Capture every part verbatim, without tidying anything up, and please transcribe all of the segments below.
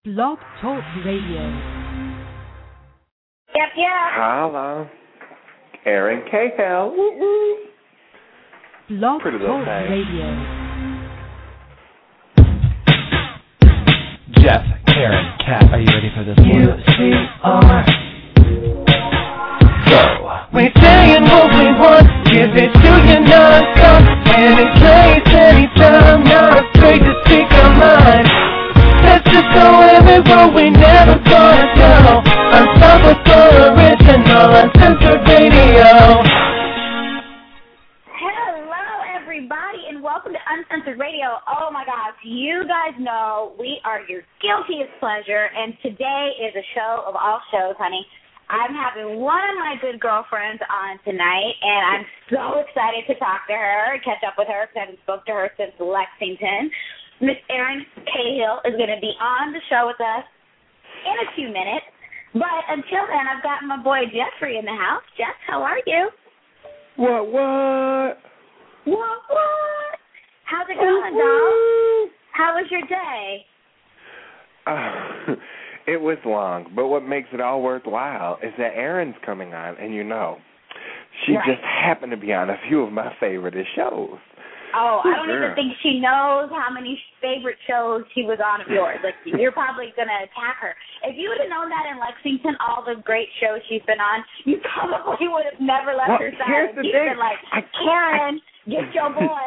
Blog Talk Radio. Yep, yeah. Hello. Aaron Cahill. Woo-woo. Blog Pretty Talk thing. Radio. Jeff, Karen, Kat, are you ready for this one? U C R. Go. We saying what we want, give it to you non-stop. Any place, anytime, not afraid to speak our mind. Let's just go everywhere we never gonna go. Unstoppable, original, uncensored radio. Hello, everybody, and welcome to Uncensored Radio. Oh, my gosh, you guys know we are your guiltiest pleasure, and today is a show of all shows, honey. I'm having one of my good girlfriends on tonight, and I'm so excited to talk to her and catch up with her because I haven't spoke to her since Lexington. Miss Erin Cahill is going to be on the show with us in a few minutes. But until then, I've got my boy Jeffrey in the house. Jeff, how are you? What, what? What, what? How's it going, doll? How was your day? Uh, it was long, but what makes it all worthwhile is that Erin's coming on, and you know, she Right. just happened to be on a few of my favorite shows. Oh, I don't Girl. even think she knows how many favorite shows she was on of yours. Like, you're probably going to attack her. If you would have known that in Lexington, all the great shows she's been on, you probably would have never left Well, her side. here's the You've thing. been like, I- Karen, get your boy.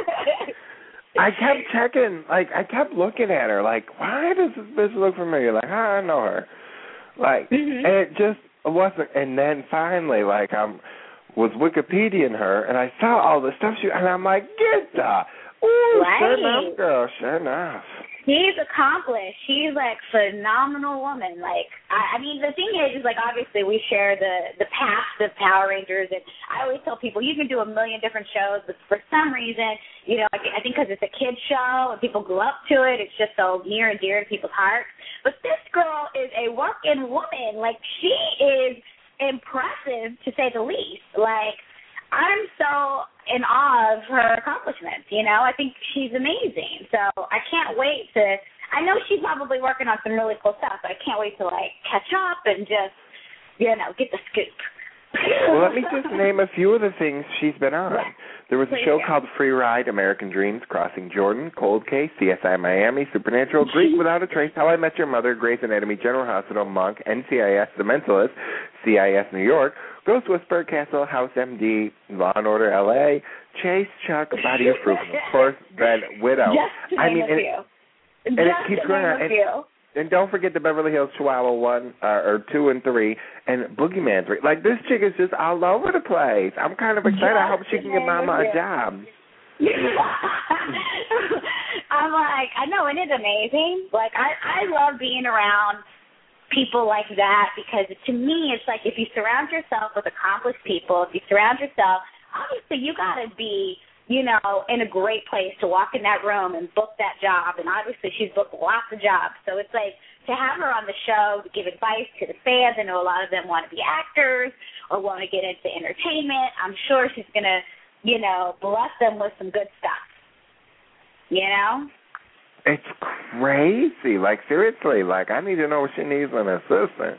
I kept checking, like, I kept looking at her, like, why does this bitch look familiar? Like, how I know her? Like, Mhm. and it just wasn't, and then finally, like, I'm, was Wikipediaing her, and I saw all the stuff she, and I'm like, get the, ooh, Right. sure enough, girl, sure enough. She's accomplished. She's like phenomenal woman. Like I, I mean, the thing is, is like obviously we share the the past of Power Rangers, and I always tell people you can do a million different shows, but for some reason, you know, I, I think because it's a kids show and people grew up to it, it's just so near and dear to people's hearts. But this girl is a working woman. Like she is impressive to say the least. Like I'm so in awe of her accomplishments, you know. I think she's amazing. So I can't wait to, I know she's probably working on some really cool stuff, but I can't wait to, like, catch up and just, you know, get the scoop. Well, let me just name a few of the things she's been on. Yeah. There was a Please show do. called Free Ride, American Dreams, Crossing Jordan, Cold Case, C S I Miami, Supernatural, Greek Without a Trace, How I Met Your Mother, Grey's Anatomy, General Hospital, Monk, N C I S, The Mentalist, C I S New York, Ghost Whisperer, Castle, House M D, Law and Order L A, Chase, Chuck, Body of Proof, and of course, Red Widow. Just to I name mean, a and, few. and Just it keeps to going name on. a And, few. and don't forget the Beverly Hills Chihuahua one, uh, or two and three, and Boogeyman three. Like, this chick is just all over the place. I'm kind of excited. I hope she Just can give to name Mama a a few. job. I'm like, I know, and it's amazing. Like, I, I love being around people like that because to me it's like if you surround yourself with accomplished people, if you surround yourself, obviously you got to be, you know, in a great place to walk in that room and book that job. And obviously she's booked lots of jobs. So it's like to have her on the show to give advice to the fans. I know a lot of them want to be actors or want to get into entertainment. I'm sure she's going to, you know, bless them with some good stuff. You know? It's crazy. Like, seriously, like, I need to know if she needs an assistant.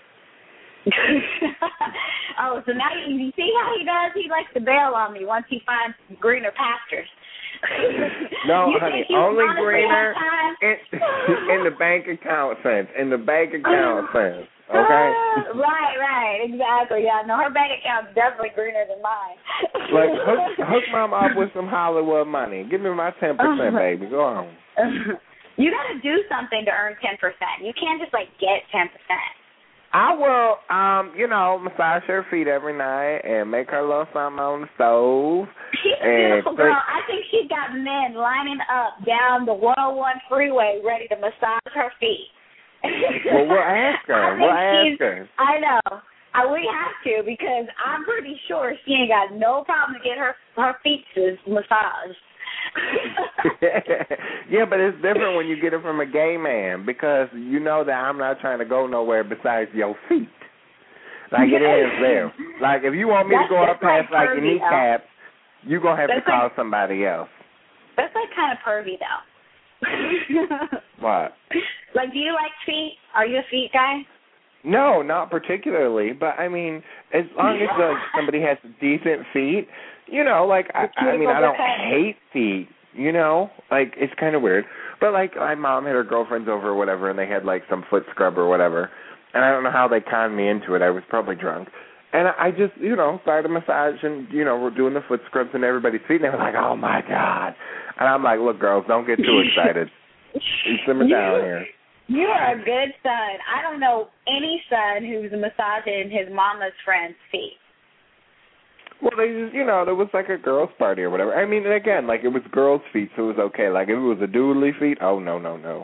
Oh, so now you, you see how he does? He likes to bail on me once he finds greener pastures. No, You honey, think you only honestly greener have time? in, in the bank account sense. In the bank account sense. Okay? Uh, right, right, exactly. Yeah, no, her bank account's definitely greener than mine. Like, hook, hook mom up with some Hollywood money. Give me my ten percent, baby. Go on. You got to do something to earn ten percent. You can't just, like, get ten percent. I will, um, you know, massage her feet every night and make her a little something on the stove. She's a and beautiful girl. I think she's got men lining up down the one oh one freeway ready to massage her feet. Well, we'll ask her. I think We'll ask she's- her. I know. I, we have to because I'm pretty sure she ain't got no problem to get her her feet massaged. Yeah, but it's different when you get it from a gay man because you know that I'm not trying to go nowhere besides your feet. Like it is there. Like if you want me That's to go up just like past like your pervy, kneecap, you're going to have That's to call like- somebody else. That's like kind of pervy though. What? Like, do you like feet? Are you a feet guy? No, not particularly. But I mean, as long as like somebody has decent feet, you know, like I, I mean, I don't hate feet. You know, like it's kind of weird. But like my mom had her girlfriends over or whatever, and they had like some foot scrub or whatever. And I don't know how they conned me into it. I was probably drunk. And I just, you know, started a massage and, you know, we're doing the foot scrubs in everybody's feet. And they were like, oh, my God. And I'm like, look, girls, don't get too excited. You simmer down here. You are a good son. I don't know any son who's massaging his mama's friend's feet. Well, they just, you know, there was like a girls' party or whatever. I mean, again, like it was girls' feet, so it was okay. Like if it was a doodly feet, oh, no, no, no.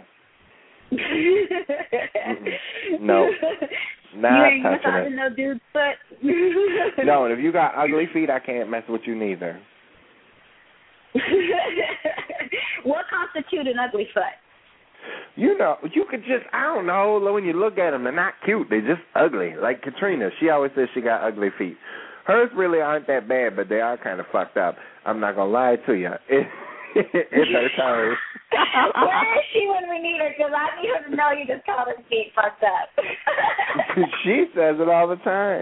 No. Not you ain't touching massaging it. no dude's foot. No, and if you got ugly feet, I can't mess with you neither. What constitutes an ugly foot? You know, you could just, I don't know, when you look at them, they're not cute. They're just ugly. Like Katrina, she always says she got ugly feet. Hers really aren't that bad, but they are kind of fucked up. I'm not going to lie to you. It, it hurts hers. Where is she when we need her? Because I need her to know you just called her feet fucked up. She says it all the time.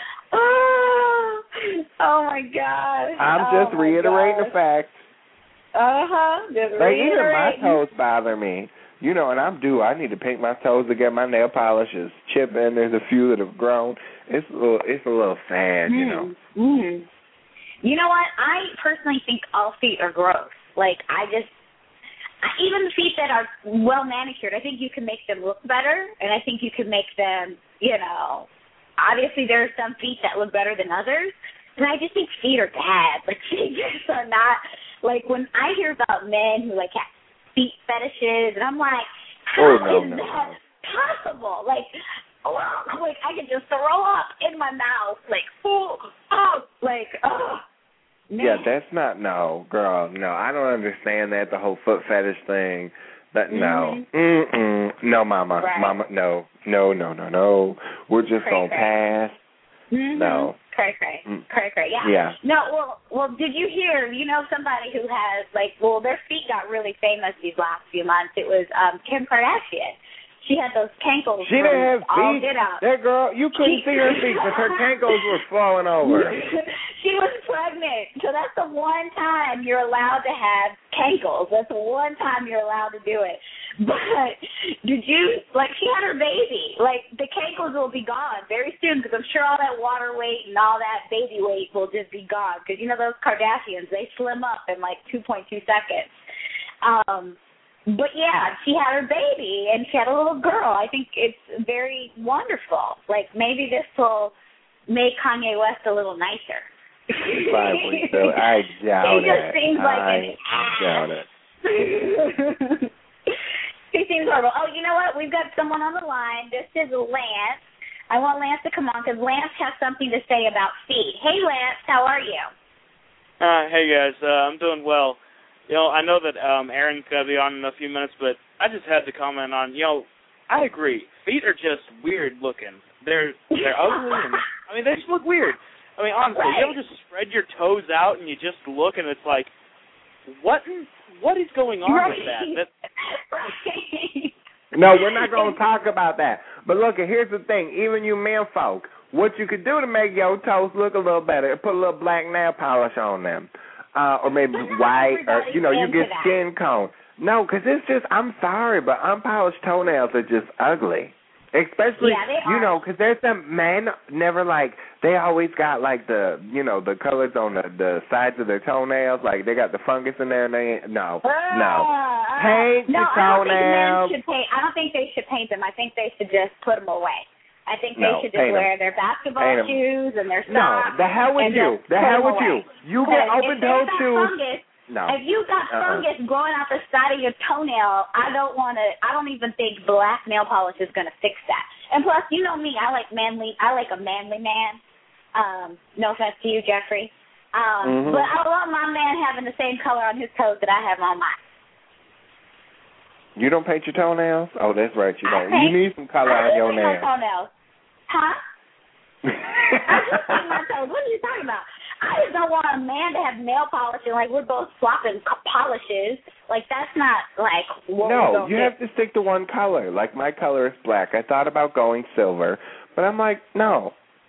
Oh, oh my God. I'm oh just reiterating God. the fact. Uh-huh. Just like, even my reiterating. toes bother me. You know, and I'm due. I need to paint my toes to get my nail polishes chipping. There's a few that have grown. It's a little, it's a little sad, mm. you know. Mm. You know what? I personally think all feet are gross. Like, I just, even feet that are well manicured, I think you can make them look better, and I think you can make them, you know, obviously there are some feet that look better than others, and I just think feet are bad. Like, feet just are not, like, when I hear about men who, like, have feet fetishes, and I'm like, how oh, no, is no, that no. possible? Like, oh, like, I could just throw up in my mouth, like, oh, oh, like, oh. Man. Yeah, that's not, no, girl, no, I don't understand that, the whole foot fetish thing. That mm-hmm. No, Mm-mm. no, mama, right. mama, no, no, no, no, no. We're just cray, gonna cray. pass. Mm-hmm. No, cray, cray, mm. cray, cray. Yeah. Yeah. No, well, well, did you hear? You know, somebody who has like, well, their feet got really famous these last few months. It was um, Kim Kardashian. She had those cankles. She didn't have all feet. Get out. That girl, you couldn't she, see her feet, but her cankles were falling over. She was pregnant, so that's the one time you're allowed to have cankles. That's the one time you're allowed to do it. But did you, like, she had her baby. Like, the cankles will be gone very soon because I'm sure all that water weight and all that baby weight will just be gone. Because, you know, those Kardashians, they slim up in, like, two point two seconds. Um, but, yeah, she had her baby, and she had a little girl. I think it's very wonderful. Like, maybe this will make Kanye West a little nicer. Probably so. I doubt he just it. seems like I an ass. doubt it. He seems horrible. Oh, you know what? We've got someone on the line. This is Lance. I want Lance to come on because Lance has something to say about feet. Hey, Lance, how are you? Uh, hey, guys. Uh, I'm doing well. You know, I know that um, Aaron's going to be on in a few minutes, but I just had to comment on, you know, I agree. Feet are just weird looking. They're they're ugly, and I mean, they just look weird. I mean, honestly, right. you don't just spread your toes out and you just look, and it's like, what what is going on right. with that? that right. No, we're not going to talk about that. But look, here's the thing. Even you men folk, what you could do to make your toes look a little better, put a little black nail polish on them. Uh, or maybe white, or, you know, you get that. skin tone. No, because it's just, I'm sorry, but unpolished toenails are just ugly. Especially, yeah, they you are. know, because there's some men never like, they always got like the, you know, the colors on the, the sides of their toenails. Like they got the fungus in there and they, no, uh, no. Uh, Paint no, your I don't think toenails. men should paint. I don't think they should paint them. I think they should just put them away. I think they No, should just paint wear 'em. their basketball Paint 'em. shoes and their No, socks. the hell with and you. just The put hell 'em with away. you. You get If open-toed they've got shoes. Fungus, No. If you've got uh-uh. fungus growing out the side of your toenail, I don't want to. I don't even think black nail polish is going to fix that. And plus, you know me, I like manly. I like a manly man. Um, no offense to you, Jeffrey. Um, mm-hmm. But I want my man having the same color on his toes that I have on mine. You don't paint your toenails? Oh, that's right. You don't. Paint, you need some color I on your paint my nails. toenails. Huh? I just paint my toes. What are you talking about? I just don't want a man to have nail polish and, like, we're both swapping polishes. Like, that's not, like, what No, we're you have to stick to one color. Like, my color is black. I thought about going silver, but I'm like, no.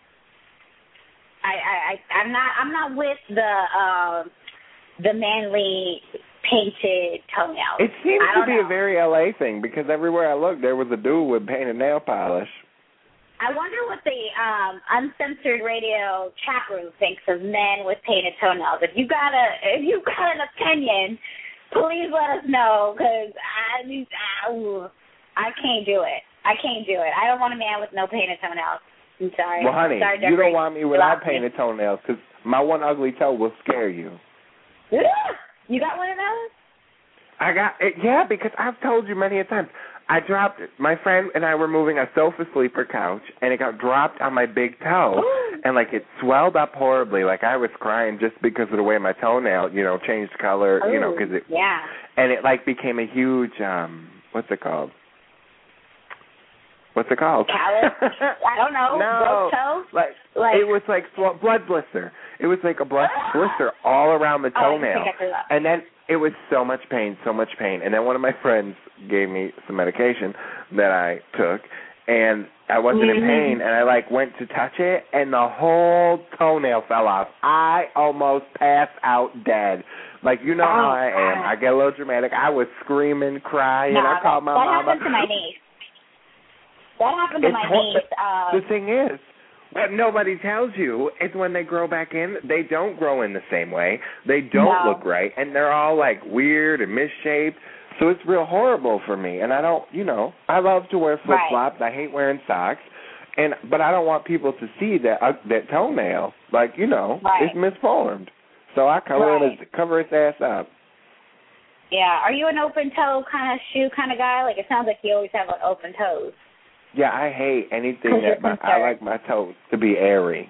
I, I, I I'm not I'm not with the um the manly painted toenails. It seems I to don't be know. a very L A thing because everywhere I looked, there was a dude with painted nail polish. I wonder what the um, uncensored radio chat room thinks of men with painted toenails. If you got a if you got an opinion, please let us know because I I, I can't do it. I can't do it. I don't want a man with no painted toenails. I'm sorry. Well, honey, sorry, you don't Jeffrey. want me without painted toenails because my one ugly toe will scare you. You got one of those? I got it, yeah, because I've told you many a times. I dropped it. My friend and I were moving a sofa sleeper couch, and it got dropped on my big toe, and, like, it swelled up horribly. Like, I was crying just because of the way my toenail, you know, changed color, Ooh, you know, because it, yeah. and it, like, became a huge, um, what's it called? What's it called? Callus? I don't know. No. Broke toe? Like, Like- it was like sw- blood blister. It was like a blood blister all around the Oh, I toenail. think I threw up. And then it was so much pain, so much pain. And then one of my friends gave me some medication that I took, and I wasn't Mm-hmm. in pain, and I, like, went to touch it, and the whole toenail fell off. I almost passed out dead. Like, you know Oh, how I am. God. I get a little dramatic. I was screaming, crying. Nah, I called that, my that mama. happened to my niece. That happened to It's my hor- niece. Uh, The thing is, what nobody tells you is when they grow back in, they don't grow in the same way. They don't No. look right, and they're all, like, weird and misshaped. So it's real horrible for me. And I don't, you know, I love to wear flip-flops. I hate wearing socks. and But I don't want people to see that uh, that toenail. Like, you know, Right. it's misformed. So I cover, Right. it, cover its ass up. yeah. Are you an open toe kind of shoe kind of guy? Like, it sounds like you always have like open toes. Yeah, I hate anything 'Cause that you're my, I concerned. like my toes to be airy.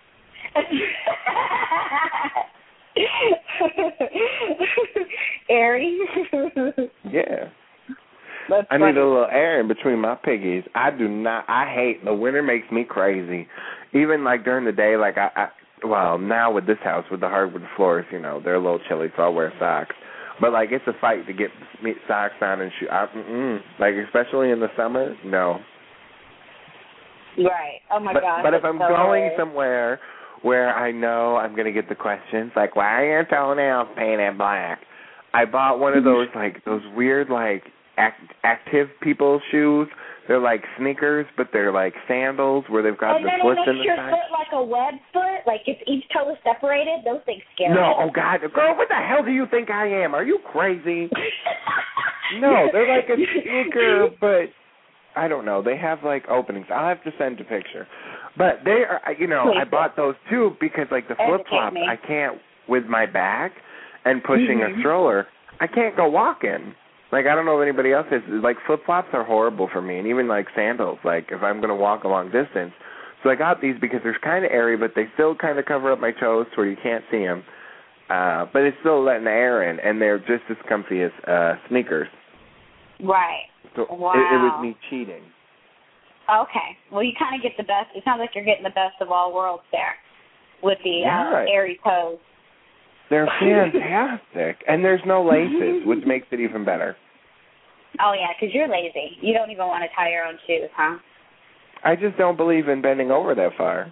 Airy. Yeah. That's I funny. need a little air in between my piggies. I do not. I hate the winter. Makes me crazy. Even like during the day, like I, I. Well, now with this house with the hardwood floors, you know, they're a little chilly, so I wear socks. But like it's a fight to get me socks on and shoe. I, mm-mm. Like especially in the summer, no. Right. Oh my but, gosh. But if that's I'm so going hilarious. somewhere where I know I'm going to get the questions like, why are your toenails painted black? I bought one of those like those weird like act, active people shoes. They're like sneakers, but they're like sandals where they've got And the then slits it in makes the your side. foot like a web foot, like if each toe is separated. Those things scare No, me. oh God, girl, what the hell do you think I am? Are you crazy? No, they're like a sneaker, but I don't know. They have like openings. I'll have to send a picture. But they are, you know, Please I bought those too because like the flip flops, me. I can't with my back and pushing Mhm. a stroller. I can't go walking. Like I don't know if anybody else is. Like flip flops are horrible for me, and even like sandals. Like if I'm going to walk a long distance, so I got these because they're kind of airy, but they still kind of cover up my toes to where you can't see them. Uh, but it's still letting the air in, and they're just as comfy as uh, sneakers. Right. So Wow. it, it was me cheating. Okay. Well, you kind of get the best. It sounds like you're getting the best of all worlds there with the Yeah. uh, airy toes. They're fantastic, and there's no laces, which makes it even better. Oh, yeah, because you're lazy. You don't even want to tie your own shoes, huh? I just don't believe in bending over that far.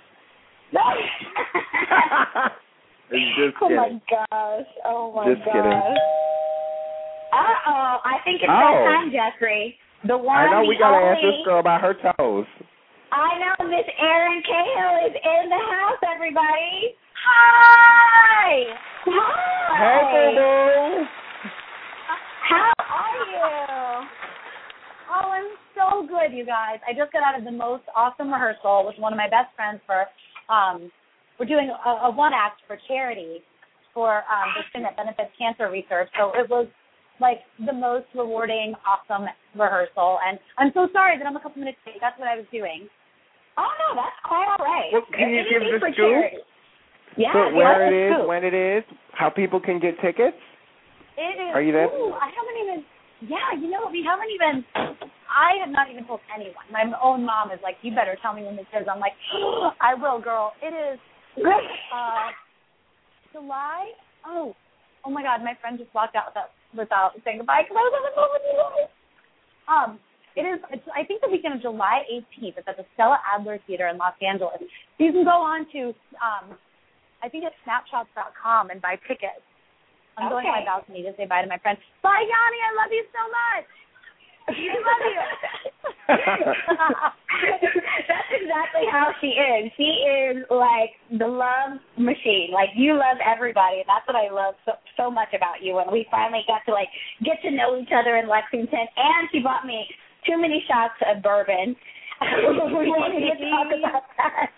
Just oh, kidding. my gosh. Oh, my Just gosh. kidding. Uh-oh. I think it's Oh. that time, Jeffrey. The one, I know we the got to only... ask this girl about her toes. I know Miss Erin Cahill is in the house, everybody. Hi. Hi. Hey, boo-boo. How are you? Oh, I'm so good, you guys. I just got out of the most awesome rehearsal with one of my best friends for, um, we're doing a, a one act for charity for um, this thing that benefits cancer research. So it was like the most rewarding, awesome rehearsal. And I'm so sorry that I'm a couple minutes late. That's what I was doing. Oh, no, that's quite all right. Well, can you give Anything the for scoop? charity. Yeah, So yeah, where that's it is, true. when it is, how people can get tickets? It is. Are you there? Ooh, I haven't even. Yeah, you know, we haven't even. I have not even told anyone. My own mom is like, "You better tell me when this is." I'm like, oh, "I will, girl." It is. Uh, July. Oh, oh my God! My friend just walked out without without saying goodbye because I was on the phone with you guys. Um, it is. It's, I think the weekend of July eighteenth. It's at the Stella Adler Theater in Los Angeles. So you can go on to, um, I think it's snapshots dot com and buy tickets. I'm okay. going to my balcony to say bye to my friend. Bye, Yanni. I love you so much. I love you. That's exactly how she is. She is like the love machine. Like, you love everybody, and that's what I love so, so much about you. When we finally got to like get to know each other in Lexington, and she bought me too many shots of bourbon. We need to talk about that.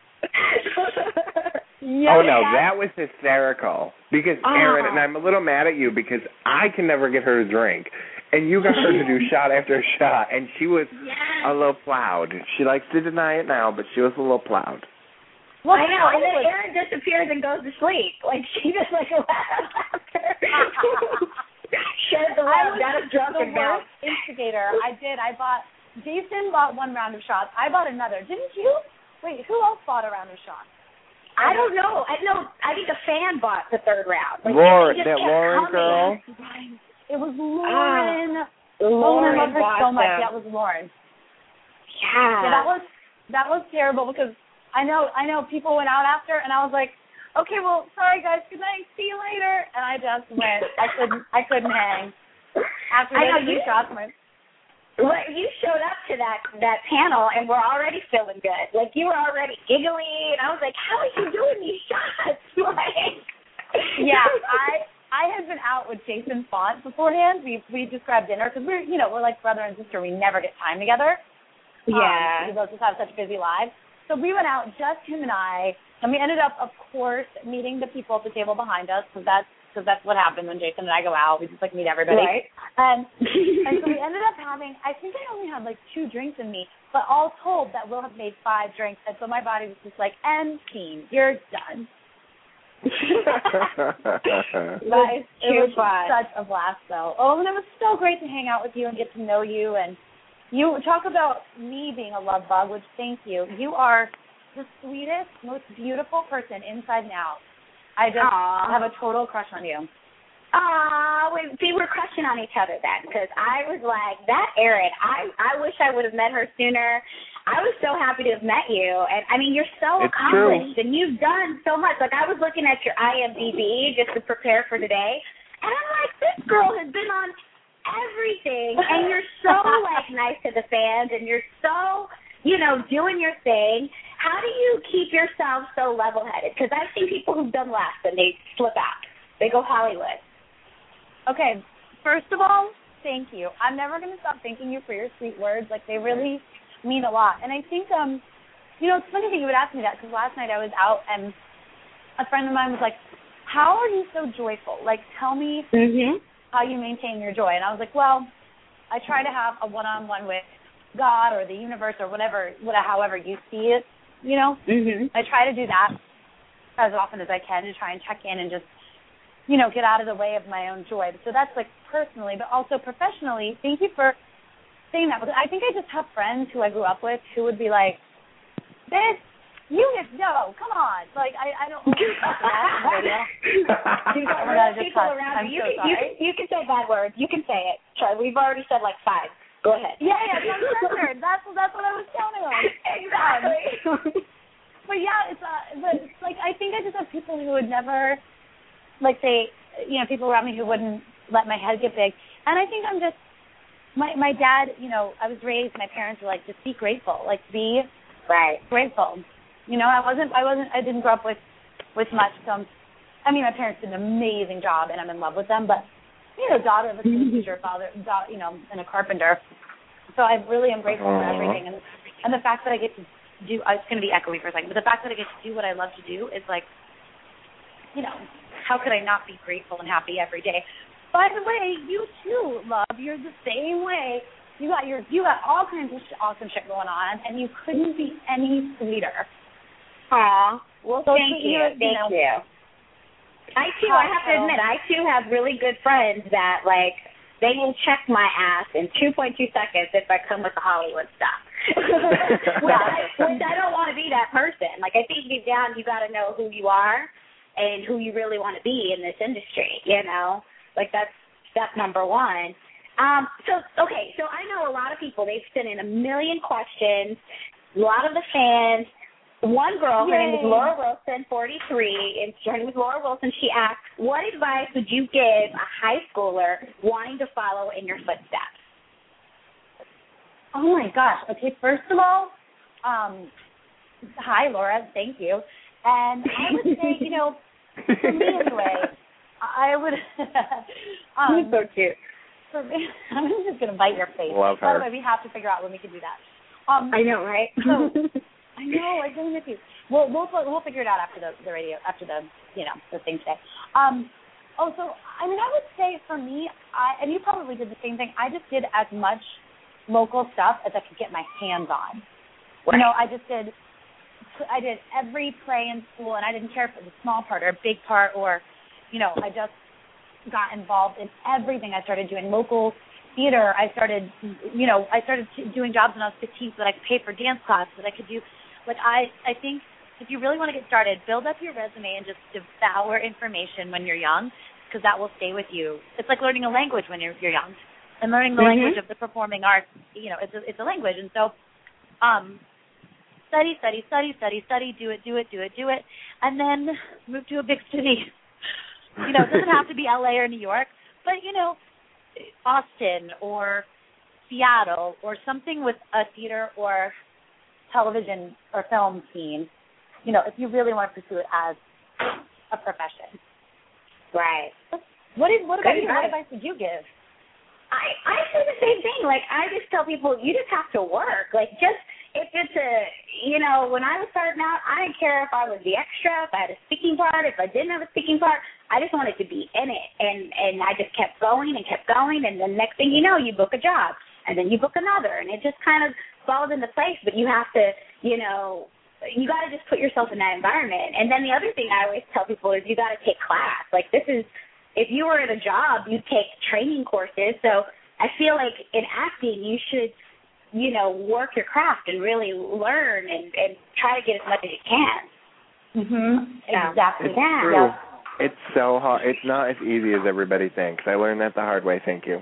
Yes, oh, no, that was hysterical. Because, Erin, uh-huh. and I'm a little mad at you because I can never get her to drink. And you got her to do shot after shot, and she was yes. a little plowed. She likes to deny it now, but she was a little plowed. Well, I know, and then Erin disappears and goes to sleep. Like, she just, like, laughs after. Shared the love, got us drunk and bounced. Instigator. I did. I bought, Jason bought one round of shots. I bought another. Didn't you? Wait, who else bought a round of shots? I don't know. I know. I think a fan bought the third round. Like, Lauren, that Lauren coming. girl? It was Lauren. Uh, Lauren oh, I love her so much. them. That was Lauren. Yeah. yeah. That was that was terrible because I know I know people went out after, and I was like, okay, well, sorry guys, good night, see you later, and I just went. I couldn't I couldn't hang after those two shots. Went. Well, you showed up to that that panel, and we're already feeling good. Like, you were already giggly, and I was like, how are you doing these shots? Like, yeah, I. I had been out with Jason Font beforehand. We we just grabbed dinner because we're you know we're like brother and sister. We never get time together. Yeah, um, we both just have such busy lives. So we went out, just him and I, and we ended up, of course, meeting the people at the table behind us because that's because that's what happened when Jason and I go out. We just like meet everybody. Right. And and so we ended up having. I think I only had like two drinks in me, but all told, that Will have made five drinks, and so my body was just like, end scene, you're done. Nice. It was such a blast, though. Oh, and it was so great to hang out with you and get to know you. And you talk about me being a love bug, which thank you. You are the sweetest, most beautiful person inside and out. I just Aww. have a total crush on you. Ah, uh, see, we're crushing on each other then, because I was like, that Erin, I I wish I would have met her sooner. I was so happy to have met you, and I mean, you're so it's accomplished, true. and you've done so much. Like, I was looking at your I M D B just to prepare for today, and I'm like, this girl has been on everything, and you're so like nice to the fans, and you're so, you know, doing your thing. How do you keep yourself so level-headed? Because I've seen people who've done less and they slip out. They go Hollywood. Okay, first of all, thank you. I'm never going to stop thanking you for your sweet words. Like, they really mean a lot. And I think, um, you know, it's funny that you would ask me that, because last night I was out and a friend of mine was like, how are you so joyful? Like, tell me mm-hmm. how you maintain your joy. And I was like, well, I try to have a one-on-one with God or the universe or whatever, whatever however you see it, you know. Mm-hmm. I try to do that as often as I can to try and check in and just, you know, get out of the way of my own joy. So that's, like, personally, but also professionally, thank you for saying that. Because I think I just have friends who I grew up with who would be like, this, you just, no, come on. Like, I, I don't want to talk about that on the radio. You've got Oh my God, I just people cussed. around I'm you. so You, sorry. you, can, you can say bad words. You can say it. Try. We've already said, like, five. Go ahead. Yeah, yeah, it's uncensored. That's, that's what I was telling them. Exactly. Um, but, yeah, it's, uh, but it's like, I think I just have people who would never, like, say, you know, people around me who wouldn't let my head get big. And I think I'm just, my my dad, you know, I was raised, my parents were like, just be grateful. Like, be right. grateful. You know, I wasn't, I wasn't, I didn't grow up with, with much. So, I mean, my parents did an amazing job, and I'm in love with them. But, you know, daughter of a teacher, father, da, you know, and a carpenter. So I really am grateful for everything. And, and the fact that I get to do, uh, it's going to be echoey for a second, but the fact that I get to do what I love to do is like, you know, how could I not be grateful and happy every day? By the way, you too, love. You're the same way. You got your, you got all kinds of sh- awesome shit going on, and you couldn't be any sweeter. Aw. Well, so thank you. you. Thank know, you. I too. I have to admit, I too have really good friends that like they will check my ass in two point two seconds if I come with the Hollywood stuff. which, I, which I don't want to be that person. Like, I think deep down you got to know who you are. and who you really want to be in this industry, you know? Like, that's step number one. Um, so, okay, so I know a lot of people, they've sent in a million questions, a lot of the fans. One girl, her Yay. name is Laura Wilson, forty-three, and her name is Laura Wilson. She asks, what advice would you give a high schooler wanting to follow in your footsteps? Oh, my gosh. Okay, first of all, um, hi, Laura. Thank you. And I would say, you know, for me anyway, I would um, She's so cute. For me, I'm just going to bite your face. Love her. By the way, we have to figure out when we can do that. Um, I know, right? so, I know, I agree with you. We'll, we'll, we'll figure it out after the, the radio, after the, you know, the thing today. Um, oh, so, I mean, I would say for me, I, and you probably did the same thing, I just did as much local stuff as I could get my hands on. Right. You know, I just did, I did every play in school, and I didn't care if it was a small part or a big part, or, you know, I just got involved in everything. I started doing local theater. I started, you know, I started doing jobs when I was fifteen so that I could pay for dance class, so that I could do, like, I, I think if you really want to get started, build up your resume and just devour information when you're young, because that will stay with you. It's like learning a language when you're, you're young. And learning the mm-hmm. language of the performing arts, you know, it's a, it's a language. And so um, study, study, study, study, study, do it, do it, do it, do it, and then move to a big city. You know, it doesn't have to be L A or New York, but, you know, Austin or Seattle or something with a theater or television or film scene, you know, if you really want to pursue it as a profession. Right. What, is, what about you? What advice would you give? I, I say the same thing. Like, I just tell people, you just have to work. Like, just, if it's a, you know, when I was starting out, I didn't care if I was the extra, if I had a speaking part, if I didn't have a speaking part. I just wanted to be in it. And, and I just kept going and kept going. And the next thing you know, you book a job. And then you book another. And it just kind of falls into place. But you have to, you know, you got to just put yourself in that environment. And then the other thing I always tell people is you got to take class. Like, this is, if you were at a job, you take training courses. So I feel like in acting, you should, you know, work your craft and really learn and, and try to get as much as you can. Mm-hmm. Yeah. Exactly. It's yeah. true. Yeah. It's so hard. It's not as easy as everybody thinks. I learned that the hard way. Thank you.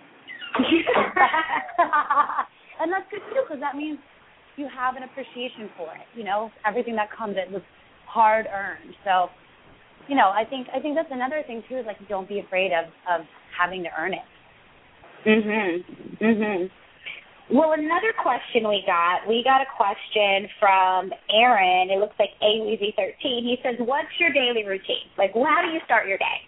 And that's good, too, because that means you have an appreciation for it. You know, everything that comes in was hard-earned. So, you know, I think I think that's another thing, too, is, like, don't be afraid of, of having to earn it. Mhm. Mhm. Well, another question we got, we got a question from Aaron. It looks like A Weezy thirteen. He says, what's your daily routine? Like, how do you start your day?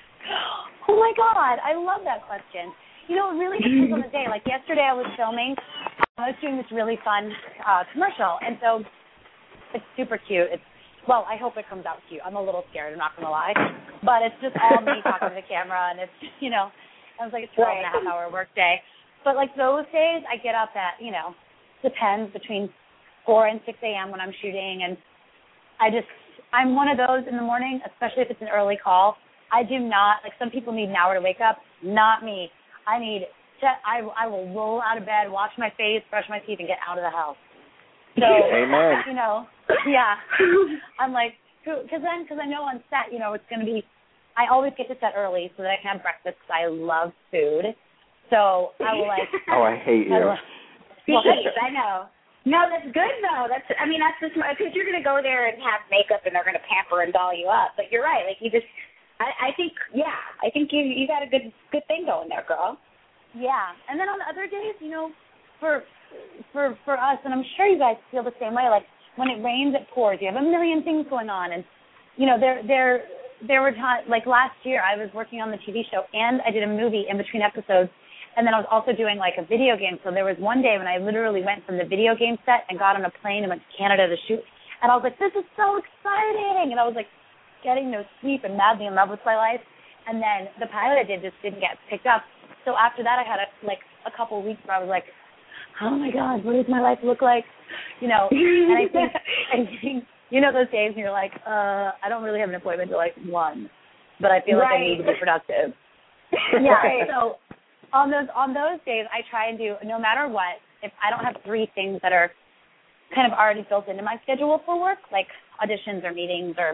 Oh, my God. I love that question. You know, it really depends on the day. Like, yesterday I was filming. I was doing this really fun uh, commercial, and so it's super cute. It's Well, I hope it comes out cute. I'm a little scared, I'm not going to lie. But it's just all me talking to the camera, and it's, you know, it was like a twelve and a half hour work day. But, like, those days, I get up at, you know, depends, between four and six a.m. when I'm shooting. And I just, I'm one of those in the morning, especially if it's an early call. I do not, like, some people need an hour to wake up. Not me. I need, to, I, I will roll out of bed, wash my face, brush my teeth, and get out of the house. So, Amen. you know, yeah. I'm like, because then, because I know on set, you know, it's going to be, I always get to set early so that I can have breakfast because I love food. So I will like. Oh, I hate you. I, well, I know. No, that's good though. That's I mean that's just because you're gonna go there and have makeup and they're gonna pamper and doll you up. But you're right. Like you just, I, I think yeah, I think you you got a good good thing going there, girl. Yeah, and then on the other days, you know, for for for us, and I'm sure you guys feel the same way. Like when it rains, it pours. You have a million things going on, and you know there there there were times like last year I was working on the T V show and I did a movie in between episodes. And then I was also doing, like, a video game. So there was one day when I literally went from the video game set and got on a plane and went to Canada to shoot. And I was like, this is so exciting. And I was, like, getting no sleep and madly in love with my life. And then the pilot I did just didn't get picked up. So after that I had, a, like, a couple of weeks where I was like, oh, my God, what does my life look like? You know, and I think, I think you know those days when you're like, uh, I don't really have an appointment till, like, one. But I feel right. like I need to be productive. Yeah, so... On those on those days, I try and do, no matter what, if I don't have three things that are kind of already built into my schedule for work, like auditions or meetings or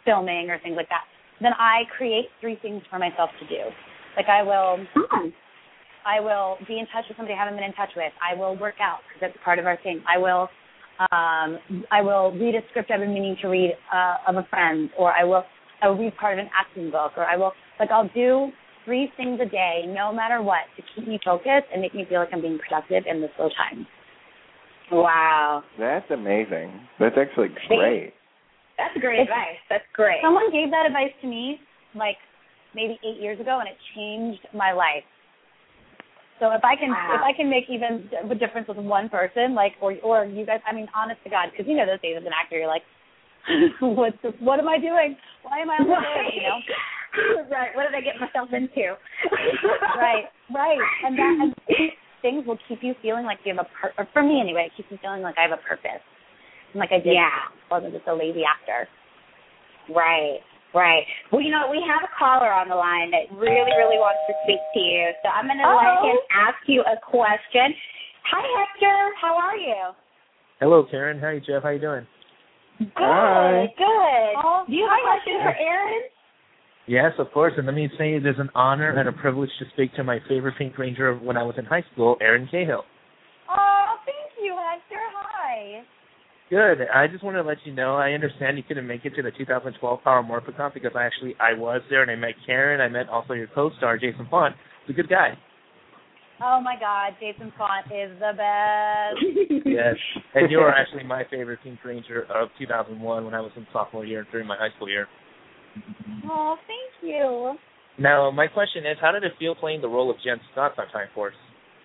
filming or things like that, then I create three things for myself to do. Like I will, I will be in touch with somebody I haven't been in touch with. I will work out because that's part of our thing. I will, um, I will read a script I've been meaning to read uh, of a friend, or I will, I will read part of an acting book, or I will, like I'll do three things a day, no matter what, to keep me focused and make me feel like I'm being productive in the slow time. Wow. That's amazing. That's actually great. That's great It's, advice. That's great. Someone gave that advice to me, like, maybe eight years ago, and it changed my life. So if I can, wow. if I can make even a difference with one person, like, or or you guys, I mean, honest to God, because you know those days as an actor, you're like, what the, what am I doing? Why am I on the stage? You know. Right. What did I get myself into? right. Right. And that and things will keep you feeling like you have a pur- or for me anyway, it keeps me feeling like I have a purpose. And like I did. Yeah. I wasn't just a lazy actor. Right. Right. Well, you know, we have a caller on the line that really, really wants to speak to you. So I'm going to let him ask you a question. Hi, Hector. How are you? Hello, Karen. Hi, Jeff. How you doing? Good. Hi. Good. Oh, Do you have a question for Aaron? Yes, of course. And let me say it is an honor and a privilege to speak to my favorite Pink Ranger when I was in high school, Erin Cahill. Oh, thank you, Hector. Hi. Good. I just wanted to let you know, I understand you couldn't make it to the two thousand twelve Power Morphicon because I actually, I was there and I met Karen. I met also your co-star, Jason Font. He's a good guy. Oh, my God. Jason Font is the best. Yes. And you are actually my favorite Pink Ranger of two thousand one when I was in sophomore year during my high school year. Oh, thank you. Now, my question is, how did it feel playing the role of Jen Scott on Time Force?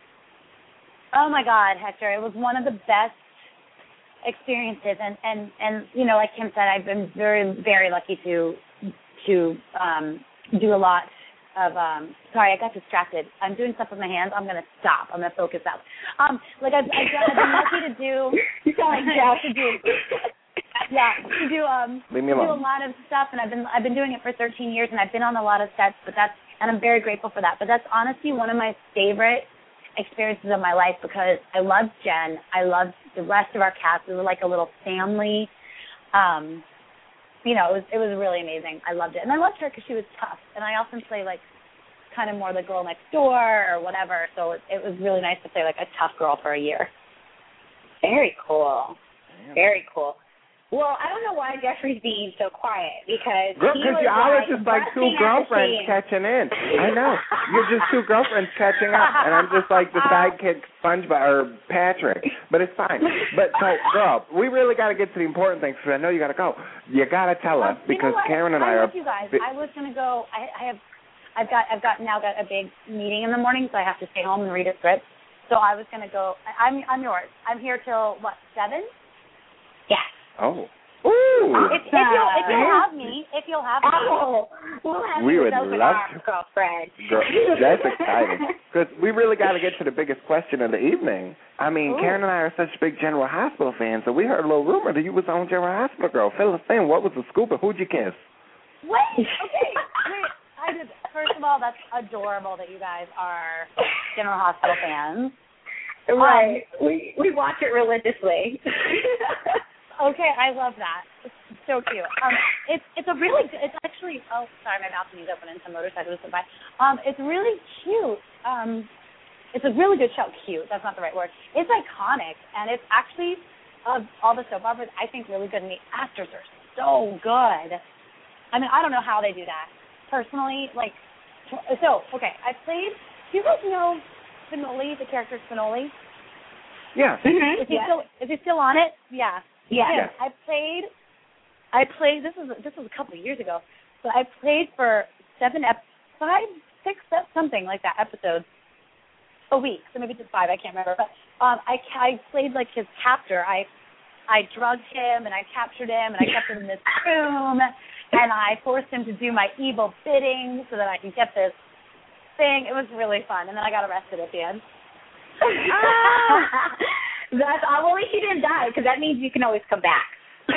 Oh, my God, Hector. It was one of the best experiences. And, and, and you know, like Kim said, I've been very, very lucky to to um, do a lot of, um, sorry, I got distracted. I'm doing stuff with my hands. I'm going to stop. I'm going to focus out. Um, like, I've, I've, I've been lucky to do, you sound like Jeff. to do Yeah, to do um Leave me to do alone. a lot of stuff, and I've been I've been doing it for thirteen years, and I've been on a lot of sets. But that's and I'm very grateful for that. But that's honestly one of my favorite experiences of my life because I loved Jen. I loved the rest of our cast. We were like a little family. Um, you know, it was it was really amazing. I loved it, and I loved her because she was tough. And I often play like kind of more the girl next door or whatever. So it, it was really nice to play like a tough girl for a year. Very cool. Very cool. Well, I don't know why Jeffrey's being so quiet because Because he was y'all are like just like two busting at the girlfriends seams. catching in. I know. You're just two girlfriends catching up, and I'm just like the sidekick SpongeBob or Patrick. But it's fine. But so, girl, we really got to get to the important things because I know you got to go. You got to tell us Um, because you know what? Karen and I I'm are. with you guys. I was gonna go. I, I have. I've got. I've got now got a big meeting in the morning, so I have to stay home and read a script. So I was gonna go. I, I'm. I'm yours. I'm here till what seven? Yes. Oh. Ooh. If, if you'll if you'll have me, if you'll have me. Oh, we'll have We you would with open love arms, to. girlfriend. Girl, that's exciting. Because we really got to get to the biggest question of the evening. I mean, Ooh. Karen and I are such big General Hospital fans, so we heard a little rumor that you was on General Hospital, girl. Fill us in. What was the scoop and who'd you kiss? Wait. Okay. Wait. I did. First of all, that's adorable that you guys are General Hospital fans. Right. Um, we we watch it religiously. Okay, I love that. It's so cute. Um, it's it's a really it's actually oh sorry my balcony's open and some motorcycles went by. Um, it's really cute. Um, it's a really good show. Cute. That's not the right word. It's iconic and it's actually of all the soap operas I think really good and the actors are so good. I mean I don't know how they do that personally. Like so okay I played. Do you guys know Spinoli, the character Spinoli? Yeah. Mm-hmm. Is he Yeah. still is he still on it? Yeah. Yeah. Yeah, I played. I played. This was this was a couple of years ago, but I played for seven, ep- five, six, something like that episodes a week. So maybe just five. I can't remember. But um, I I played like his captor. I I drugged him and I captured him and I kept him in this room and I forced him to do my evil bidding so that I could get this thing. It was really fun, and then I got arrested at the end. Ah, that's uh, well, at least you didn't die because that means you can always come back. Or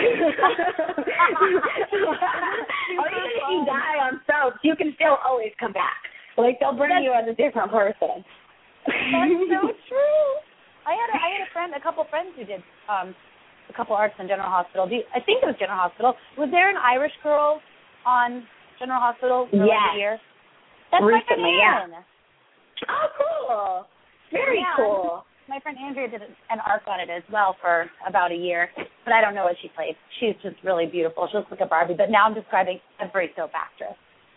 even if you die on soaps, you can still always come back. Like they'll bring that's, you as a different person. That's so true. I had a, I had a friend, a couple friends who did um, a couple arcs on General Hospital. Do you, I think it was General Hospital. Was there an Irish girl on General Hospital for yes. like a year? That's recently, my friend yeah. Oh, cool. Very yeah, cool. My friend Andrea did an arc on it as well for about a year, but I don't know what she played. She's just really beautiful. She looks like a Barbie, but now I'm describing every soap actress.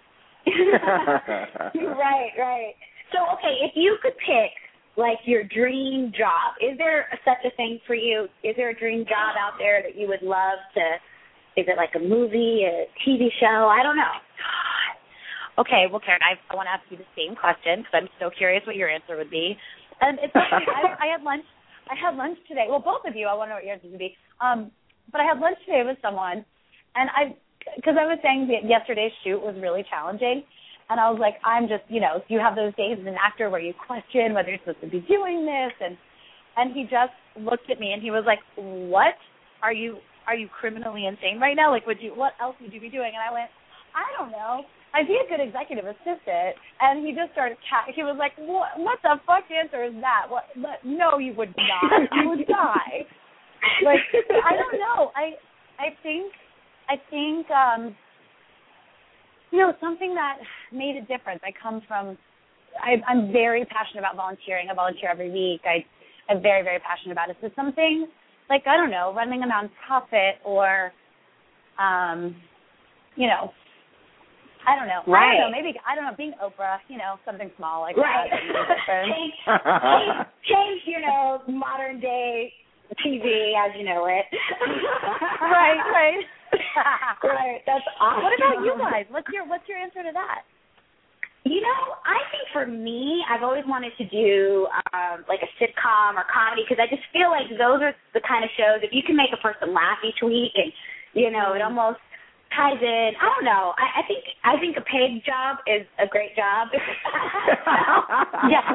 Right, right. So, okay, if you could pick, like, your dream job, is there such a thing for you? Is there a dream job out there that you would love to, is it like a movie, a T V show? I don't know. Okay, well, Karen, I, I want to ask you the same question because I'm so curious what your answer would be. And it's funny, I, I had lunch. I had lunch today. Well, both of you, I want to know what your answer would be. Um, but I had lunch today with someone, and I, because I was saying that yesterday's shoot was really challenging, and I was like, I'm just, you know, you have those days as an actor where you question whether you're supposed to be doing this, and and he just looked at me and he was like, what? Are you are you criminally insane right now? Like, would you? What else would you be doing? And I went, I don't know. I'd be a good executive assistant. And he just started, ca- he was like, what, what the fuck answer is that? What? What? No, you would not. You would die. Like, I don't know. I, I think, I think, um, you know, something that made a difference. I come from, I, I'm very passionate about volunteering. I volunteer every week. I, I'm very, very passionate about it. So something like, I don't know, running a nonprofit or, um, you know, I don't know. Right. I don't know. Maybe, I don't know, being Oprah, you know, something small like right. that. change, change, change, you know, modern day T V as you know it. Right, right. Right. That's awesome. What about you guys? What's your What's your answer to that? You know, I think for me, I've always wanted to do um, like a sitcom or comedy because I just feel like those are the kind of shows, if you can make a person laugh each week and, you know, it almost ties in. I don't know. I, I think I think a paid job is a great job. Yeah.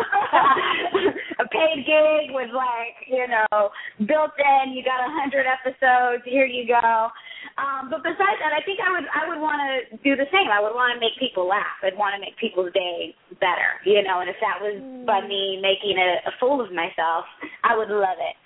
A paid gig with, like, you know, built in, you got a hundred episodes, here you go. Um, but besides that, I think I would I would want to do the same. I would want to make people laugh. I'd want to make people's day better, you know. And if that was mm. by me making a, a fool of myself, I would love it.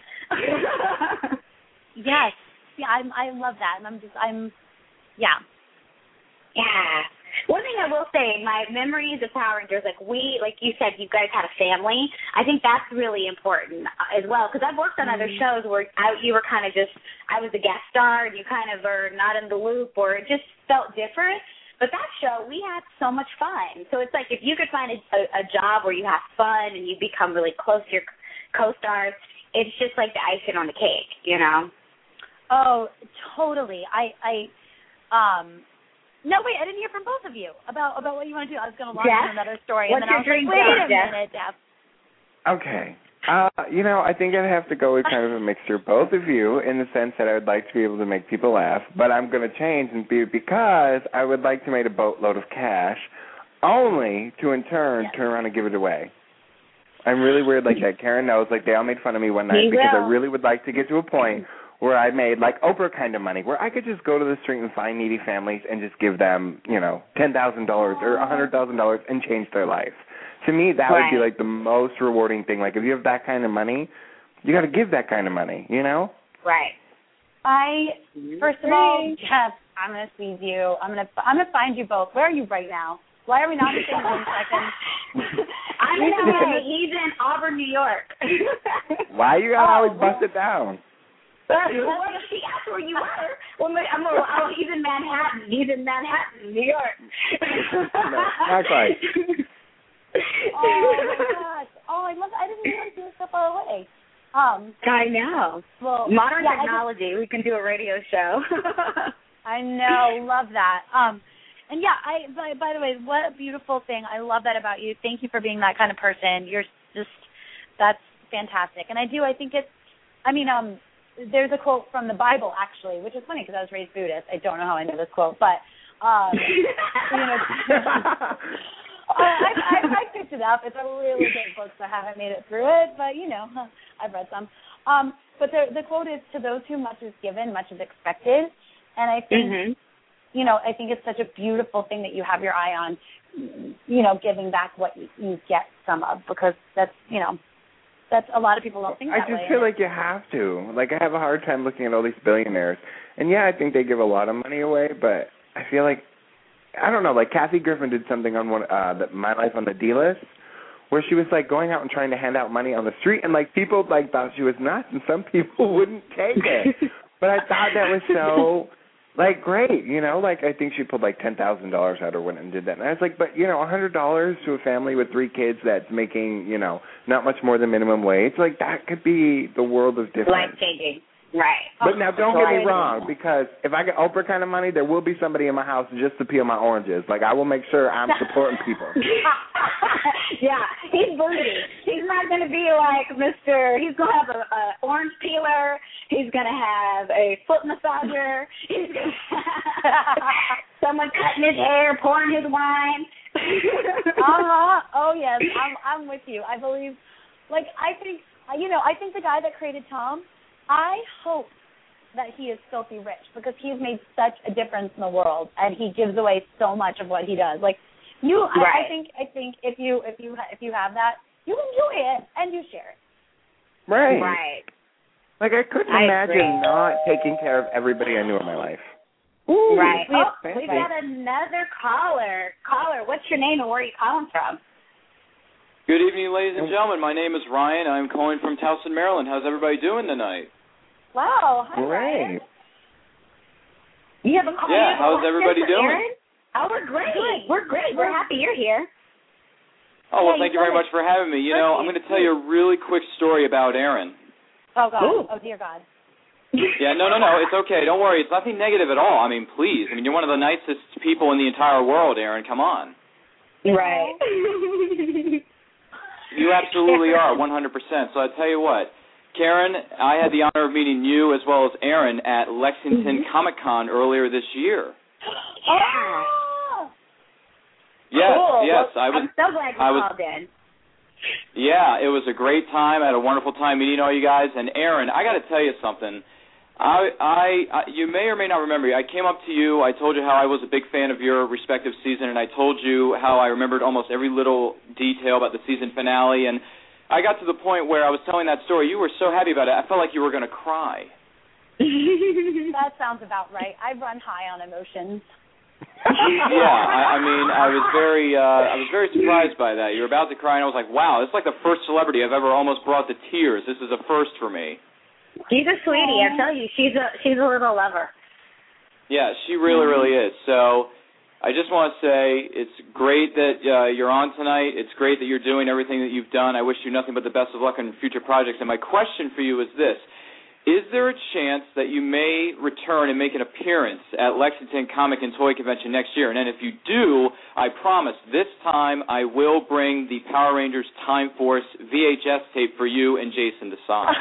Yes, yeah, I'm, I love that, and I'm just I'm, yeah, yeah. One thing I will say, my memories of Power Rangers, like we, like you said, you guys had a family. I think that's really important as well, because I've worked on mm-hmm. other shows where I, you were kind of just, I was a guest star, and you kind of are not in the loop, or it just felt different. But that show, we had so much fun. So it's like if you could find a, a, a job where you have fun and you become really close to your co-stars, it's just like the icing on the cake, you know? Oh, totally. I, I, um. No, wait, I didn't hear from both of you about about what you want to do. I was going to launch Jeff? another story. What's and then your I was dream like, wait job, a Jeff? minute, Jeff. Okay. Uh, you know, I think I'd have to go with kind of a mixture of both of you in the sense that I would like to be able to make people laugh, but I'm going to change and be because I would like to make a boatload of cash only to, in turn, yes. turn around and give it away. I'm really weird like that. Karen knows, like, they all made fun of me one night he because will. I really would like to get to a point where I made, like, Oprah kind of money, where I could just go to the street and find needy families and just give them, you know, ten thousand dollars or one hundred thousand dollars and change their life. To me, that right. would be, like, the most rewarding thing. Like, if you have that kind of money, you got to give that kind of money, you know? Right. I, first of all, Jeff, I'm going to squeeze you. I'm going to I'm gonna find you both. Where are you right now? Why are we not in the same room second? I'm in L A. He's in Auburn, New York. Why you got to oh, always bust it down? Well, she asked where you were. Well, I'm a, oh, he's in Manhattan. He's in Manhattan, New York. No, not quite. Oh my gosh! Oh, I love. I didn't even do this so far away. Um, I know. Well, modern yeah, technology. Just, we can do a radio show. I know. Love that. Um, and yeah. I. By, by the way, what a beautiful thing. I love that about you. Thank you for being that kind of person. You're just. That's fantastic. And I do. I think it's. I mean, um. There's a quote from the Bible, actually, which is funny because I was raised Buddhist. I don't know how I know this quote, but, um, you know, uh, I, I, I picked it up. It's a really good book, so I haven't made it through it, but, you know, I've read some. Um, but the, the quote is, to those who much is given, much is expected. And I think, mm-hmm. you know, I think it's such a beautiful thing that you have your eye on, you know, giving back what you, you get some of, because that's, you know, That's a lot of people don't think I that way. just feel like you have to. Like, I have a hard time looking at all these billionaires. And, yeah, I think they give a lot of money away, but I feel like, I don't know, like Kathy Griffin did something on one, uh, the, My Life on the D-List, where she was, like, going out and trying to hand out money on the street, and, like, people, like, thought she was nuts, and some people wouldn't take it. But I thought that was so, like, great, you know? Like, I think she pulled, like, ten thousand dollars out or went and did that. And I was like, but, you know, one hundred dollars to a family with three kids that's making, you know, not much more than minimum wage, like, that could be the world of difference. Life-changing. Right. But now, don't get me wrong, because if I get Oprah kind of money, there will be somebody in my house just to peel my oranges. Like, I will make sure I'm supporting people. Yeah, he's bougie. He's not going to be like Mister He's going to have a, a orange peeler. He's going to have a foot massager. He's going to have someone cutting his hair, pouring his wine. uh-huh. Oh, yes. I'm, I'm with you. I believe, like, I think, you know, I think the guy that created Tom, I hope that he is filthy rich because he's made such a difference in the world and he gives away so much of what he does. Like you, right. I, I think, I think if you if you if you have that, you enjoy it and you share it. Right. Right. Like I couldn't I imagine agree. not taking care of everybody I knew in my life. Ooh, right. We Oh, have we've got another caller. Caller, what's your name and where are you calling from? Good evening, ladies and gentlemen. My name is Ryan. I'm calling from Towson, Maryland. How's everybody doing tonight? Wow. Hi, Great. Ryan. You have a call. Yeah, how's everybody doing? Aaron? Oh, we're great. We're great. We're happy you're here. Oh, well, Yeah, thank you you very got much for having me. You know, I'm going to tell you a really quick story about Aaron. Oh, God. Ooh. Oh, dear God. Yeah, no, no, no. It's okay. Don't worry. It's nothing negative at all. I mean, please. I mean, you're one of the nicest people in the entire world, Aaron. Come on. Right. You absolutely are, one hundred percent. So I tell you what, Karen, I had the honor of meeting you as well as Aaron at Lexington mm-hmm. Comic-Con earlier this year. Yeah. Yes, cool. yes. Well, I was, I'm so glad you I was, called in. Yeah, it was a great time. I had a wonderful time meeting all you guys. And Aaron, I got to tell you something. I, I, I, you may or may not remember. I came up to you. I told you how I was a big fan of your respective season, and I told you how I remembered almost every little detail about the season finale. And I got to the point where I was telling that story. You were so happy about it. I felt like you were going to cry. That sounds about right. I run high on emotions. Yeah, I, I mean, I was very, uh, I was very surprised by that. You were about to cry, and I was like, "Wow, this is like the first celebrity I've ever almost brought to tears. This is a first for me." She's a sweetie. I tell you, she's a she's a little lover. Yeah, she really, really is. So I just want to say it's great that uh, you're on tonight. It's great that you're doing everything that you've done. I wish you nothing but the best of luck on future projects. And my question for you is this. Is there a chance that you may return and make an appearance at Lexington Comic and Toy Convention next year? And then if you do, I promise this time I will bring the Power Rangers Time Force V H S tape for you and Jason to sign.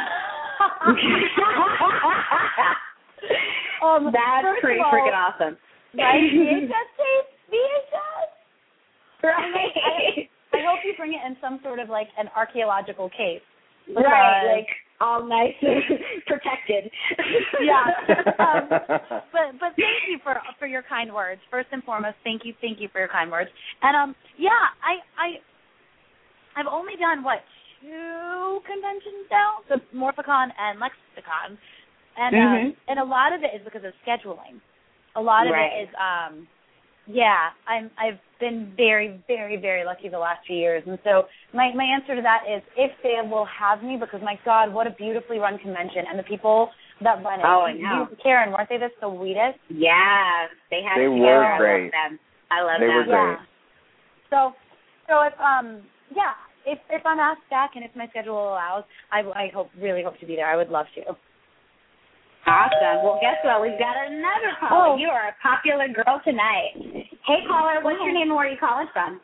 um, That's pretty all, freaking awesome. Right? V H S tape? V H S? Right. I, I hope you bring it in some sort of like an archaeological case. Right, like all nice protected. Yeah. Um, but but thank you for for your kind words. First and foremost, thank you, thank you for your kind words. And um yeah, I I I've only done what two conventions now, so Morphicon and Lexicon, and mm-hmm. um, and a lot of it is because of scheduling. A lot of right. it is um yeah, I'm I've been very, very, very lucky the last few years. And so my, my answer to that is if they will have me, because my God, what a beautifully run convention. And the people that run it. Oh, I know. You, Karen, weren't they the sweetest? Yeah, they had They to were I great. love them. I love they them. were great. Yeah. So so if um yeah, if if I'm asked back and if my schedule allows, I I hope really hope to be there. I would love to. Awesome. Well, guess what? We've got another caller. Oh. You are a popular girl tonight. Hey, caller, what's your name and where are you calling from?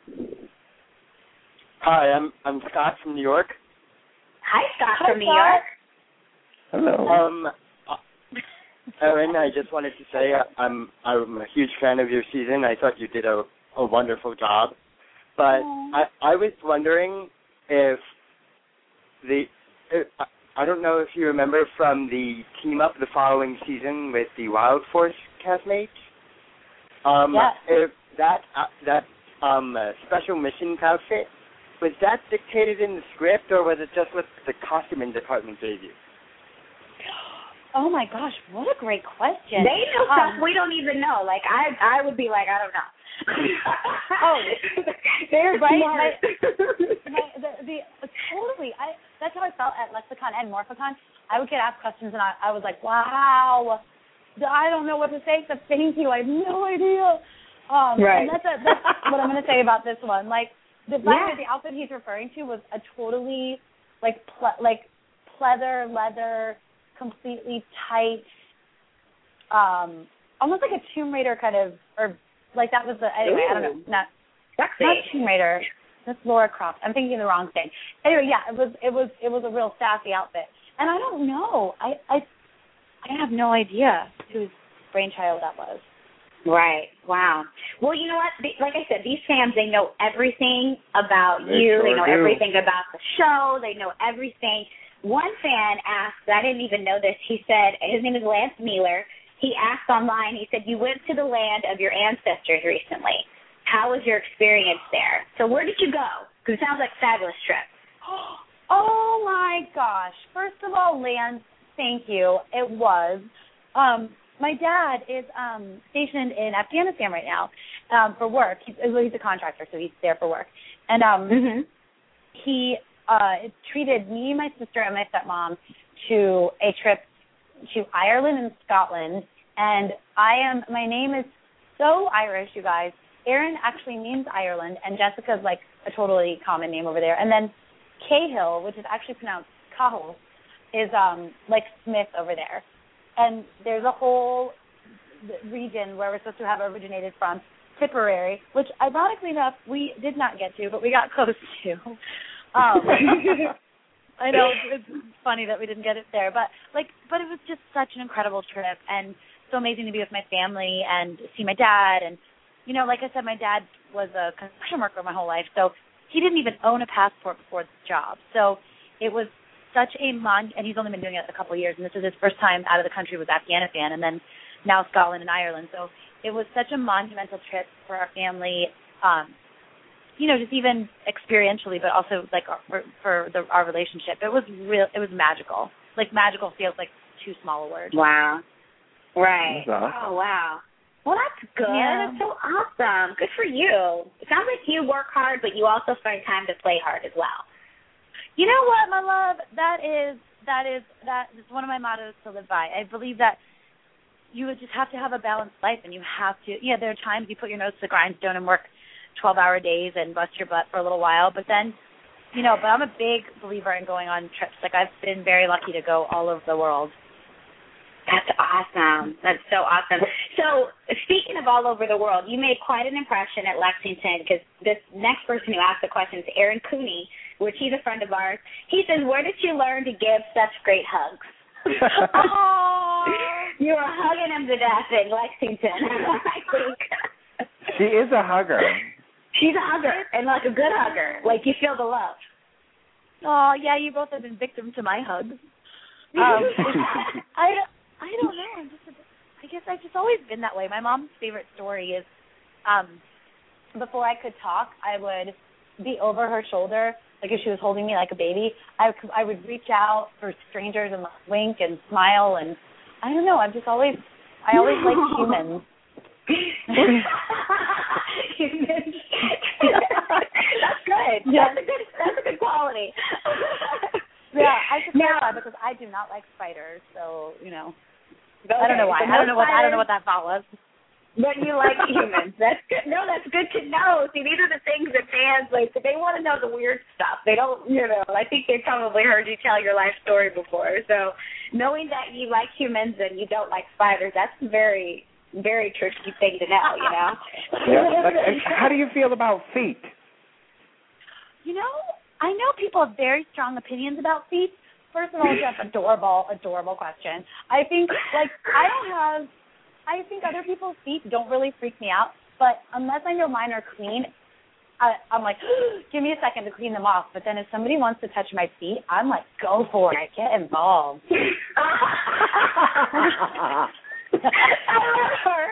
Hi, I'm I'm Scott from New York. Hi, Scott Hi, from New York. Hello. Um, Erin, I just wanted to say I'm I'm a huge fan of your season. I thought you did a, a wonderful job. But Aww. I I was wondering if the if, I don't know if you remember from the team up the following season with the Wild Force castmates. Um, yeah. If that uh, that um uh, special missions outfit, was that dictated in the script, or was it just what the costuming department gave you? Oh my gosh, what a great question. They know um, stuff we don't even know. Like I, I would be like, I don't know. oh, they're right. smart. My, my, the, the totally. I that's how I felt at Lexicon and Morphicon. I would get asked questions, and I, I was like, wow, I don't know what to say except thank you. I have no idea. Um, right. And that's, a, that's what I'm going to say about this one. Like the yeah. the outfit he's referring to was a totally like ple- like pleather leather. Completely tight, um, almost like a Tomb Raider kind of, or like that was the, anyway, Ooh. I don't know, not, Sexy. not Tomb Raider, that's Lara Croft. I'm thinking of the wrong thing. Anyway, yeah, it was, it was, it was a real sassy outfit. And I don't know, I, I, I have no idea whose brainchild that was. Right. Wow. Well, you know what? Like I said, these fans, they know everything about they you. Sure they know do. everything about the show. They know everything. One fan asked, I didn't even know this, he said, his name is Lance Mueller. He asked online, he said, you went to the land of your ancestors recently. How was your experience there? So where did you go? Because it sounds like a fabulous trip. Oh, my gosh. First of all, Lance, thank you. It was. Um, my dad is um, stationed in Afghanistan right now um, for work. He's, he's a contractor, so he's there for work. And um, mm-hmm. he... Uh, it treated me, my sister, and my stepmom to a trip to Ireland and Scotland. And I am, my name is so Irish, you guys. Erin actually means Ireland, and Jessica's like a totally common name over there. And then Cahill, which is actually pronounced Cahill, is um, like Smith over there. And there's a whole region where we're supposed to have originated from, Tipperary, which ironically enough we did not get to, but we got close to. Um, I know it's, it's funny that we didn't get it there, but like, but it was just such an incredible trip, and so amazing to be with my family and see my dad. And you know, like I said, my dad was a construction worker my whole life, so he didn't even own a passport before this job. So it was such a mon, and he's only been doing it a couple of years, and this is his first time out of the country with Afghanistan, and then now Scotland and Ireland. So it was such a monumental trip for our family. Um, you know, just even experientially, but also like for, for the, our relationship. It was real. It was magical. Like magical feels like too small a word. Wow. Right. Awesome. Oh, wow. Well, that's good. Yeah. That's so awesome. Good for you. It sounds like you work hard, but you also find time to play hard as well. You know what, my love? That is that is that is one of my mottos to live by. I believe that you would just have to have a balanced life, and you have to. Yeah, there are times you put your nose to the grindstone and work twelve-hour days and bust your butt for a little while, but then, you know, but I'm a big believer in going on trips. Like, I've been very lucky to go all over the world. That's awesome. That's so awesome. So, speaking of all over the world, you made quite an impression at Lexington, because this next person who asked the question is Aaron Cooney, which he's a friend of ours. He says, where did you learn to give such great hugs? Oh, you were hugging him to death in Lexington, I think. She is a hugger. She's a hugger, and like a good hugger. Like, you feel the love. Oh, yeah, you both have been victim to my hugs. Um, I, I don't know. I'm just, a, I guess I've just always been that way. My mom's favorite story is um, before I could talk, I would be over her shoulder, like if she was holding me like a baby. I, I would reach out for strangers and wink and smile, and I don't know. I'm just always, I always liked humans. That's good. Yeah. That's a good. That's a good quality. Yeah, I just know that because I do not like spiders. So you know, okay, I don't know why. So no I don't know spiders, what. I don't know what that thought was. But you like humans. That's good. No, that's good to know. See, these are the things that fans like. They want to know the weird stuff. They don't. You know. I think they probably heard you tell your life story before. So knowing that you like humans and you don't like spiders, that's very. Very tricky thing to know, you know. Yeah. Like, how do you feel about feet? You know, I know people have very strong opinions about feet. First of all, Jeff, adorable, adorable question. I think, like, I don't have, I think other people's feet don't really freak me out, but unless I know mine are clean, I, I'm like, give me a second to clean them off. But then if somebody wants to touch my feet, I'm like, go for it. Get involved. I love her.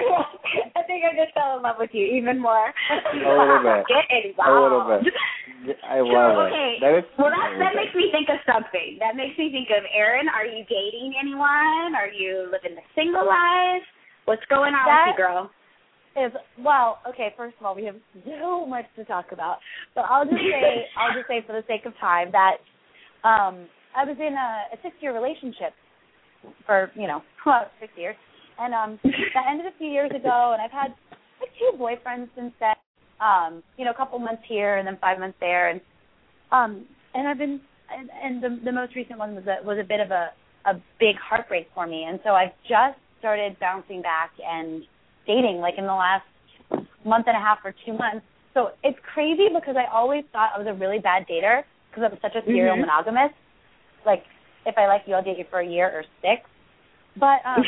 I think I just fell in love with you even more. A little bit. Get involved. A little bit. I love so, it. Okay. That is well, that that makes me think of something. That makes me think of Erin. Are you dating anyone? Are you living the single life? What's going on That with you, girl? Is well, okay. First of all, we have so much to talk about, but I'll just say, I'll just say for the sake of time that um, I was in a, a six-year relationship for you know well, six years, and um, that ended a few years ago, and I've had like two boyfriends since then. Um, you know, a couple months here and then five months there, and um, and I've been, and, and the the most recent one was a was a bit of a a big heartbreak for me, and so I've just started bouncing back and dating like in the last month and a half or two months. So it's crazy because I always thought I was a really bad dater because I'm such a serial mm-hmm. monogamist. Like, if I like you, I'll date you for a year or six. But um,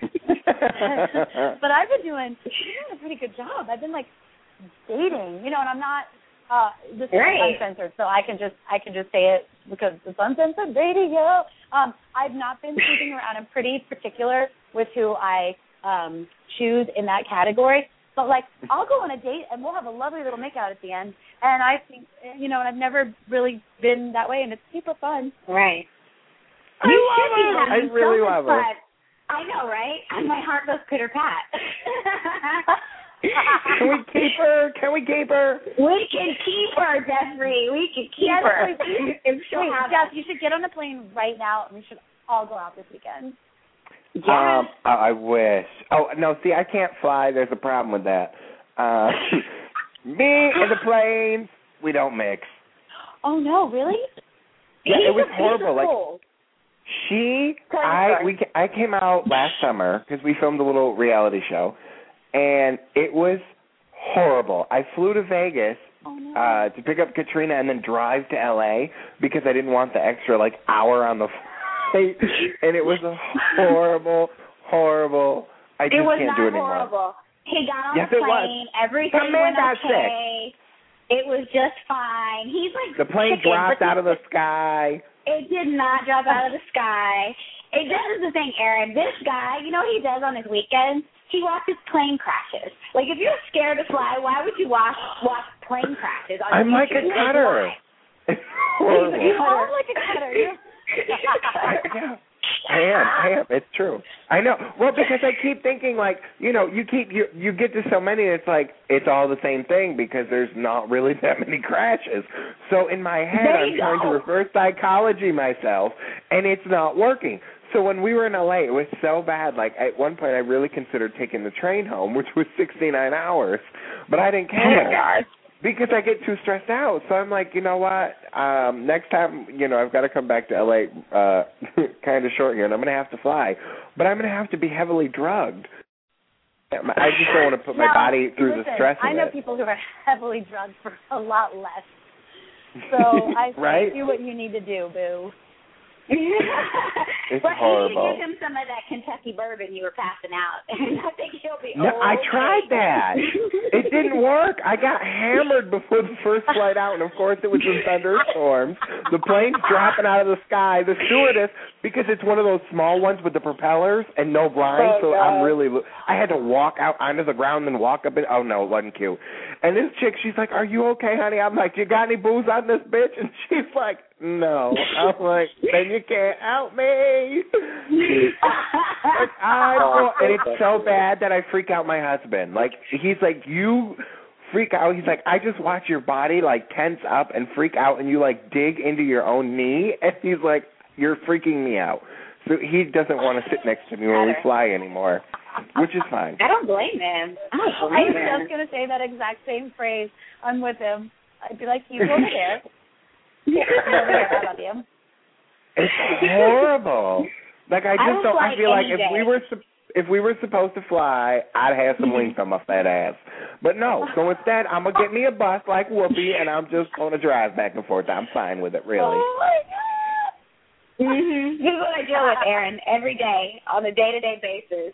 but I've been doing, I'm doing a pretty good job. I've been like dating, you know, and I'm not. Uh, this right. is uncensored, so I can just I can just say it because it's uncensored radio. Um, I've not been sleeping around. I'm pretty particular with who I um, choose in that category. But like, I'll go on a date and we'll have a lovely little makeout at the end. And I think, you know, and I've never really been that way, and it's super fun. Right. I you love should be it. having I really so much love fun. it. I know, right? And my heart goes pitter pat. Can we keep her? Can we keep her? We can keep her, Jeffrey. We can keep yes, her. Wait, Jeff, you should get on a plane right now, and we should all go out this weekend. Yeah. Um, I, I wish. Oh no, see, I can't fly. There's a problem with that. Uh, me and the planes, we don't mix. Oh no, really? Yeah, He's it was a, horrible. Like she, I, we, I came out last summer because we filmed a little reality show, and it was horrible. I flew to Vegas oh, no. uh, to pick up Katrina and then drive to L A because I didn't want the extra like hour on the flight, and it was a horrible, horrible. I just it was can't not do it anymore. Horrible. He got on yes, the it plane. was. Everything the man went got okay. Sick. It was just fine. He's like the plane chicken, dropped out of the sky. It did not drop out of the sky. It, this is the thing, Erin. This guy, you know what he does on his weekends? He watches plane crashes. Like, if you're scared to fly, why would you watch watch plane crashes? On I'm like a cutter. It's horrible. You are like a cutter. yeah. I am. I am. It's true. I know. Well, because I keep thinking, like, you know, you keep you you get to so many, it's like it's all the same thing because there's not really that many crashes. So in my head, I'm go. trying to reverse psychology myself, and it's not working. So when we were in L A, it was so bad. Like at one point, I really considered taking the train home, which was sixty-nine hours, but I didn't care. Oh my God. Because I get too stressed out. So I'm like, you know what? Um, next time, you know, I've got to come back to L A uh, kind of short here, and I'm going to have to fly. But I'm going to have to be heavily drugged. I just don't want to put my now, body through listen, the stress of I know it. people who are heavily drugged for a lot less. So I say right? do what you need to do, boo. It's but horrible. you need to give him some of that Kentucky bourbon you were passing out, and I think he'll be. No, okay. I tried that. It didn't work. I got hammered before the first flight out, and of course it was in thunderstorms. The plane's dropping out of the sky. The stewardess, because it's one of those small ones with the propellers and no blinds, oh, so God. I'm really. I had to walk out onto the ground and walk up it. Oh no, it wasn't cute. And this chick, she's like, "Are you okay, honey?" I'm like, "You got any booze on this bitch?" And she's like, "No." I'm like, "Then you can't help me." Like, I don't, and it's so bad that I freak out my husband. Like he's like, "You freak out." He's like, "I just watch your body like tense up and freak out, and you like dig into your own knee." And he's like, "You're freaking me out." So he doesn't want to sit next to me when we fly anymore, which is fine. I don't blame him. I don't I blame was him. just gonna say that exact same phrase. I'm with him. I'd be like, you over there. You over there. I love you. It's horrible. Like I just I don't. I feel like any if day. we were if we were supposed to fly, I'd have some wings on my fat ass. But no. So instead, I'm gonna get me a bus like Whoopi, and I'm just gonna drive back and forth. I'm fine with it, really. Oh my God. Mm-hmm. This is what I deal with, Erin, every day on a day-to-day basis.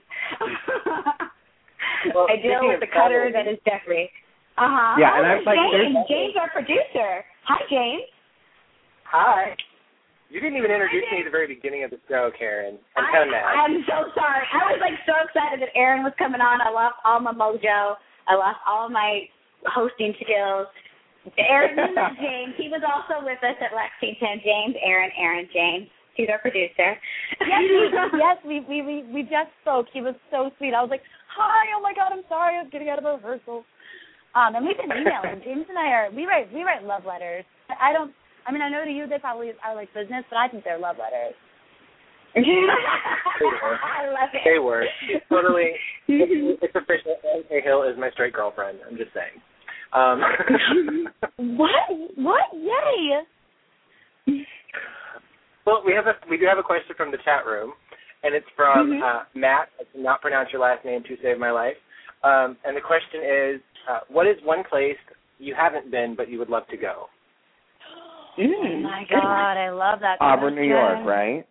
Well, I deal with the cutter that is Jeffrey. Uh huh. Yeah, and oh, I'm like, James. there's- James, our producer. Hi, James. Hi. You didn't even introduce me at the very beginning of the show, Karen. I'm kind of mad. I'm so sorry. I was like so excited that Erin was coming on. I lost all my mojo. I lost all my hosting skills. Aaron, this is James. He was also with us at Lexington. James, Aaron, Aaron, James. He's our producer. Yes, we, yes, we, we we we just spoke. He was so sweet. I was like, hi, oh my God, I'm sorry, I was getting out of a rehearsal. Um, and we've been emailing. James and I are we write we write love letters. I don't. I mean, I know to you they probably are like business, but I think they're love letters. I love it. They were. It's totally. It's, it's official. A Hill is my straight girlfriend. I'm just saying. Um, what? What? Yay! Well, we have a we do have a question from the chat room, and it's from Mm-hmm. uh, Matt. I cannot pronounce your last name to save my life. Um, and the question is, uh, what is one place you haven't been but you would love to go? Mm, oh my God, I love that. Auburn, New York, question. right?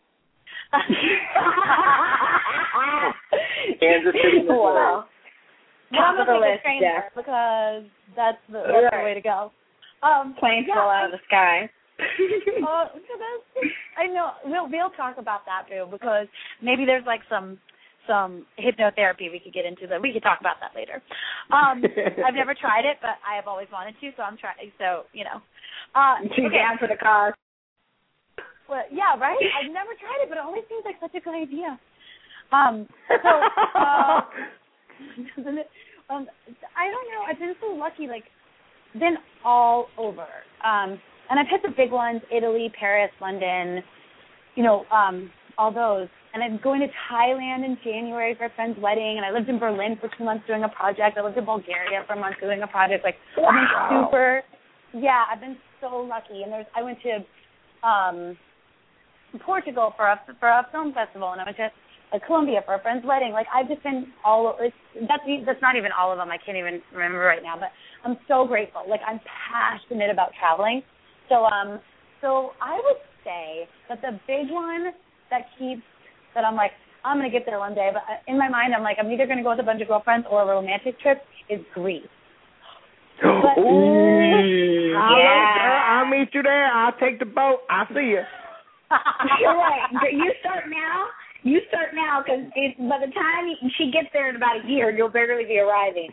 Kansas City, Missouri. Wow. Top of the list, train yeah. Because that's the, that's Right. the way to go. Um, Planes yeah, fall out of the sky. uh, I know. We'll we'll talk about that too because maybe there's like some some hypnotherapy we could get into. That we could talk about that later. Um, I've never tried it, but I have always wanted to, so I'm trying. So you know, uh, She's okay. down for the cause. Well, yeah, right. I've never tried it, but it always seems like such a good idea. Um, so uh, doesn't it? Um, I don't know. I've been so lucky. Like, been all over. Um. And I've hit the big ones, Italy, Paris, London, you know, um, all those. And I'm going to Thailand in January for a friend's wedding. And I lived in Berlin for two months doing a project. I lived in Bulgaria for a month doing a project. Like, wow. I've been super, yeah, I've been so lucky. And there's, I went to um, Portugal for a, for a film festival. And I went to uh, Colombia for a friend's wedding. Like, I've just been all over. It's, that's, that's not even all of them. I can't even remember right now. But I'm so grateful. Like, I'm passionate about traveling. So um, so I would say that the big one that keeps, that I'm like, I'm going to get there one day, but in my mind I'm like, I'm either going to go with a bunch of girlfriends or a romantic trip, is Greece. But, Ooh, yeah. girl, I'll meet you there. I'll take the boat. I'll see you. You're right. You start now. You start now because by the time she gets there in about a year, you'll barely be arriving.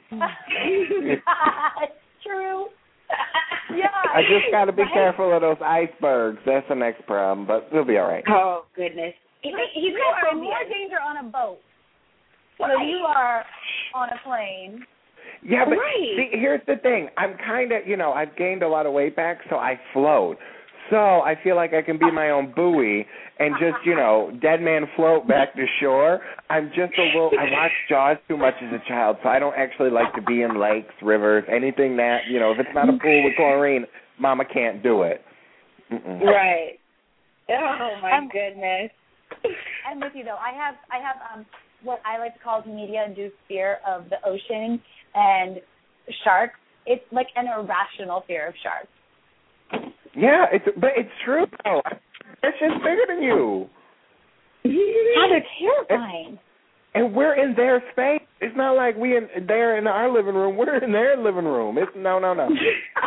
It's true. Yeah. I just got to be right? careful of those icebergs. That's the next problem, but we'll be all right. Oh, goodness. He, You are in more danger on a boat than you are on a plane. Yeah, but right. see, here's the thing. I'm kind of, you know, I've gained a lot of weight back, so I float. So I feel like I can be my own buoy and just, you know, dead man float back to shore. I'm just a little, I watched Jaws too much as a child, so I don't actually like to be in lakes, rivers, anything that, you know, if it's not a pool with chlorine, Mama can't do it. Mm-mm. Right. Oh, my I'm, goodness. I'm with you, though. I have, I have um, what I like to call media-induced fear of the ocean and sharks. It's like an irrational fear of sharks. Yeah, it's but it's true though. That shit's bigger than you. Yeah, they're terrifying. And, and we're in their space. It's not like we in they're in our living room. We're in their living room. It's no, no, no. Yeah,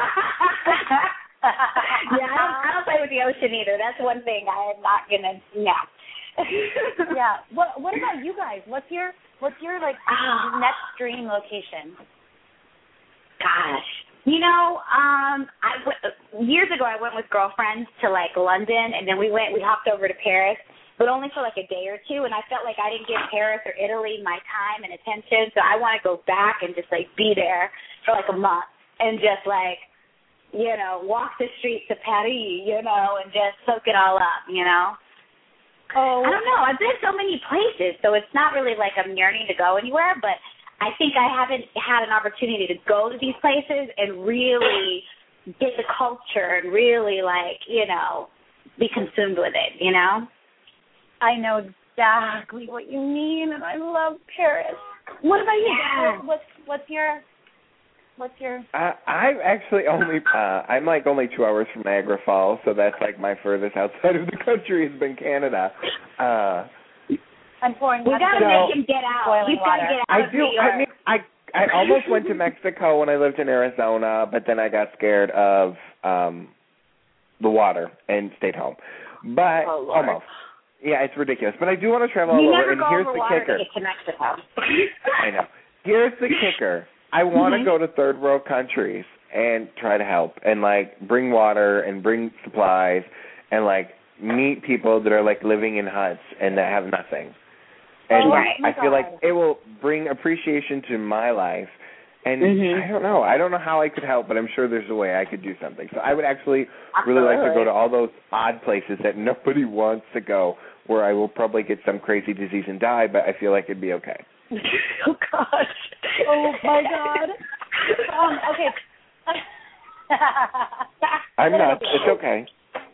I don't, I don't play with the ocean either. That's one thing I am not gonna. No. Yeah. What What about you guys? What's your What's your like Ah. next dream location? Gosh. You know, um, I w- years ago I went with girlfriends to like London, and then we went, we hopped over to Paris, but only for like a day or two, and I felt like I didn't give Paris or Italy my time and attention, so I want to go back and just like be there for like a month and just like, you know, walk the streets of Paris, you know, and just soak it all up, you know. Oh, I don't know. I've been so many places, so it's not really like I'm yearning to go anywhere, but I think I haven't had an opportunity to go to these places and really get the culture and really, like, you know, be consumed with it, you know? I know exactly what you mean, and I love Paris. What about you? Yeah. What's What's your What's your? Uh, I'm actually only uh, I'm like only two hours from Niagara Falls, so that's like my furthest outside of the country has been Canada. Uh, I'm pouring. We got to So- make him get out. Boiling He's got to water. get out I of do. New York. I mean, I I almost went to Mexico when I lived in Arizona, but then I got scared of um the water and stayed home. But Oh, Lord. almost. Yeah, it's ridiculous. But I do want to travel you all never over, and go here's over the water kicker. to get to Mexico. I know. Here's the kicker. I want to Mhm. go to third world countries, and try to help and, like, bring water and bring supplies and, like, meet people that are, like, living in huts and that have nothing. And oh, right. I feel like it will bring appreciation to my life. And mm-hmm. I don't know. I don't know how I could help, but I'm sure there's a way I could do something. So I would actually really Absolutely. like to go to all those odd places that nobody wants to go, where I will probably get some crazy disease and die, but I feel like it'd be okay. Oh, gosh. Oh, my God. Um, okay. I'm not. It's okay.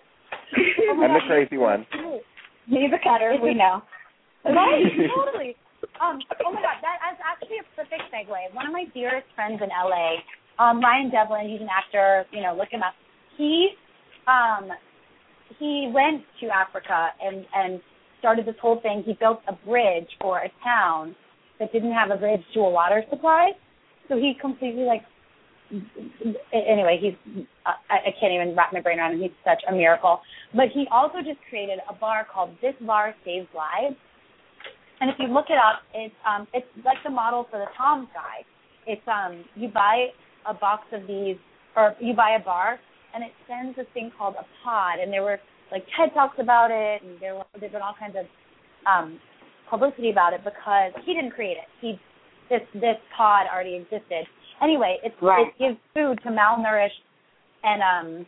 Oh I'm the God. crazy one. He's a cutter, we know. Right, totally. Um, oh my God, that is actually a perfect segue. One of my dearest friends in L A, um, Ryan Devlin, he's an actor. You know, look him up. He, um, he went to Africa and and started this whole thing. He built a bridge for a town that didn't have a bridge to a water supply. So he completely like. Anyway, he's I, I can't even wrap my brain around him. He's such a miracle. But he also just created a bar called This Bar Saves Lives. And if you look it up, it's um it's like the model for the Tom's Guide. It's um you buy a box of these, or you buy a bar, and it sends this thing called a pod. And there were like TED Talks about it, and there were there've been all kinds of um publicity about it because he didn't create it. He this this pod already existed. Anyway, it's right. it gives food to malnourished and um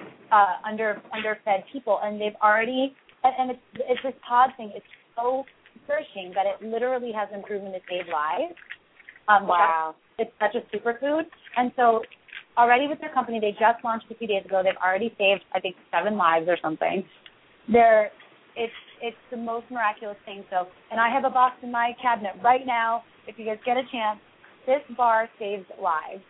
uh under underfed people, and they've already and, and it's it's this pod thing. It's so nourishing that it literally has been proven to save lives. Um, wow. It's such a superfood. And so already with their company, they just launched a few days ago. They've already saved, I think, seven lives or something. They're, it's it's the most miraculous thing. So, and I have a box in my cabinet right now. If you guys get a chance, This Bar Saves Lives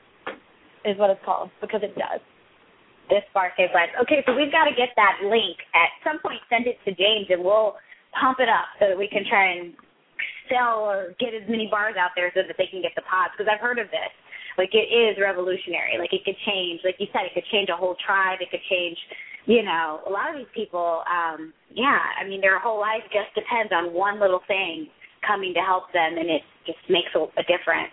is what it's called, because it does. This Bar Saves Lives. Okay, so we've got to get that link. At some point, send it to James, and we'll pump it up so that we can try and sell or get as many bars out there so that they can get the pods, because I've heard of this. Like, it is revolutionary. Like, it could change, like you said, it could change a whole tribe. It could change, you know, a lot of these people, um, yeah, I mean, their whole life just depends on one little thing coming to help them, and it just makes a, a difference.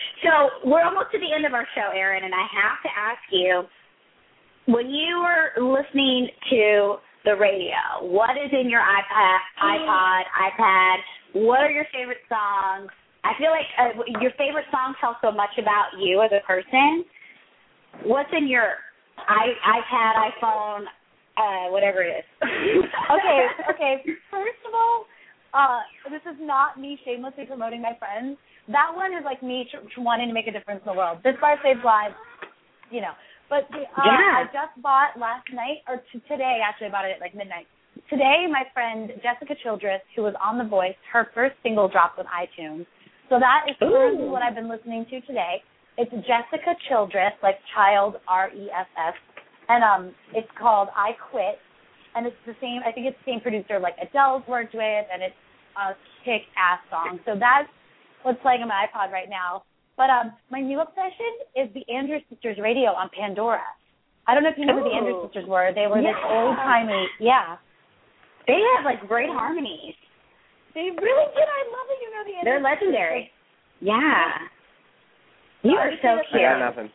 So we're almost to the end of our show, Erin, and I have to ask you, when you were listening to the radio, what is in your iPad, iPod, iPad? What are your favorite songs? I feel like uh, your favorite song tells so much about you as a person. What's in your I, iPad, iPhone, uh, whatever it is? okay, okay. First of all, uh, this is not me shamelessly promoting my friends. That one is like me tr- tr- wanting to make a difference in the world. This Bar Saves Lives, you know. But the, uh, yeah. I just bought last night, or t- today, actually, I bought it at like midnight. Today, my friend Jessica Childress, who was on The Voice, her first single dropped on iTunes. So that is currently what I've been listening to today. It's Jessica Childress, like child, R E S S, and um, it's called I Quit. And it's the same, I think it's the same producer like Adele's worked with, and it's a kick-ass song. So that's what's playing on my iPod right now. But um, my new obsession is the Andrews Sisters radio on Pandora. I don't know if you know Ooh. who the Andrews Sisters were. They were yeah. this old-timey, yeah. They have, like, great harmonies. They really did. I love that you know the Andrews They're legendary. Sisters. Yeah. You are so cute. I got nothing.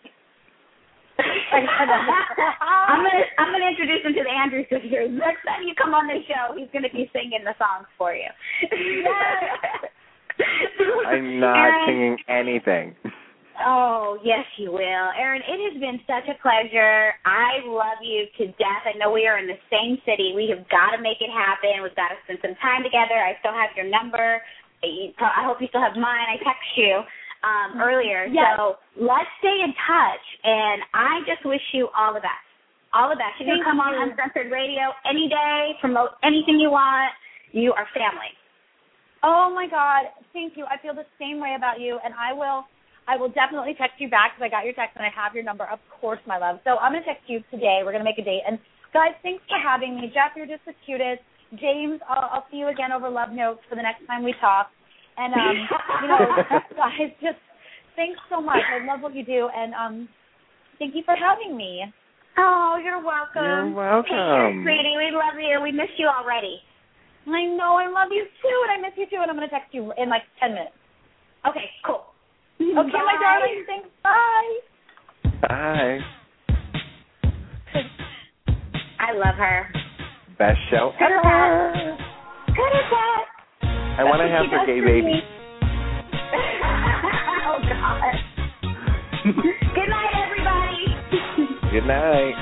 I'm gonna I'm gonna introduce him to the Andrews Sisters. Next time you come on the show, he's gonna be singing the songs for you. Yes. I'm not Erin, singing anything. Oh, yes, you will. Erin, it has been such a pleasure. I love you to death. I know we are in the same city. We have got to make it happen. We've got to spend some time together. I still have your number. I hope you still have mine. I texted you um, earlier. Yes. So let's stay in touch, and I just wish you all the best. All the best. You can come on Uncensored Radio any day, promote anything you want. You are family. Oh, my God. Thank you. I feel the same way about you, and I will I will definitely text you back because I got your text and I have your number, of course, my love. So I'm going to text you today. We're going to make a date. And, guys, thanks for having me. Jeff, you're just the cutest. James, I'll, I'll see you again over Love Notes for the next time we talk. And, um, you know, guys, just thanks so much. I love what you do, and um, thank you for having me. Oh, you're welcome. You're welcome. Take care, sweetie. We love you. We miss you already. I know. I love you, too, and I miss you, too, and I'm going to text you in, like, ten minutes. Okay, cool. Okay, Bye. my darling. Thanks. Bye. Bye. I love her. Best show Good ever. Pat. Good Pat. I want to have her gay baby. Oh, God. Good night, everybody. Good night.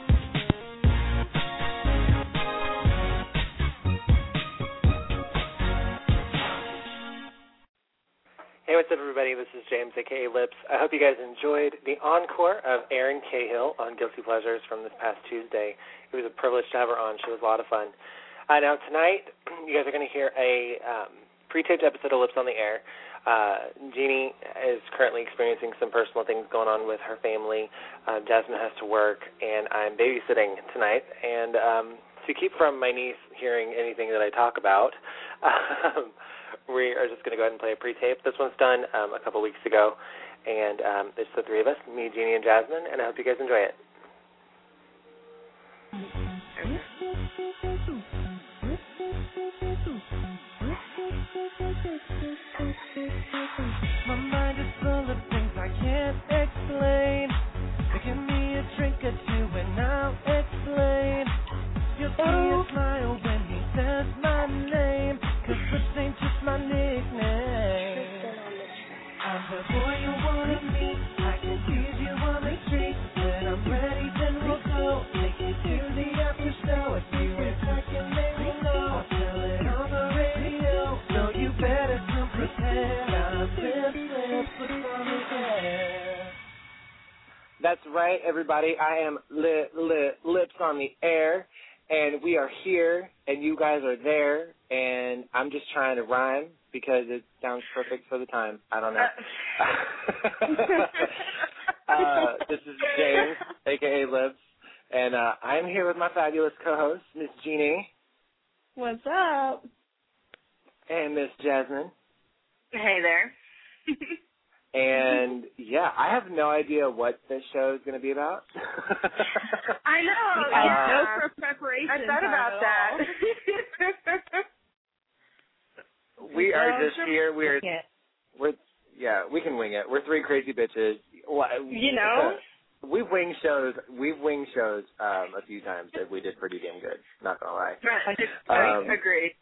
Hey, what's up, everybody? This is James, a k a. Lips. I hope you guys enjoyed the encore of Erin Cahill on Guilty Pleasures from this past Tuesday. It was a privilege to have her on. She was a lot of fun. Uh, now, tonight, you guys are going to hear a um, pre-taped episode of Lips on the Air. Uh, Jeannie is currently experiencing some personal things going on with her family. Uh, Jasmine has to work, and I'm babysitting tonight. And um, to keep from my niece hearing anything that I talk about, um, we are just going to go ahead and play a pre-tape. This one's done um, a couple weeks ago, and um, it's the three of us, me, Jeannie, and Jasmine, and I hope you guys enjoy it. My mind is full of things I can't explain. Give me a drink or two and I'll explain. You'll see a smile when he says my name, 'cause Lips ain't just my nickname. I'm the boy you wanna meet. I can tease you on the street. When I'm ready, then we'll go. Take you to the after show. If you ain't talking, then we know. I'll tell it on the radio, so you better come prepared. I'm Lips, Lips, Lips on the air. That's right, everybody. I am li- li- Lips on the Air, and we are here, and you guys are there, and I'm just trying to rhyme because it sounds perfect for the time. I don't know. uh, this is James, a k a. Lips, and uh, I'm here with my fabulous co-host, Miss Jeannie. What's up? And Miss Jasmine. Hey there. And, yeah, I have no idea what this show is going to be about. I know. Uh, yeah. No for preparation. I thought about that. We are No, just sure. here. We're, Yeah. we're, yeah, we can wing it. We're three crazy bitches. You know? We've winged shows. We've winged shows um, a few times that we did pretty damn good. Not gonna lie. Right. Um, Agreed.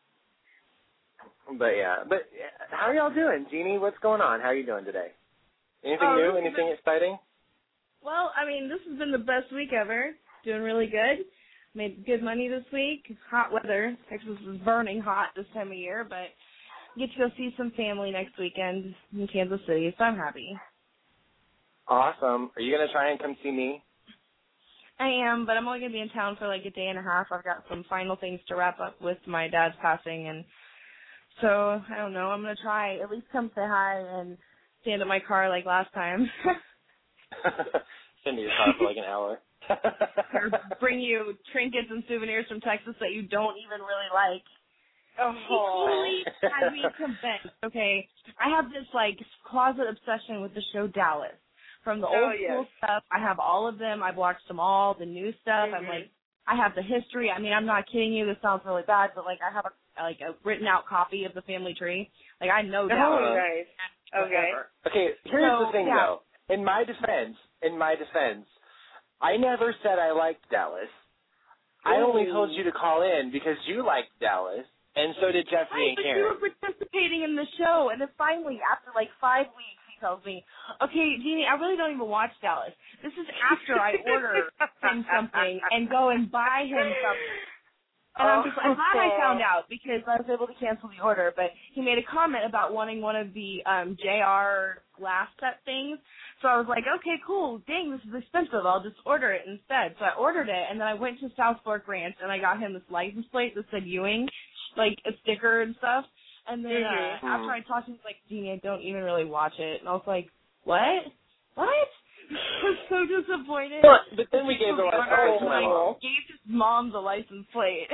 But yeah, but how are y'all doing, Jeannie? What's going on? How are you doing today? Anything Oh, new? this has Anything been- exciting? Well, I mean, this has been the best week ever. Doing really good. Made good money this week. It's hot weather. Texas is burning hot this time of year, but get to go see some family next weekend in Kansas City, so I'm happy. Awesome. Are you gonna try and come see me? I am, but I'm only going to be in town for like a day and a half. I've got some final things to wrap up with my dad's passing, and so, I don't know, I'm going to try at least come say hi and stand at my car like last time. Send me your car for like an hour. Or bring you trinkets and souvenirs from Texas that you don't even really like. Oh. He totally had me convinced. Okay, I have this like closet obsession with the show Dallas. From the Oh, old yes. school stuff, I have all of them. I've watched them all. The new stuff, Mm-hmm. I'm like, I have the history. I mean, I'm not kidding you. This sounds really bad, but like I have a like a written out copy of the family tree. Like I know Dallas. Oh, nice. Okay. Okay, here's So, the thing, yeah. though. In my defense, in my defense, I never said I liked Dallas. I only told you to call in because you liked Dallas, and so did Jeffrey Right, and but Karen. you were participating in the show, and then finally, after like five weeks, he tells me, okay, Jeannie, I really don't even watch Dallas. This is after I order him something and go and buy him something. And I'm just I'm glad I found out because I was able to cancel the order, but he made a comment about wanting one of the um J R glass set things. So I was like, okay, cool. Dang, this is expensive. I'll just order it instead. So I ordered it, and then I went to South Fork Ranch, and I got him this license plate that said Ewing, like a sticker and stuff. And then Mm-hmm. uh, after I talked to him, he's like, Jeannie, I don't even really watch it. And I was like, what? What? I was so disappointed. But, but then we gave the license I plate to my mom. gave his mom the license plate.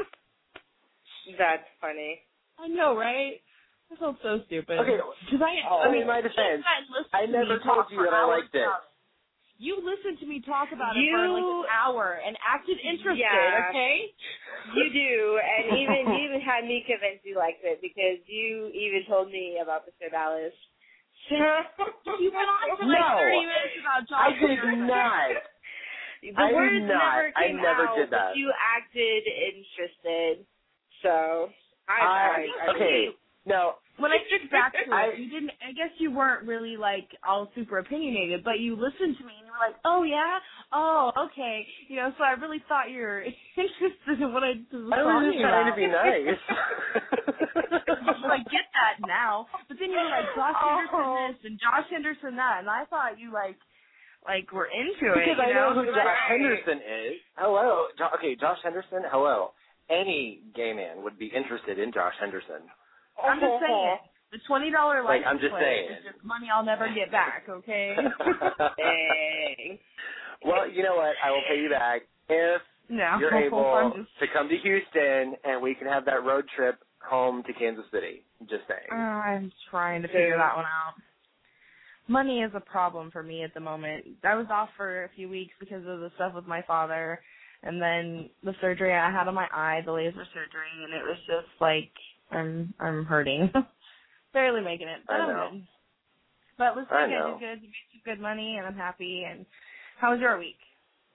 That's funny. I know, right? I felt so stupid. Okay, Because I, oh, I mean, in my defense, you I never told you that I liked it. You listened to me talk about You- it for like an hour and acted interested, Yeah. okay? You do, and even you even had me convinced you liked it because you even told me about the show Dallas. You went on for like No, thirty minutes about Josh I did Anderson. not. The I did words not. never I came never out, did that. but you acted interested. So I, I, I, I okay. No. When I think back to it, I- you didn't. I guess you weren't really like all super opinionated, but you listened to me and you were like, "Oh yeah, oh okay," you know. So I really thought you were interested in what I was I was talking just trying about. to be nice. I get that now, but then you were like Josh Henderson this and Josh Henderson that, and I thought you like, like were into it. Because you I know who so Josh like, Henderson is. Hello. Jo- okay, Josh Henderson, hello. Any gay man would be interested in Josh Henderson. I'm just saying. The twenty dollar Like, license I'm just plate saying. is just money I'll never get back, okay? Dang. Well, you know what? I will pay you back if No, you're I'm able just- to come to Houston and we can have that road trip home to Kansas City. Just saying. Uh, I'm trying to figure that one out. Money is a problem for me at the moment. I was off for a few weeks because of the stuff with my father, and then the surgery I had on my eye, the laser surgery, and it was just like I'm I'm hurting, barely making it, but I I'm know. good. But looks I like I, know. did good. You made some good money, and I'm happy. And how was your week?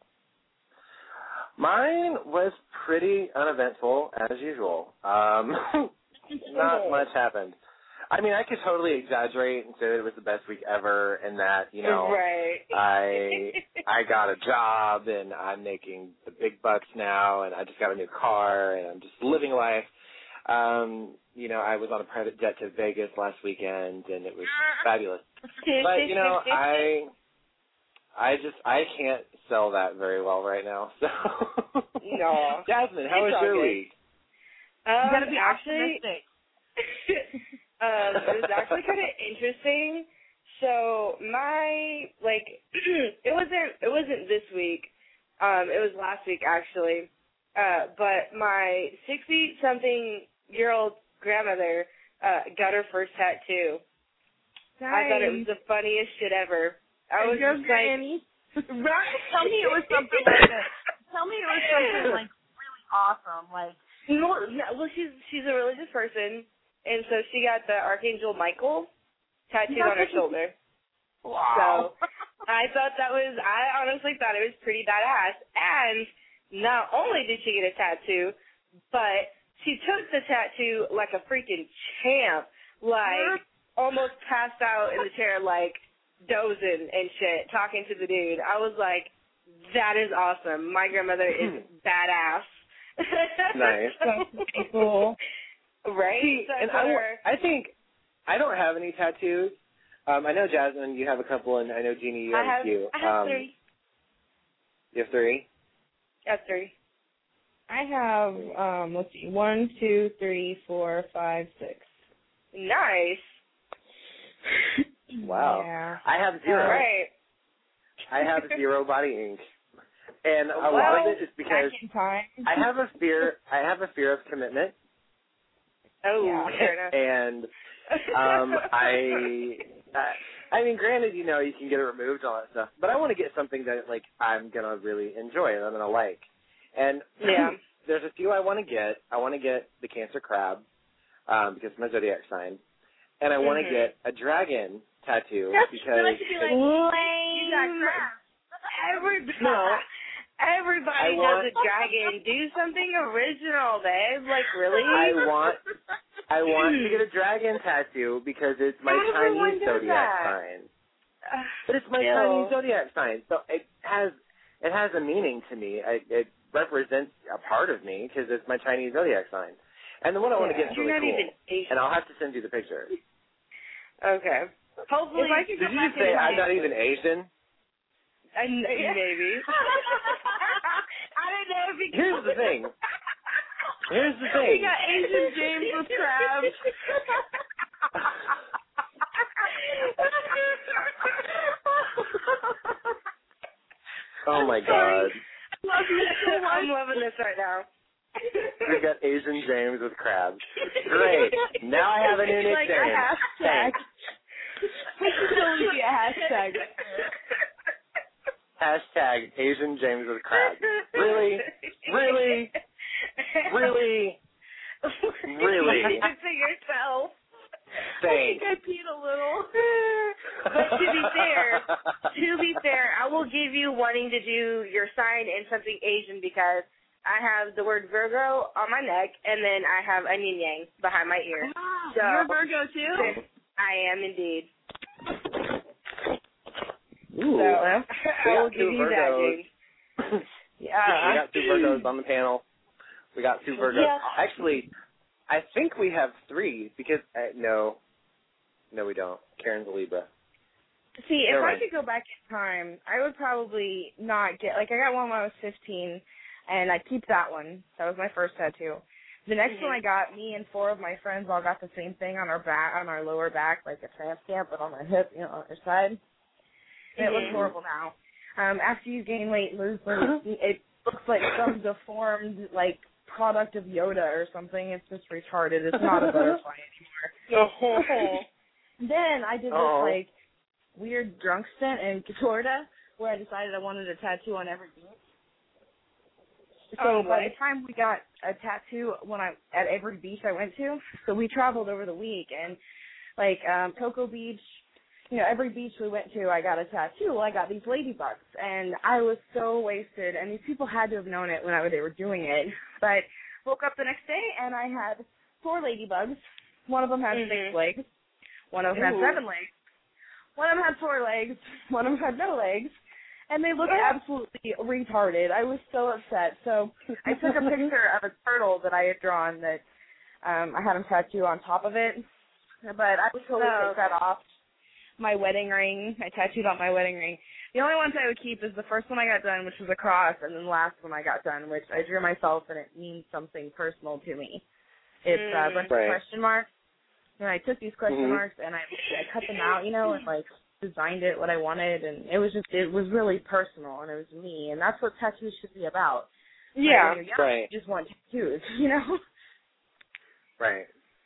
Mine was pretty uneventful, as usual. Um, not much happened. I mean, I could totally exaggerate and say that it was the best week ever and that, you know, right. I I got a job and I'm making the big bucks now and I just got a new car and I'm just living life. Um, you know, I was on a private jet to Vegas last weekend and it was fabulous. But, you know, I I just, I can't sell that very well right now. So, No. Jasmine, how was It's all your good. week? Um, You gotta be actually, optimistic. um, it was actually kind of interesting. So my like, it wasn't it wasn't this week. Um, it was last week actually. Uh, but my sixty something year old grandmother uh, got her first tattoo. Nice. I thought it was the funniest shit ever. I was Your just granny. like, right? Tell me it was something like that. Tell me it was something like really awesome, like. No, no, well, she's she's a religious person, and so she got the Archangel Michael tattooed on her shoulder. Wow. So I thought that was, I honestly thought it was pretty badass. And not only did she get a tattoo, but she took the tattoo like a freaking champ, like almost passed out in the chair, like dozing and shit, talking to the dude. I was like, that is awesome. My grandmother is badass. Nice. That's pretty cool. Right? See, So I and told I, her, I think I don't have any tattoos. Um, I know Jasmine, you have a couple, and I know Jeannie, you I have, have, a few. I have um, three. You have three? I have three. I have, um, let's see, one, two, three, four, five, six. Nice. Wow. Yeah. I have zero. Right. I have zero body ink. And a Well, lot of it is because Back in time. I have a fear. I have a fear of commitment, Oh, Yeah. fair enough. and um, I, I, I mean, granted, you know, you can get it removed and all that stuff, but I want to get something that like I'm gonna really enjoy and I'm gonna like. And Yeah. there's a few I want to get. I want to get the Cancer crab um, because it's my zodiac sign, and I want to Mhm. get a dragon tattoo That's because really to be like, lame. Everybody, No. everybody I want- does a dragon. Do something original, babe. Like, really? I want I want to get a dragon tattoo because it's my Everyone Chinese does zodiac that. sign. Uh, But it's my Ew. Chinese zodiac sign, so it has it has a meaning to me. It, it represents a part of me because it's my Chinese zodiac sign. And the one I want to get is You're really not cool. even Asian. And I'll have to send you the picture. Okay. Hopefully, If I could Did go you back just say in I'm time. not even Asian? I, maybe. I don't know if he Here's the thing. Here's the We thing. got Asian James with crabs. Oh my sorry. God. Love you so much. I'm loving this right now. We got Asian James with crabs. Great. Now I have a new Like a nickname. hashtag. This should totally be a hashtag. Hashtag Asian James with crabs. Really? Really? Really? Really? Keep it to yourself. Saint. I think I peed a little. But to be fair, to be fair, I will give you wanting to do your sign in something Asian because I have the word Virgo on my neck and then I have a yin yang behind my ear. Ah, So you're Virgo too? I am indeed. Ooh. So We I will got give two you that, Virgos. James. Yeah. We got two Virgos on the panel. We got two Virgos. Yeah. Actually, I think we have three because uh, no, no, we don't. Karen's a Libra. See, if Never I mind. could go back in time, I would probably not get, like, I got one when I was fifteen, and I keep that one. That was my first tattoo. The next Mm-hmm. one I got, me and four of my friends all got the same thing on our back, on our lower back, like a tramp stamp, but on our hip, you know, on our side. And it looks Mhm. horrible now. Um, after you gain weight, lose weight, it looks like some deformed, like, product of Yoda or something. It's just retarded. It's not a butterfly anymore. Then I did this, Oh. like, weird drunk stint in Florida where I decided I wanted a tattoo on every beach. So Oh, by what? the time we got a tattoo when I at every beach I went to, so we traveled over the week and like um Cocoa Beach, you know, every beach we went to I got a tattoo. Well, I got these ladybugs and I was so wasted and these people had to have known it when I, they were doing it. But woke up the next day and I had four ladybugs. One of them had Mhm. six legs. One of them had Ooh. seven legs. One of them had four legs. One of them had no legs. And they looked absolutely retarded. I was so upset. So I took a picture of a turtle that I had drawn that um, I had him tattoo on top of it. But I would totally Oh, take that off. My wedding ring, I tattooed on my wedding ring. The only ones I would keep is the first one I got done, which was a cross, and then the last one I got done, which I drew myself, and it means something personal to me. It's uh, a bunch Right. of question marks. And I took these question Mhm. marks and I, I cut them out, you know, and like designed it what I wanted, and it was just it was really personal, and it was me, and that's what tattoos should be about. Yeah. When you're young, Right. you just want tattoos, you know. Right.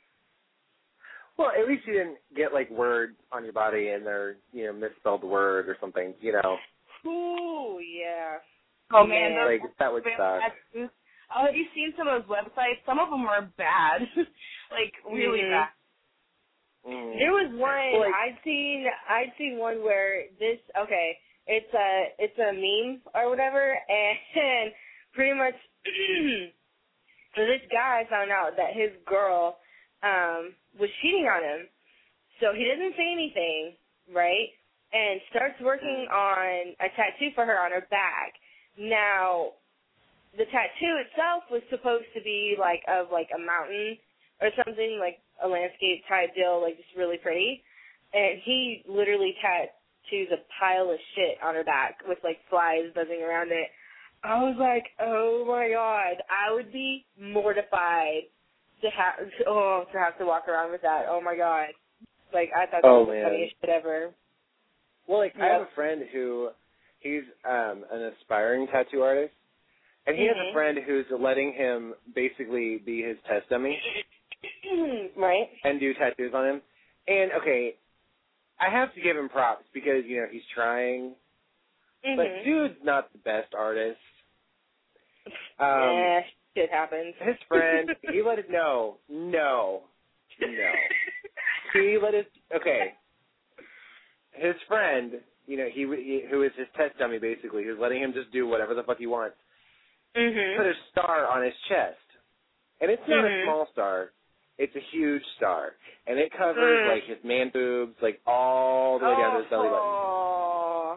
Well, at least you didn't get like word on your body and they're, you know, misspelled word or something, you know. Ooh, yeah. Oh man, Yeah. those Like that would suck. tattoos. Oh, have you seen some of those websites? Some of them are bad, like really Mhm. bad. Mm. There was one Like- I'd seen. I'd seen one where this. Okay, it's a it's a meme or whatever, and pretty much, so this guy found out that his girl um was cheating on him, so he doesn't say anything, right? And starts working on a tattoo for her on her back. Now, the tattoo itself was supposed to be like of like a mountain or something, like a landscape type deal, like just really pretty. And he literally tattoos a pile of shit on her back with like flies buzzing around it. I was like, oh my god, I would be mortified to have oh to have to walk around with that. Oh my god, like I thought that Oh, was the man. funniest shit ever. Well, like I Yeah. have a friend who he's um an aspiring tattoo artist, and he has Mhm. a friend who's letting him basically be his test dummy Right. and do tattoos on him. And okay, I have to give him props because you know he's trying, Mhm. but dude's not the best artist. Um, yeah, shit happens. His friend, he let it know, no, no. He let it. Okay. His friend, you know, he, he who is his test dummy basically, who's letting him just do whatever the fuck he wants. Mhm. Put a star on his chest, and it's not Mhm. a small star; it's a huge star, and it covers Mm. like his man boobs, like all the way down to his belly button. Oh.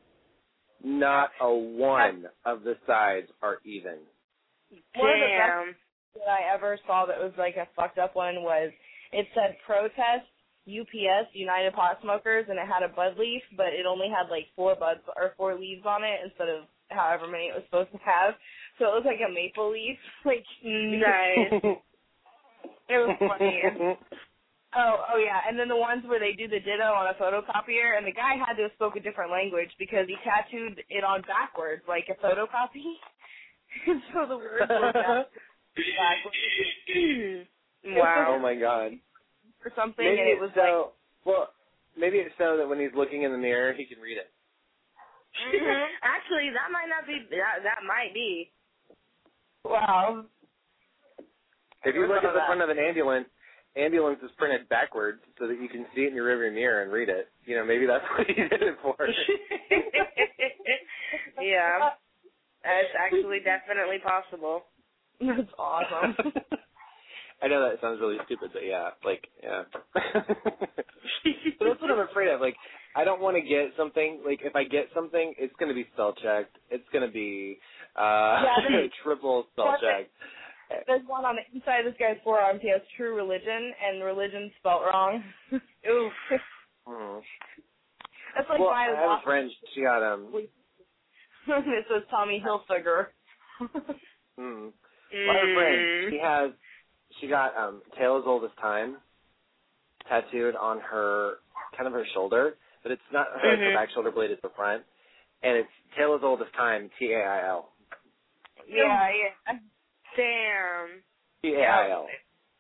Not a one of the sides are even. One of the Damn. best that I ever saw that was like a fucked up one was it said protest U P S, United Pot Smokers, and it had a bud leaf, but it only had like four buds or four leaves on it instead of however many it was supposed to have. So it was like a maple leaf. Like Nice. It was funny. And, oh, oh yeah, and then the ones where they do the ditto on a photocopier, and the guy had to have spoke a different language because he tattooed it on backwards, like a photocopy. And so the words were backwards. Wow. Oh my god. Or something, Maybe and it it's was so, like, well, maybe it's so that when he's looking in the mirror, he can read it. Mhm. Actually, that might not be. That, that might be. wow. If you Never look thought at of the that. front of an ambulance ambulance is printed backwards so that you can see it in your rearview mirror and read it. You know, maybe that's what he did it for. Yeah. That's actually definitely possible. That's awesome. I know that sounds really stupid, but yeah, like, yeah. But that's what I'm afraid of. Like, I don't want to get something, like, if I get something, it's going to be spell checked. It's going to be uh, yeah, triple spell checked. There's one on the inside of this guy's forearm. He has True Religion, and religion spelled wrong. Oof. Mm. That's like well, my I have a friend, she got, um... it says Tommy Hilfiger. mm. Well, I have a friend, she has, she got um, Tale as Old as Time tattooed on her, kind of her shoulder, but it's not her, mm-hmm. her back shoulder blade, it's the front, and it's Tale as Old as Time, T A I L. Yeah, yeah. Damn. T A I L.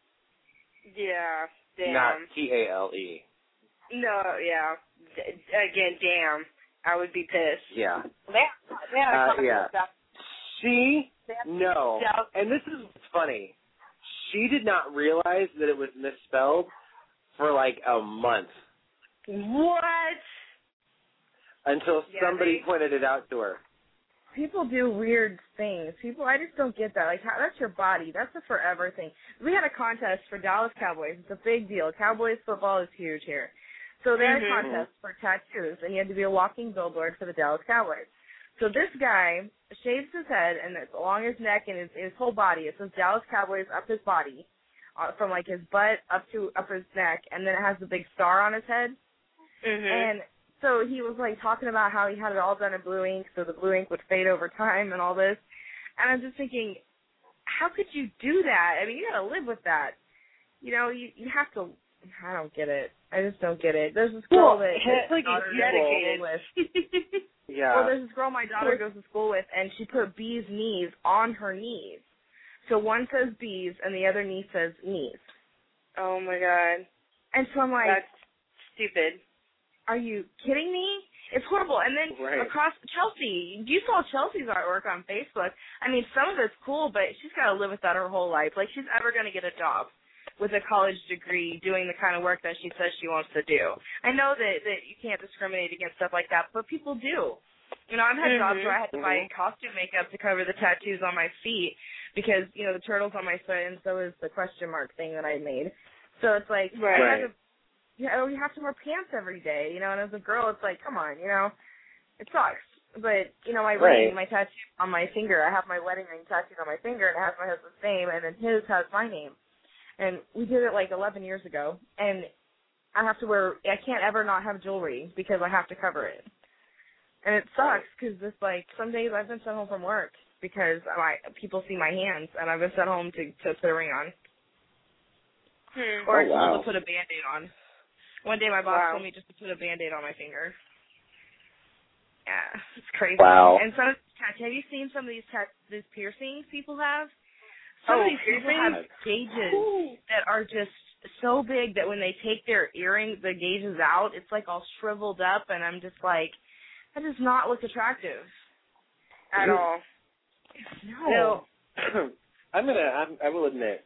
Yeah, damn. Not T A L E. No, yeah. D- again, damn. I would be pissed. Yeah. They, they had a uh, yeah. She, no. And this is funny. She did not realize that it was misspelled for like a month. What? Until yeah, somebody they, pointed it out to her. People do weird things. People, I just don't get that. Like, how, that's your body. That's a forever thing. We had a contest for Dallas Cowboys. It's a big deal. Cowboys football is huge here. So they had mm-hmm. a contest for tattoos, and you had to be a walking billboard for the Dallas Cowboys. So this guy shaves his head, and it's along his neck and his, his whole body. It says Dallas Cowboys up his body, uh, from like his butt up to up his neck, and then it has the big star on his head. Mm-hmm. And so he was like talking about how he had it all done in blue ink, so the blue ink would fade over time and all this. And I'm just thinking, how could you do that? I mean, you got to live with that. You know, you you have to. I don't get it. I just don't get it. There's this girl well, that it's like he's dedicated. With. Yeah. Well, there's this girl my daughter goes to school with, and she put B's knees on her knees. So one says B's, and the other knee says knees. Oh my god. And so I'm like, that's stupid. Are you kidding me? It's horrible. And then right. across Chelsea, you saw Chelsea's artwork on Facebook. I mean, some of it's cool, but she's got to live with that her whole life. Like, she's ever going to get a job with a college degree doing the kind of work that she says she wants to do. I know that, that you can't discriminate against stuff like that, but people do. You know, I've had mm-hmm. jobs where I had to mm-hmm. buy costume makeup to cover the tattoos on my feet because, you know, the turtle's on my foot, and so is the question mark thing that I made. So it's like, right. I had to, you know, you have to wear pants every day, you know, and as a girl, it's like, come on, you know, it sucks. But, you know, my right. ring, my tattoo on my finger, I have my wedding ring tattooed on my finger, and it has my husband's name, and then his has my name. And we did it like eleven years ago, and I have to wear, I can't ever not have jewelry because I have to cover it. And it sucks because this, like, some days I've been sent home from work because my, people see my hands, and I've been sent home to, to put a ring on. Hmm. Or oh, wow. to put a Band-Aid on. One day my boss wow. told me just to put a Band-Aid on my finger. Yeah, it's crazy. Wow. And some, have you seen some of these tat- these piercings people have? Some oh, of these people piercings? have gauges Ooh. that are just so big that when they take their earrings, the gauges out, it's like all shriveled up, and I'm just like, that does not look attractive. At all. No. Now, I'm gonna. I'm, I will admit,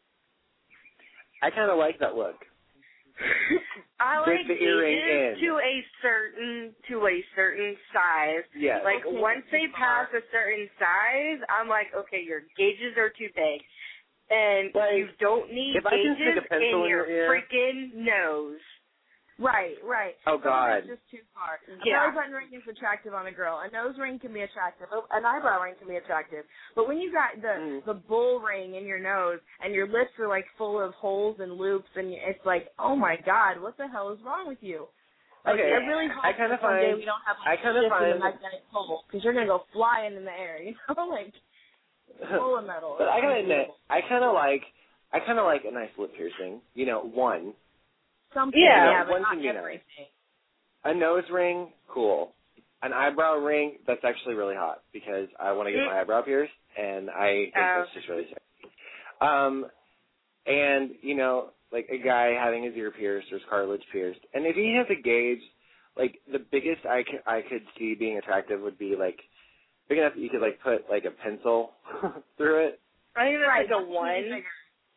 I kind of like that look. I like the earring gauges in. to a certain to a certain size. Yes. Like Okay, once they pass a certain size, I'm like, okay, your gauges are too big, and like, you don't need if I can stick gauges a pencil in your in your ear, freaking nose. Right, right. Oh, God. It's just too far. A Yeah. belly button ring is attractive on a girl. A nose ring can be attractive. An eyebrow ring can be attractive. But when you got the mm. the bull ring in your nose and your lips are, like, full of holes and loops, and it's like, oh, my God, what the hell is wrong with you? Like, okay. I really hope I kind of someday find. we don't have, I like, kind of shift in the find. magnetic pole because you're going to go flying in the air, you know? Like, full of metal. But I gotta admit, I kind of like. I kind of like a nice lip piercing. You know, one. Something, Yeah, yeah, but one not can be nice. everything. A nose ring, cool. An eyebrow ring, that's actually really hot because I want to get my eyebrow pierced, and I think Oh. that's just really sexy. Um, and, you know, like a guy having his ear pierced or his cartilage pierced, and if he has a gauge, like the biggest I could, I could see being attractive would be like big enough that you could like put like a pencil through it. I think that's Right, like a that's one. bigger.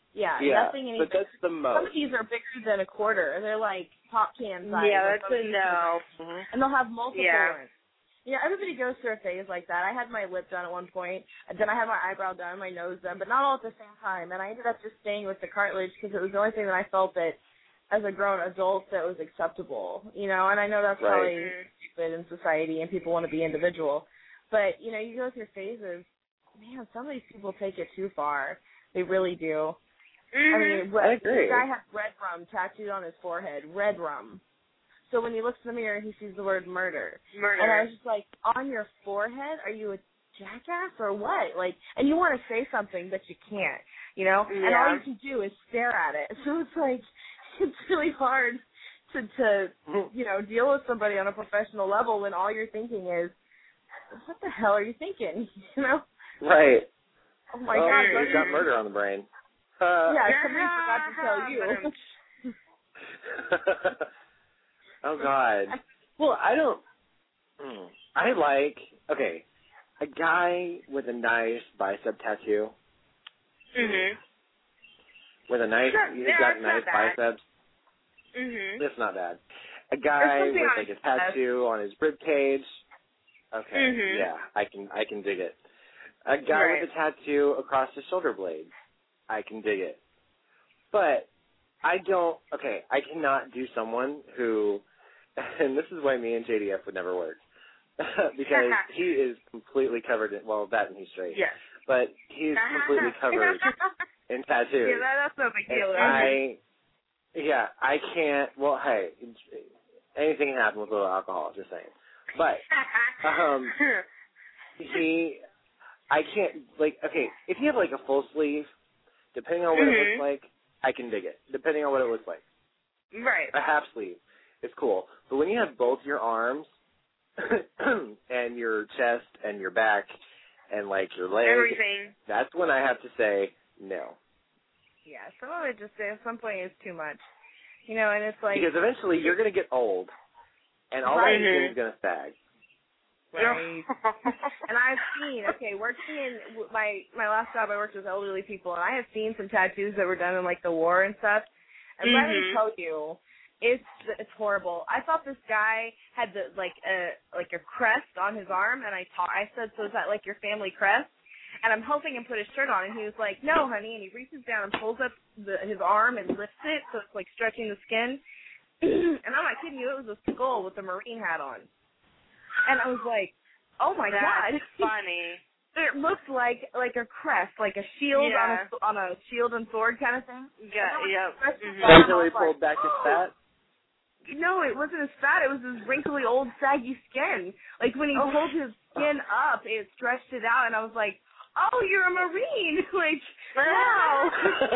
Yeah, Yeah, nothing any but that's the Some most. of these are bigger than a quarter. They're like pop can size. Yeah, and that's some of a these no. are- Mhm. And they'll have multiple Yeah. ones. Yeah, everybody goes through a phase like that. I had my lip done at one point, and then I had my eyebrow done, my nose done, but not all at the same time. And I ended up just staying with the cartilage because it was the only thing that I felt that, as a grown adult, that was acceptable. You know, and I know that's Right. probably stupid in society, and people want to be individual. But, you know, you go through phases. Man, some of these people take it too far. They really do. Mm-hmm. I mean, I agree. the guy has red rum tattooed on his forehead. Red rum. So when he looks in the mirror, he sees the word murder. Murder. And I was just like, on your forehead? Are you a jackass or what? Like, and you want to say something, but you can't, you know? And all Yeah. you can do is stare at it. So it's like, it's really hard to, to, you know, deal with somebody on a professional level when all you're thinking is, what the hell are you thinking? You know? Right. Oh my oh, God. You've got murder on the brain. Uh, Yeah, somebody forgot to tell you. Oh, God. Well, I don't... Hmm. I like... Okay, a guy with a nice bicep tattoo. Mhm. With a nice... Sure, He's yeah, got it's nice not bad. biceps. Mhm. It's not bad. A guy something with on like a his chest. tattoo on his rib cage. Okay, Mhm. yeah, I can I can dig it. A guy Right. with a tattoo across the shoulder blade. I can dig it. But I don't. Okay, I cannot do someone who, and this is why me and J D F would never work, because he is completely covered in. Well, that and he's straight. Yes. But he's completely covered in tattoos. Yeah, that, that's no big deal. And I, yeah, I can't. Well, hey, anything can happen with a little alcohol. Just saying. But um, he, I can't like. Okay, if you have like a full sleeve, depending on what Mhm. it looks like, I can dig it. Depending on what it looks like, Right. a half sleeve is cool. But when you have both your arms and your chest and your back and like your legs, Everything. that's when I have to say no. Yeah, some of it just at some point is too much. You know, and it's like... Because eventually you're going to get old, and all Right. that skin is going to sag. Right. And I've seen, okay, working in my my last job, I worked with elderly people, and I have seen some tattoos that were done in like the war and stuff. And let me Mhm. tell you, it's it's horrible. I thought this guy had the like a like a crest on his arm, and I ta- I said, so is that like your family crest? And I'm helping him put his shirt on, and he was like, no, honey. And he reaches down and pulls up the, his arm and lifts it, so it's like stretching the skin. And I'm not kidding you, it was a skull with a Marine hat on. And I was like, oh my That's God. funny. It looked like like a crest, like a shield Yeah. on a on a shield and sword kind of thing. Yeah, yeah. Mhm. That's how he pulled back his fat? No, it wasn't his fat. It was his wrinkly, old, saggy skin. Like when he Oh. pulled his skin up, it stretched it out, and I was like, "Oh, you're a Marine!" Like, wow.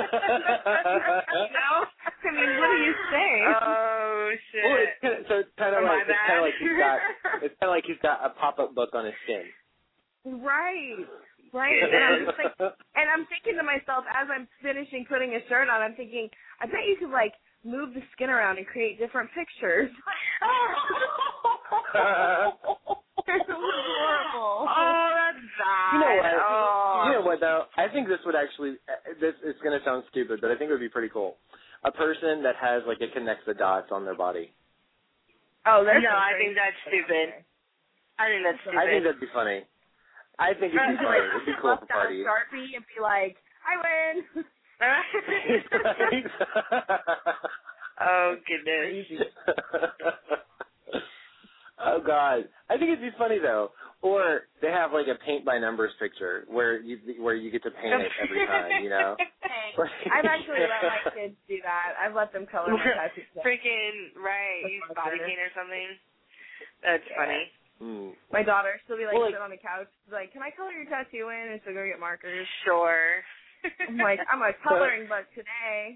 You know? I mean, what do you say? Oh shit. Well, it's kind of, so it's kind of Am I like it's kind bad? of like he's got it's kind of like he's got a pop-up book on his skin. Right. Right. And I'm, just like, and I'm thinking to myself as I'm finishing putting his shirt on, I'm thinking, I bet you could like move the skin around and create different pictures. It was horrible. Oh, that's bad. You know what? Oh. You know what though? I think this would actually this is going to sound stupid, but I think it would be pretty cool. A person that has like it connects the dots on their body. Oh, that's No, I think that's stupid. I think that's stupid. I think that'd be funny. I think it'd be funny. It'd be cool for Left out a parties. Sharpie and be like, I win. Oh goodness. Oh God, I think it'd be funny though. Or they have like a paint by numbers picture where you where you get to paint it every time, you know. Hey, I've actually let my kids do that. I've let them color my tattoos. Freaking right, use body paint or something. That's Yeah. funny. Mm. My daughter, she'll be like, Well, like- sit on the couch, she's like, can I color your tattoo in? And she'll go get markers. Sure. I'm like, I'm a coloring book today.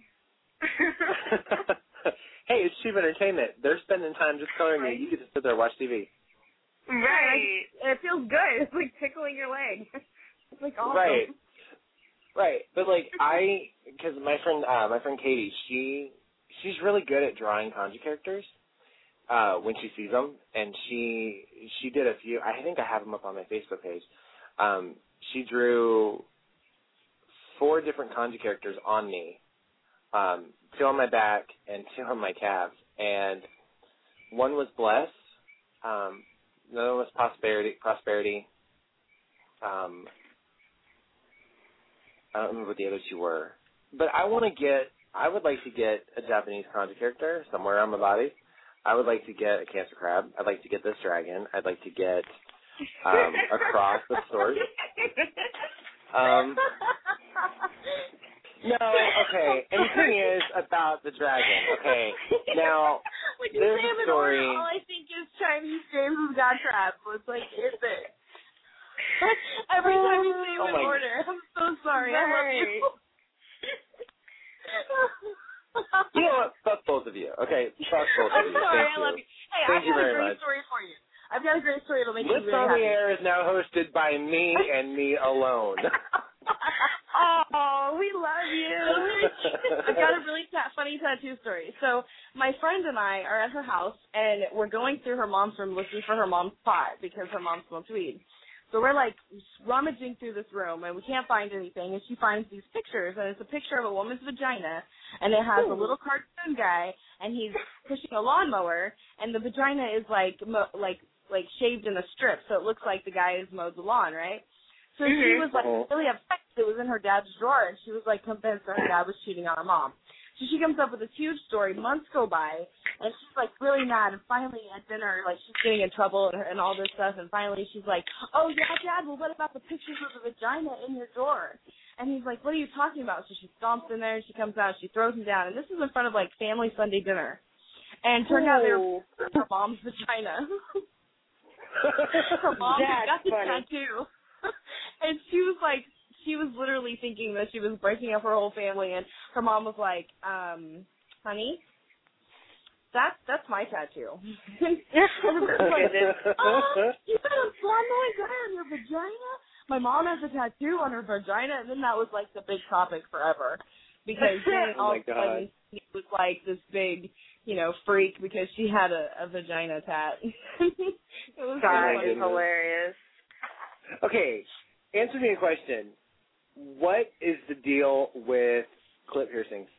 Hey, it's cheap entertainment. They're spending time just coloring it. You get to sit there and watch T V. Right. And it feels good. It's like tickling your leg. It's like awesome. Right. Right. But like I, because my friend, uh, my friend Katie, she, she's really good at drawing kanji characters. Uh, when she sees them, and she, she did a few. I think I have them up on my Facebook page. Um, she drew four different kanji characters on me, um, two on my back and two on my calves. And one was bless, um, another one was prosperity. Prosperity. Um, I don't remember what the other two were, but I want to get. I would like to get a Japanese kanji character somewhere on my body. I would like to get a cancer crab. I'd like to get this dragon. I'd like to get um, a cross of sorts. Um, no, okay. And the thing is about the dragon. Okay, now when you there's say a them in story. order, all I think is Chinese James has got trapped. So it's like, is it? Every time you say them Oh in my order, I'm so sorry. I love you. You know what? Fuck both of you. Okay, fuck both of I'm you. sorry, Thank I love you. you. Hey, Thank I've you got a very great much. story for you. I've got a great story that'll make you Lips really on the happy. Air is now hosted by me and me alone. Oh, we love you. I've got a really ta- funny tattoo story. So my friend and I are at her house, and we're going through her mom's room looking for her mom's pot because her mom smokes weed. So we're, like, rummaging through this room, and we can't find anything, and she finds these pictures, and it's a picture of a woman's vagina, and it has a little cartoon guy, and he's pushing a lawnmower, and the vagina is, like, mo- like, like shaved in a strip, so it looks like the guy has mowed the lawn, right? So Mm-hmm. she was, like, really upset because it was in her dad's drawer, and she was, like, convinced that her dad was cheating on her mom. So she comes up with this huge story. Months go by, and she's, like, really mad. And finally at dinner, like, she's getting in trouble and, and all this stuff. And finally she's like, oh, yeah, Dad, well, what about the pictures of the vagina in your drawer? And he's like, what are you talking about? So she stomps in there, and she comes out, she throws him down. And this is in front of, like, family Sunday dinner. And turned out they were her mom's vagina. Her mom That's got the funny. tattoo. And she was like, she was literally thinking that she was breaking up her whole family, and her mom was like, um, honey, that's that's my tattoo. Everybody's like, oh, you got a lawnmower guy on your vagina? My mom has a tattoo on her vagina, and then that was like the big topic forever. Because then Oh all my of a sudden she was like this big, you know, freak because she had a, a vagina tat. It was That so funny. is hilarious. Okay, answer me a question. What is the deal with clit piercings?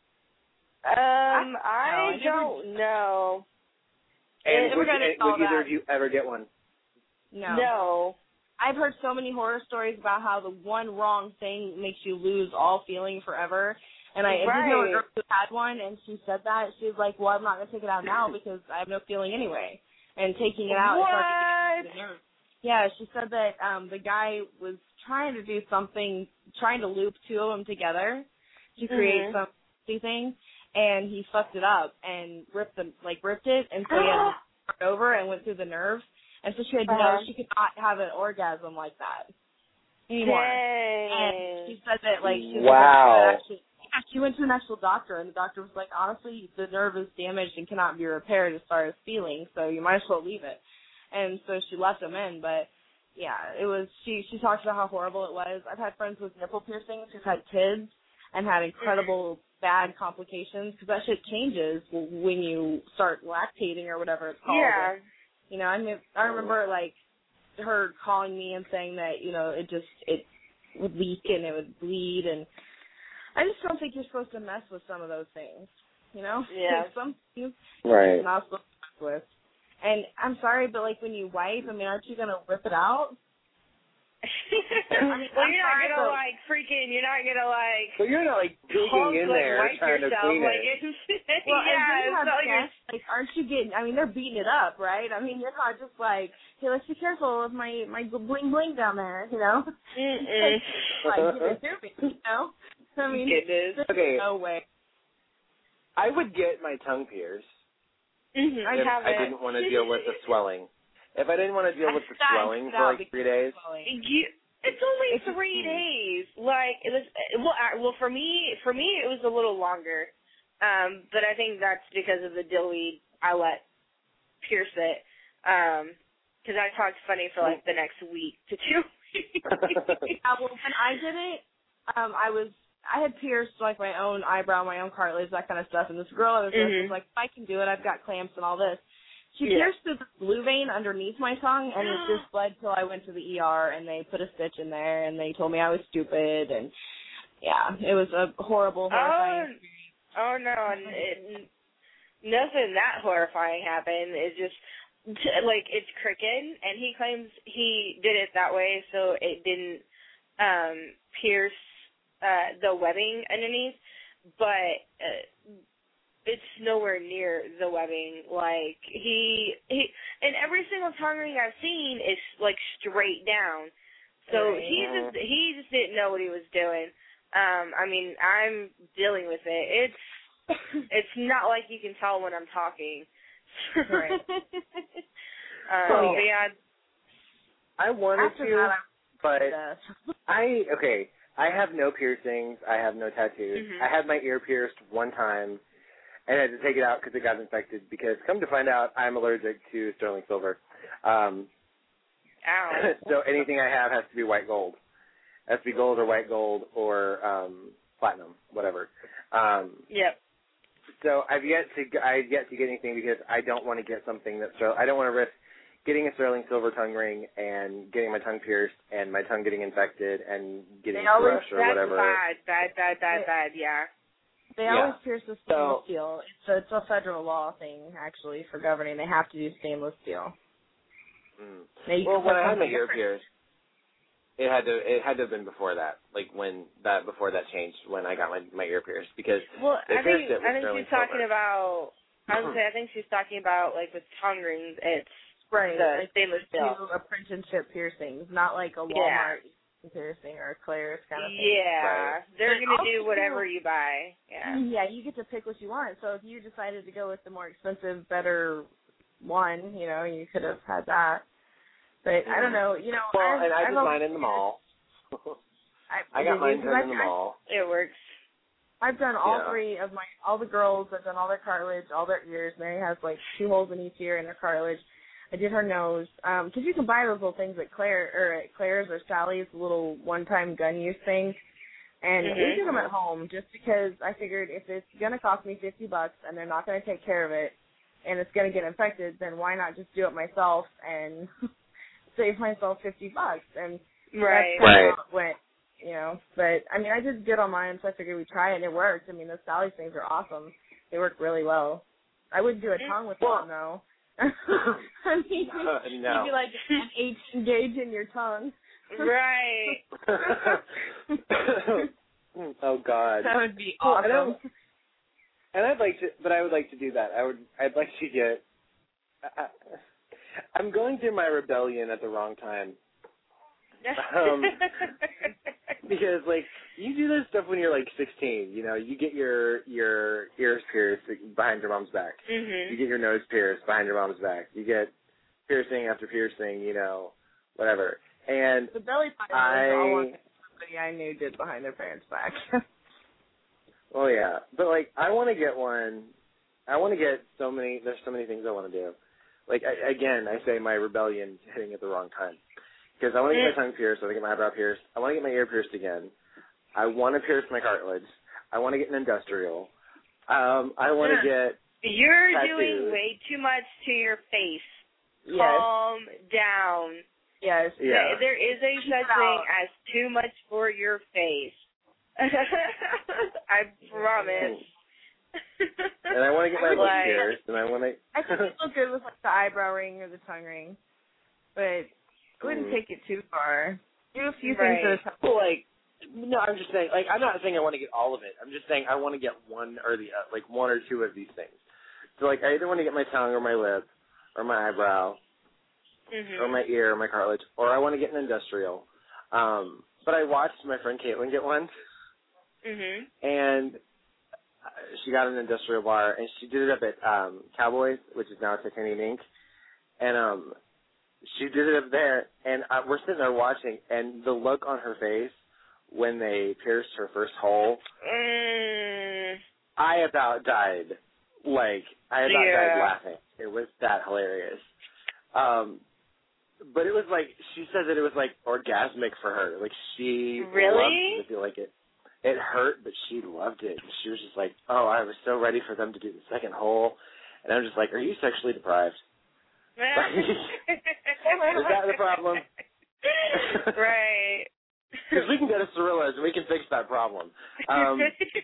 Um, I I know. don't know. And We're would, gonna you, call would either that. of you ever get one? No. No. I've heard so many horror stories about how the one wrong thing makes you lose all feeling forever. And I, I did know a Right. girl who had one, and she said that. She was like, well, I'm not going to take it out now because I have no feeling anyway. And taking it out is starting to get to the nerves. Yeah, she said that um the guy was trying to do something, trying to loop two of them together to create Mhm. some thing, and he fucked it up and ripped them, like ripped it, and so he had to start over and went through the nerve. And so she had Uh-huh. no, she could not have an orgasm like that anymore. Dang. And she said that like she Wow. went to actually, yeah, she went to an actual doctor, and the doctor was like, honestly, the nerve is damaged and cannot be repaired as far as feeling, so you might as well leave it. And so she left him in, but yeah, it was. She she talked about how horrible it was. I've had friends with nipple piercings who've had kids and had incredible bad complications because that shit changes when you start lactating or whatever it's called. Yeah. And, you know, I mean, I remember like her calling me and saying that you know it just it would leak and it would bleed, and I just don't think you're supposed to mess with some of those things. You know, Yeah. some things Right. you're not supposed to mess with. And I'm sorry, but like when you wipe, I mean, aren't you gonna rip it out? I mean, well, I'm you're not sorry, gonna but- like freaking. You're not gonna like. So you're not like digging Hulk, in like, there wipe trying yourself, to clean like, it. It's, Well, yeah, and when you it's have not like you're. sex, like, aren't you getting? I mean, they're beating it up, right? I mean, you're not just like, hey, let's be careful with my my bling bling down there, you know? Mm-mm. Like, give it to me, you know? I mean, Goodness. there's Okay. no way. I would get my tongue pierced Mm-hmm. I if have I it. didn't want to deal with the swelling. If I didn't want to deal with the That- swelling that for would like be three days. swelling. You, it's only It's- three days. Like it was. Well, I, well, for me, for me, it was a little longer. Um, but I think that's because of the dilly I let pierce it. Um, because I talked funny for like the next week to two weeks. Yeah, well, when I did it, um, I was I had pierced like my own eyebrow, my own cartilage, that kind of stuff. And this girl I was with Mhm. was like, I can do it. I've got clamps and all this. She Yeah. pierced the blue vein underneath my tongue, and it just bled till I went to the E R, and they put a stitch in there, and they told me I was stupid, and yeah, it was a horrible, horrifying experience. Oh, no, it, nothing that horrifying happened. It just, like, it's cricket, and he claims he did it that way so it didn't um, pierce uh, the webbing underneath, but uh, it's nowhere near the webbing. Like, he, he, and every single tongue ring I've seen is, like, straight down. So Right. he just, he just didn't know what he was doing. Um, I mean, I'm dealing with it. It's, it's not like you can tell when I'm talking. Right. um, Well, but yeah, I wanted After to, that, but I, I okay. I have no piercings. I have no tattoos. Mhm. I had my ear pierced one time, and I had to take it out because it got infected. Because come to find out, I'm allergic to sterling silver. Um, ow. so anything I have has to be white gold. It has to be gold or white gold or um, platinum, whatever. Um, Yep. So I've yet to I've yet to get anything because I don't want to get something that's I don't want to risk getting a sterling silver tongue ring and getting my tongue pierced and my tongue getting infected and getting They always- thrush or That's whatever. bad, bad, bad, bad, It- bad, yeah. They Yeah. always pierce the stainless So- steel. It's a, it's a federal law thing, actually, for governing. They have to do stainless steel. Mm. Now, you Well, can when put I had my something ear different. pierced, it had to it had to have been before that, like when that before that changed when I got my my ear pierced because Well, they I pierced think it with I think sterling she's talking silver. about. I would say I think she's talking about like with tongue rings. It's Right. the like stainless steel. two apprenticeship piercings, not like a Yeah. Walmart piercing or a Claire's kind of thing. Yeah, Right. they're But gonna also- do whatever you buy. Yeah. Yeah, you get to pick what you want. So if you decided to go with the more expensive, better one, you know, you could have had that. But I don't know, you know. Well, I've, and I I've did always- mine in the mall. I, I got did mine you? done I've- in the mall. It works. I've done all Yeah. three of my, all the girls. I've done all their cartilage, all their ears. Mary has like two holes in each ear in her cartilage. I did her nose. Um, because you can buy those little things at Claire or at Claire's or Sally's, little one-time gun use things. And we Mhm. did them at home just because I figured if it's gonna cost me fifty bucks and they're not gonna take care of it and it's gonna get infected, then why not just do it myself and save myself fifty bucks? And Right. that's kind Right. of how it went. You know, but I mean, I did good on mine, so I figured we'd try it, and it worked. I mean, those Sally's things are awesome; they work really well. I wouldn't do a tongue with Well- one though. I mean, Uh, you'd no. be like an eighteen gauge in your tongue. Right. Oh God. That would be Well, and I- awesome. And I'd like to, but I would like to do that. I would, I'd like to get. I, I'm going through my rebellion at the wrong time. Um, Because like you do this stuff when you're like sixteen, you know, you get your your ears pierced behind your mom's back. Mhm. You get your nose pierced behind your mom's back. You get piercing after piercing, you know, whatever. And The belly button I, was all one somebody I knew did behind their parents' back. well, yeah, but like I want to get one. I want to get so many. There's so many things I want to do. Like I, again, I say my rebellion hitting at the wrong time. Because I want to get my tongue pierced, I want to get my eyebrow pierced, I want to get my ear pierced again. I want to pierce my cartilage. I want to get an industrial. Um, I want to get You're tattoos. doing way too much to your face. Yes. Calm down. Yes. Yeah. There, there is a Keep such it thing out. as too much for your face. I promise. And I want to get my lips Like- pierced, and I want to. I think it look good with like the eyebrow ring or the tongue ring, but I wouldn't Mm. take it too far. Do a few Right. things at a time. Well, like, no, I'm just saying, like, I'm not saying I want to get all of it. I'm just saying I want to get one or the, uh, like, one or two of these things. So, like, I either want to get my tongue or my lip or my eyebrow Mhm. or my ear or my cartilage, or I want to get an industrial. Um, but I watched my friend Caitlin get one, Mhm. and uh, she got an industrial bar, and she did it up at um, Cowboys, which is now Titanium Ink, and um, she did it up there, and uh, we're sitting there watching, and the look on her face when they pierced her first hole, Mm. I about died. Like, I about Yeah. died laughing. It was that hilarious. Um, but it was like, she said that it was like orgasmic for her. Like, she Really? loved it. Like, it, it hurt, but she loved it. She was just like, oh, I was so ready for them to do the second hole. And I'm just like, are you sexually deprived? Is that the problem? Right. Because we can go to Cirillo's and we can fix that problem. Um,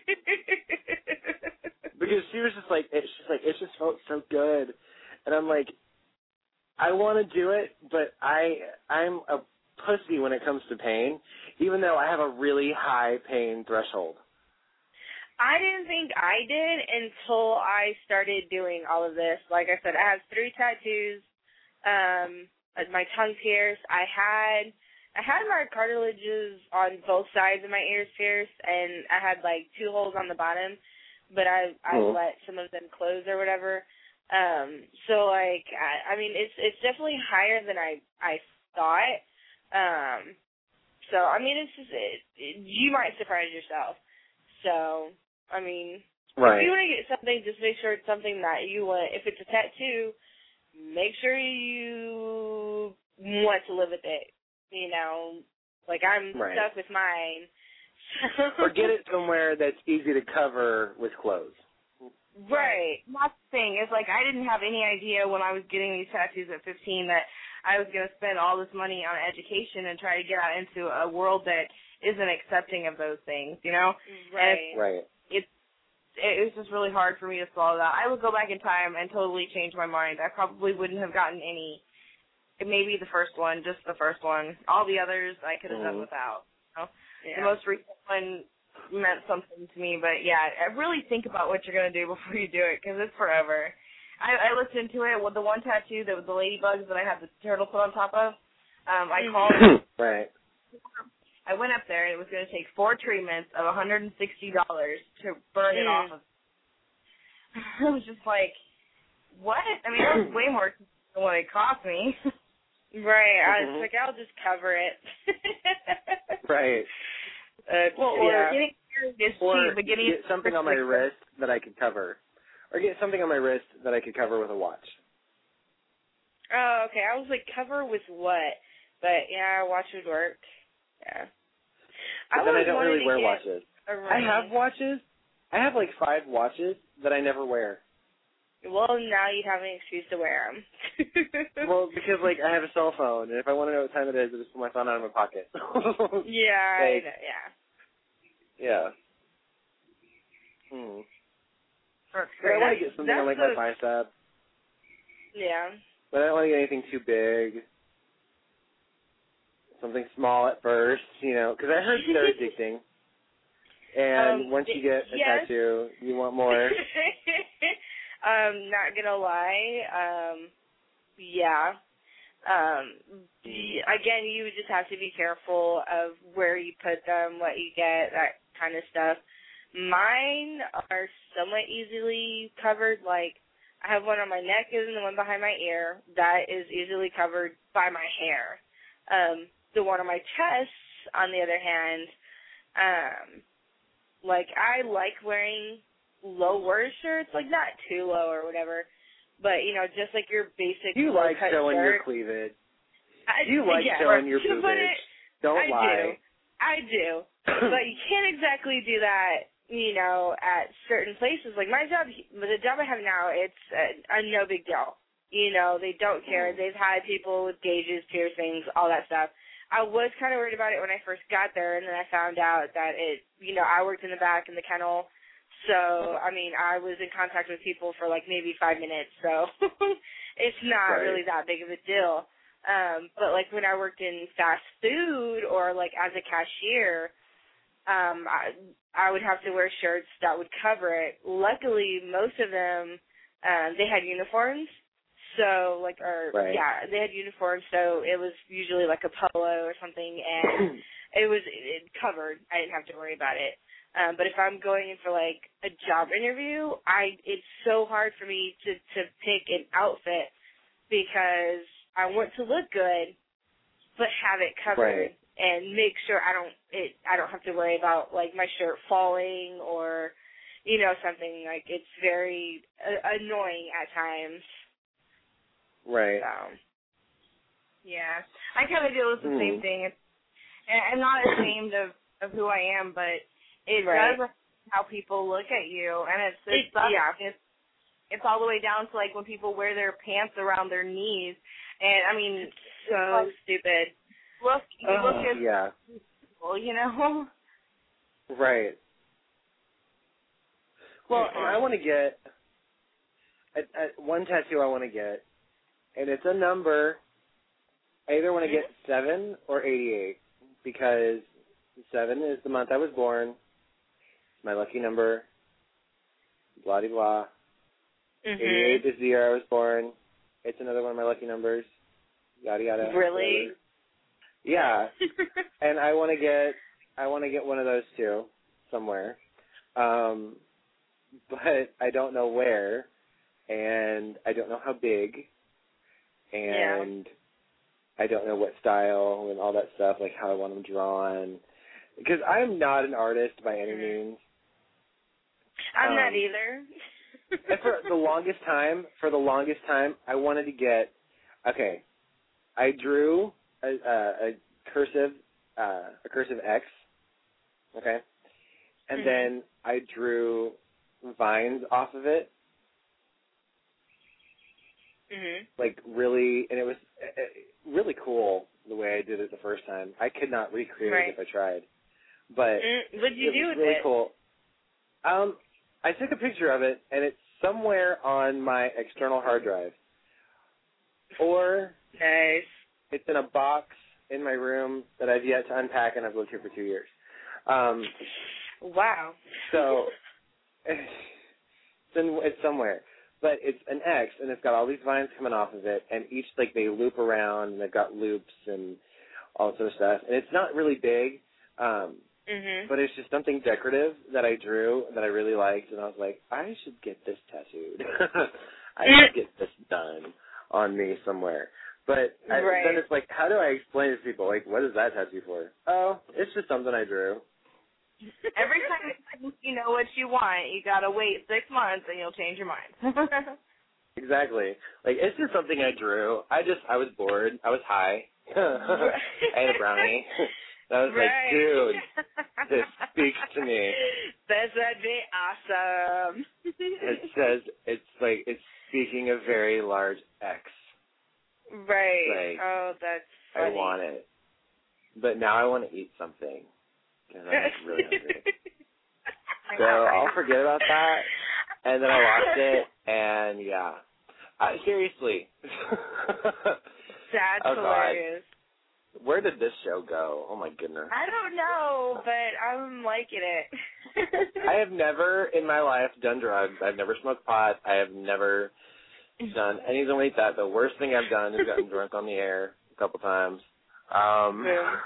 because she was just like, it, she's like, it just felt so good. And I'm like, I want to do it, but I, I'm a pussy when it comes to pain, even though I have a really high pain threshold. I didn't think I did until I started doing all of this. Like I said, I have three tattoos, um, my tongue pierced. I had I had my cartilages on both sides of my ears pierced, and I had like two holes on the bottom, but I I Cool. let some of them close or whatever. Um, so like I, I mean, it's it's definitely higher than I I thought. Um, so I mean, it's just it, it, you might surprise yourself. So I mean, right. if you want to get something, just make sure it's something that you want. If it's a tattoo, make sure you want to live with it. You know, like I'm right. stuck with mine. Or get it somewhere that's easy to cover with clothes. Right. That's the thing. It's like I didn't have any idea when I was getting these tattoos at fifteen that I was going to spend all this money on education and try to get out into a world that isn't accepting of those things, you know? Right. And it's, right. It's, it was just really hard for me to swallow that. I would go back in time and totally change my mind. I probably wouldn't have gotten any, maybe the first one, just the first one. All the others I could have mm-hmm. done without. You know? Yeah. The most recent one meant something to me, but yeah, I really think about what you're going to do before you do it, because it's forever. I, I looked into it with the one tattoo, that was the ladybugs that I had the turtle put on top of. Um, I called right. I went up there, and it was going to take four treatments of one hundred sixty dollars to burn it mm. off of. I was just like, what? I mean, it was way more than what it cost me. Right. I was mm-hmm. like, I'll just cover it. right. Uh, well, or, yeah. Getting married is or cheap, but getting get something on my wrist that I could cover. Or get something on my wrist that I could cover with a watch. Oh, okay. I was like, cover with what? But, yeah, a watch would work. Yeah. But I then I don't wanted really to wear get watches. a I ring. have watches. I have like five watches that I never wear. Well, now you have an excuse to wear them. Well, because like I have a cell phone, and if I want to know what time it is, I just put my phone out of my pocket. yeah, like, I know, yeah. Yeah. Hmm. That's But I want to get something on like a, my bicep, yeah. but I don't want to get anything too big. Something small at first, you know, because I heard they're addicting. And um, once you get a yes. tattoo, you want more. um, not gonna lie, um, yeah. Um, again, you just have to be careful of where you put them, what you get, that kind of stuff. Mine are somewhat easily covered. Like, I have one on my neck and the one behind my ear. That is easily covered by my hair. Um, the one on my chest, on the other hand, um, like, I like wearing lower shirts, like, not too low or whatever, but, you know, just like your basic You like low-cut showing shirt. your cleavage. I, You like yeah, showing your to boobage. put it, Don't I lie. do. I do. But you can't exactly do that, you know, at certain places. Like my job, the job I have now, it's a, a no big deal. You know, they don't care. Mm. They've had people with gauges, piercings, all that stuff. I was kind of worried about it when I first got there, and then I found out that it, you know, I worked in the back in the kennel. So, I mean, I was in contact with people for like maybe five minutes. So it's not Right. really that big of a deal. Um, but like when I worked in fast food or like as a cashier, um, I, I would have to wear shirts that would cover it. Luckily, most of them, um, they had uniforms. So like, or Right. yeah, they had uniforms. So it was usually like a polo or something, and it was it covered. I didn't have to worry about it. Um, but if I'm going in for like a job interview, I it's so hard for me to to pick an outfit because I want to look good, but have it covered. Right. And make sure I don't it I don't have to worry about like my shirt falling or you know something like it's very uh, annoying at times. Right. So. Yeah, I kind of deal with the Mm. same thing. And I'm not ashamed of, of who I am, but it Right. does affect how people look at you, and it's it's, It- yeah. it's it's all the way down to like when people wear their pants around their knees, and I mean, So like, stupid. look, you Oh, look as yeah. people, you know? Right. Well, and I want to get a, a, one tattoo I want to get, and it's a number. I either want to get seven or eighty-eight, because seven is the month I was born, my lucky number, blah de blah. Mm-hmm. eighty-eight is the year I was born. It's another one of my lucky numbers. Yada yada. Really? Whatever. Yeah. And I want to get I want to get one of those too somewhere. Um, but I don't know where, and I don't know how big, and yeah. I don't know what style and all that stuff, like how I want them drawn. Because I am not an artist by any means. I'm um, not either. And for the longest time, for the longest time, I wanted to get, okay, I drew a, a, a cursive, uh, a cursive X, okay, and mm-hmm. then I drew vines off of it, mm-hmm. like really, and it was uh, really cool the way I did it the first time. I could not recreate right. it if I tried, but mm, what'd you it do was with really it? cool. Um, I took a picture of it, and it's somewhere on my external hard drive, or nice. It's in a box in my room that I've yet to unpack, and I've lived here for two years. Um, wow. So it's, in, it's somewhere. But it's an X, and it's got all these vines coming off of it, and each, like, they loop around, and they've got loops and all this other stuff. And it's not really big, um, mm-hmm. but it's just something decorative that I drew that I really liked, and I was like, I should get this tattooed. I should get this done on me somewhere. But I, right. then it's like, how do I explain to people, like, what is that tattoo for? Oh, it's just something I drew. Every time you know what you want, you gotta wait six months and you'll change your mind. Exactly. Like, it's just something I drew. I just, I was bored. I was high. I had a brownie. I was right. like, dude, this speaks to me. That's that'd be awesome. It says, it's like, it's speaking a very large X. Right. Like, oh, that's funny. I want it. But now I want to eat something. Because I'm really hungry. So I'll forget about that. And then I watched it, and yeah. Uh, seriously. That's oh, hilarious. God. Where did this show go? Oh, my goodness. I don't know, but I'm liking it. I have never in my life done drugs. I've never smoked pot. I have never done anything like that. The worst thing I've done is gotten drunk on the air a couple times. Um,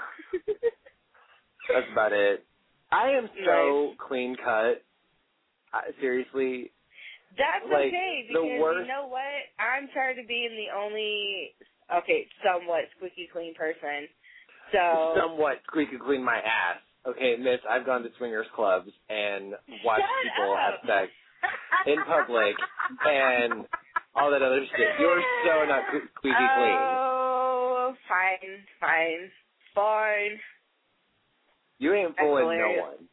that's about it. I am so nice. clean cut. I, seriously. That's like, okay, because the worst, you know what? I'm tired of being the only, okay, somewhat squeaky clean person. So somewhat squeaky clean my ass. Okay, miss, I've gone to swingers clubs and watched Shut people up. have sex in public and all that other shit. You're so not squeaky clean. Oh, fine, fine, fine. You ain't fooling no one.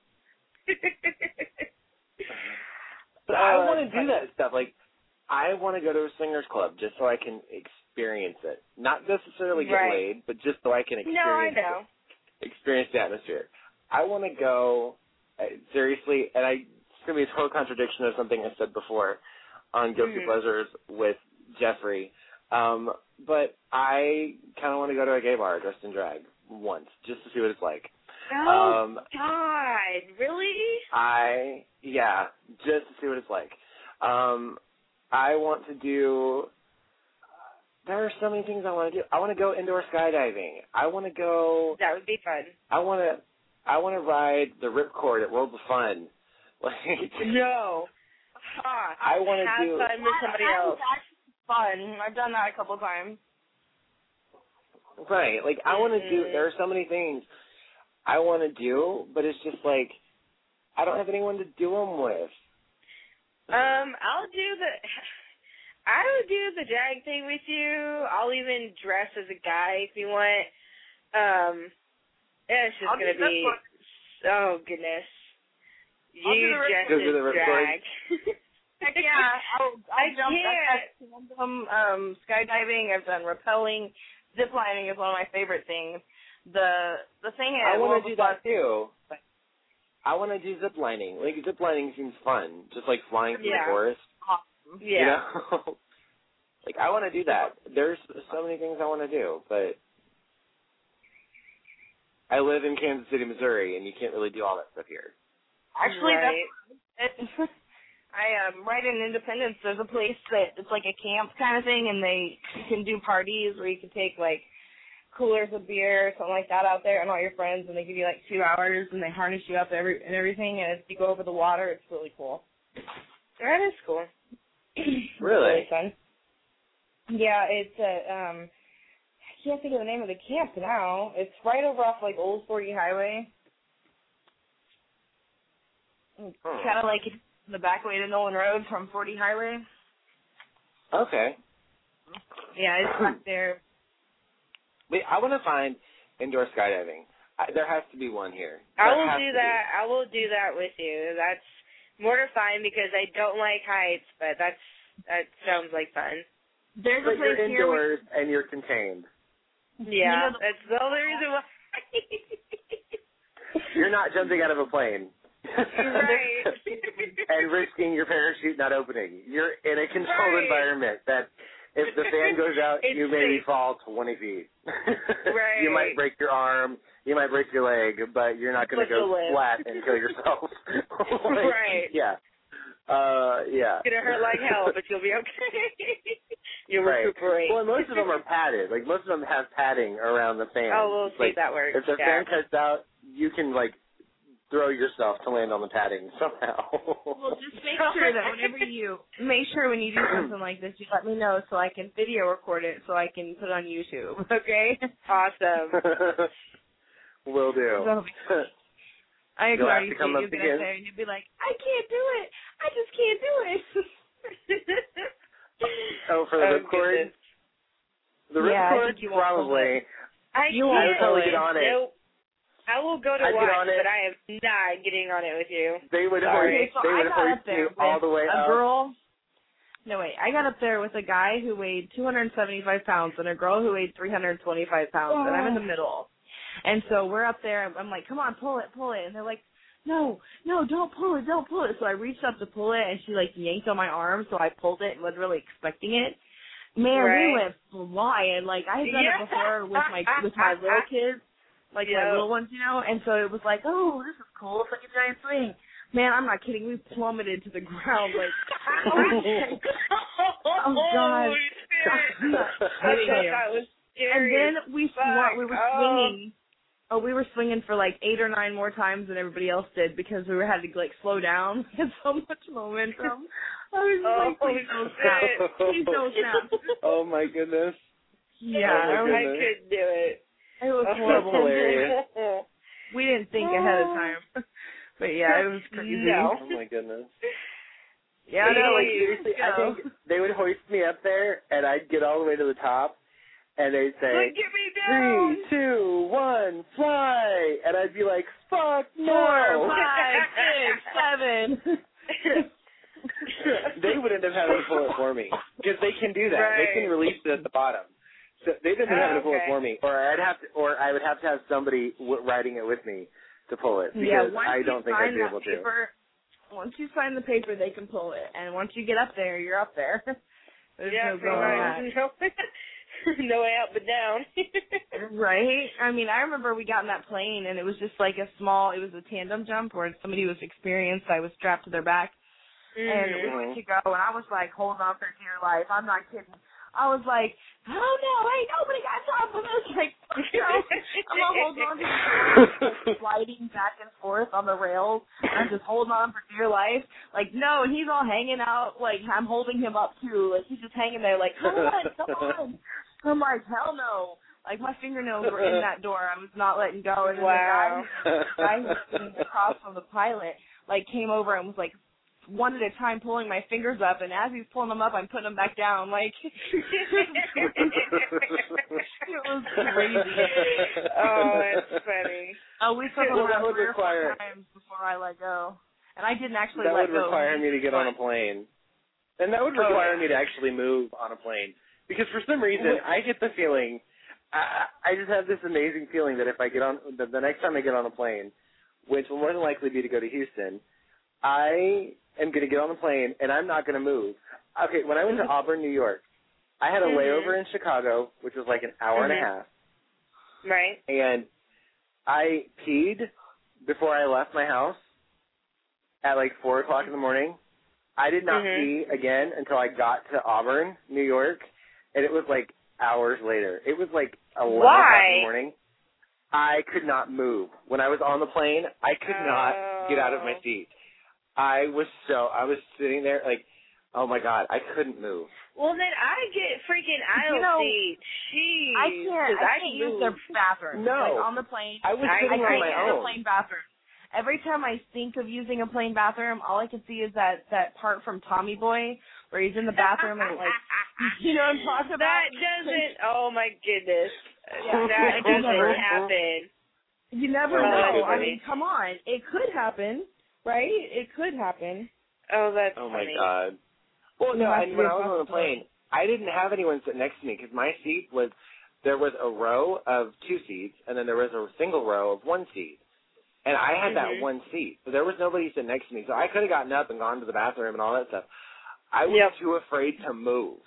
But oh, I want to do that stuff. Like, I want to go to a swingers club just so I can experience it. Not necessarily get right. laid, but just so I can experience no, I know. It, experience the atmosphere. I want to go, uh, seriously, and I, it's going to be a total contradiction of something I said before on Guilty mm-hmm. Pleasures with Jeffrey. Um, but I kind of want to go to a gay bar dressed in drag once, just to see what it's like. Oh, um, God, really? I, yeah, just to see what it's like. Um, I want to do, there are so many things I want to do. I want to go indoor skydiving. I want to go. That would be fun. I want to, I want to ride the ripcord at Worlds of Fun. Like, no. Huh. I want to do. Have fun with somebody else. That's fun. I've done that a couple of times. Right. Like, I want to mm-hmm. do, there are so many things I want to do, but it's just like, I don't have anyone to do them with. Um, I'll do the, I would do the drag thing with you. I'll even dress as a guy if you want. Um, yeah, it's just I'll going to be, oh, goodness. I'll You dress as drag. Heck yeah, I'll, I'll I jump. can't. I've done um, skydiving. I've done rappelling. Zip lining is one of my favorite things. the the thing is, I want well, to do that too. I want to do zip lining. Like zip lining seems fun, just like flying through Yeah. the forest. Awesome. You Yeah. know? Like I want to do that. There's so many things I want to do, but I live in Kansas City, Missouri, and you can't really do all that stuff here. Actually, Right. that's it, I um right in Independence. There's a place that it's like a camp kind of thing, and they you can do parties where you can take like coolers of beer or something like that out there, and all your friends, and they give you like two hours, and they harness you up every and everything, and as you go over the water, it's really cool. That is cool. It's Really? fun. Yeah, it's a um. I can't think of the name of the camp now. It's right over off like Old Forty Highway. Hmm. Kind of like the back way to Nolan Road from Forty Highway. Okay. Yeah, it's back there. Wait, I want to find indoor skydiving. I, there has to be one here. I There will has do to that. I will do that with you. That's mortifying because I don't like heights, but that's that sounds like fun. There's But a place you're here. indoors and you're contained. Yeah, You know the- that's the only reason why. You're not jumping out of a plane. Right. And risking your parachute not opening. You're in a controlled Right. environment that if the fan goes out, It's you maybe safe. fall twenty feet. Right. You might break your arm, you might break your leg, but you're not going to But you'll go live. flat and kill yourself. Like, Right. Yeah. Uh, yeah. It's gonna hurt like hell, but you'll be okay. You'll Right. recuperate. Well, most of them are padded. Like, most of them have padding around the fan. Oh, we'll see like, if that works. If the yeah. fan cuts out, you can, like, throw yourself to land on the padding somehow. Well, just make sure that whenever you make sure when you do something like this, you let me know so I can video record it so I can put it on YouTube. Okay. Awesome. Will do. So, I can You'll have already to see come you up get again. up there and you'll be like, I can't do it. I just can't do it. Oh, for the Oh, ripcord? goodness. The Yeah, I ripcord, think you won't pull probably. I You can't. won't I would totally get on it. Nope. I will go to I'd get watch, on it. but I am not getting on it with you. They would Sorry. hoist, so they I would got up hoist there you all with the way a up. girl. No, wait. I got up there with a guy who weighed two hundred seventy-five pounds and a girl who weighed three hundred twenty-five pounds, and I'm in the middle. And so we're up there, and I'm like, come on, pull it, pull it. And they're like, no, no, don't pull it, don't pull it. So I reached up to pull it, and she, like, yanked on my arm, so I pulled it and wasn't really expecting it. Man, Right. we went flying. Like, I had done Yeah. it before with my with my little kids, like my Yeah. little ones, you know, and so it was like, oh, this is cool. It's like a giant swing. Man, I'm not kidding. We plummeted to the ground, like, oh, oh God. I'm not I kidding thought you. that was And scary. then we Fuck. swung, we were Oh. swinging. Oh, we were swinging for like eight or nine more times than everybody else did because we were had to like slow down. We had so much momentum. I was just like, Oh, please don't snap. shit. Please don't snap. Oh, my goodness. Yeah, Oh, my I was- I goodness. couldn't do it. it was That's horrible. hilarious. We didn't think ahead of time. But yeah, it was crazy. No. Oh, my goodness. Yeah, no, no, like, seriously, I think they would hoist me up there, and I'd get all the way to the top, and they'd say, Like, get me down. three, two, one, fly! And I'd be like, fuck no! Four, five, six, seven. They would end up having to pull it for me, because they can do that. Right. They can release it at the bottom. So they'd end up Oh, having to pull okay. it for me, or I'd have to, or I would have to have somebody w- riding it with me to pull it, because Yeah, once I don't you think sign I'd be that able to. paper, once you sign the paper, they can pull it, and once you get up there, you're up there. There's Yeah, no pretty going much. back. No, no way out but down. Right? I mean, I remember we got in that plane, and it was just like a small, it was a tandem jump where somebody was experienced. I was strapped to their back, and we went to go, and I was like holding on for dear life. I'm not kidding. I was like, oh no, ain't nobody got time for this. Like, you know, I'm all holding on to the sliding back and forth on the rails. I'm just holding on for dear life. Like, no, and he's all hanging out. Like, I'm holding him up too. Like, he's just hanging there. Like, come on, come on. I'm like, hell no. Like, my fingernails were in that door. I was not letting go. And then Wow. the guy, the guy who was sitting across from the pilot, like, came over and was like, one at a time pulling my fingers up, and as he's pulling them up, I'm putting them back down. Like, it was crazy. Oh, that's funny. Oh, we took Well, them that around would three or four require- times before I let go. And I didn't actually That let would go. require me to get on a plane. And that would require me to actually move on a plane. Because for some reason, I get the feeling I, I just have this amazing feeling that if I get on the, the next time I get on a plane, which will more than likely be to go to Houston, I am going to get on the plane and I'm not going to move. Okay, when I went to Auburn, New York, I had a mm-hmm. layover in Chicago, which was like an hour mm-hmm. and a half. Right. And I peed before I left my house at like four o'clock in the morning. I did not mm-hmm. pee again until I got to Auburn, New York, and it was like hours later. It was like eleven Why? o'clock in the morning. I could not move. When I was on the plane, I could oh. not get out of my seat. I was so, I was sitting there like, oh my God, I couldn't move. Well, then I get freaking aisle you know, seat. Jeez. I can't, I, I can't move. use their bathroom. No. Like on the plane. I was I, sitting I on can't my use own. the plane bathroom. Every time I think of using a plane bathroom, all I can see is that, that part from Tommy Boy where he's in the bathroom and like, you know what I'm talking about? That doesn't, oh my goodness. Yeah. That doesn't happen. You never oh, know. I mean, come on. It could happen, right? It could happen. Oh, that's Oh funny. my God. Well, no, and when I was on the plane, I didn't have anyone sit next to me because my seat was, there was a row of two seats and then there was a single row of one seat. And I had mm-hmm. that one seat. So there was nobody sitting next to me. So I could have gotten up and gone to the bathroom and all that stuff. I was yep. too afraid to move.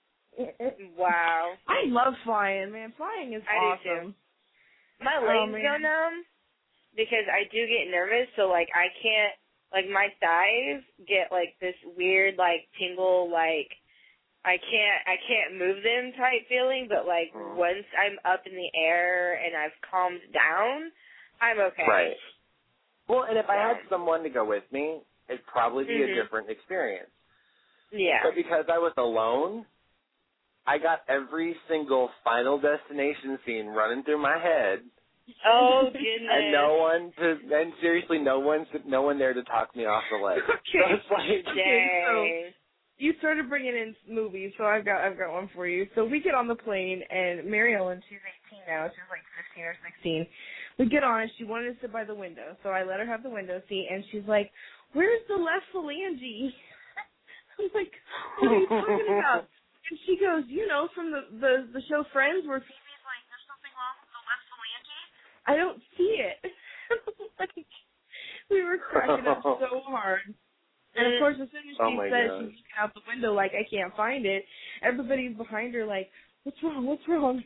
Wow. I love flying, man. Flying is I awesome. Do too. My legs oh, go numb because I do get nervous. So, like, I can't, like, my thighs get, like, this weird, like, tingle, like, I can't, I can't move them type feeling. But, like, mm. once I'm up in the air and I've calmed down, I'm okay. Right. Well, and if I had someone to go with me, it'd probably be mm-hmm. a different experience. Yeah. But because I was alone, I got every single Final Destination scene running through my head. Oh goodness! And no one to, and seriously, no one, no one there to talk me off the ledge. Okay. So it's like, okay, so you started bringing in movies, so I've got, I've got one for you. So we get on the plane, and Mary Ellen, she's eighteen now, she's like fifteen or sixteen. We get on, and she wanted to sit by the window, so I let her have the window seat, and she's like, "Where's the left phalange?" I'm like, "What are you talking about?" And she goes, "You know, from the, the, the show Friends, where Phoebe's like, there's something wrong with the left phalange. I don't see it." Like, we were cracking up so hard. And, of course, as soon as she oh said gosh. she's looking out the window like, "I can't find it," everybody's behind her like, "What's wrong? What's wrong?"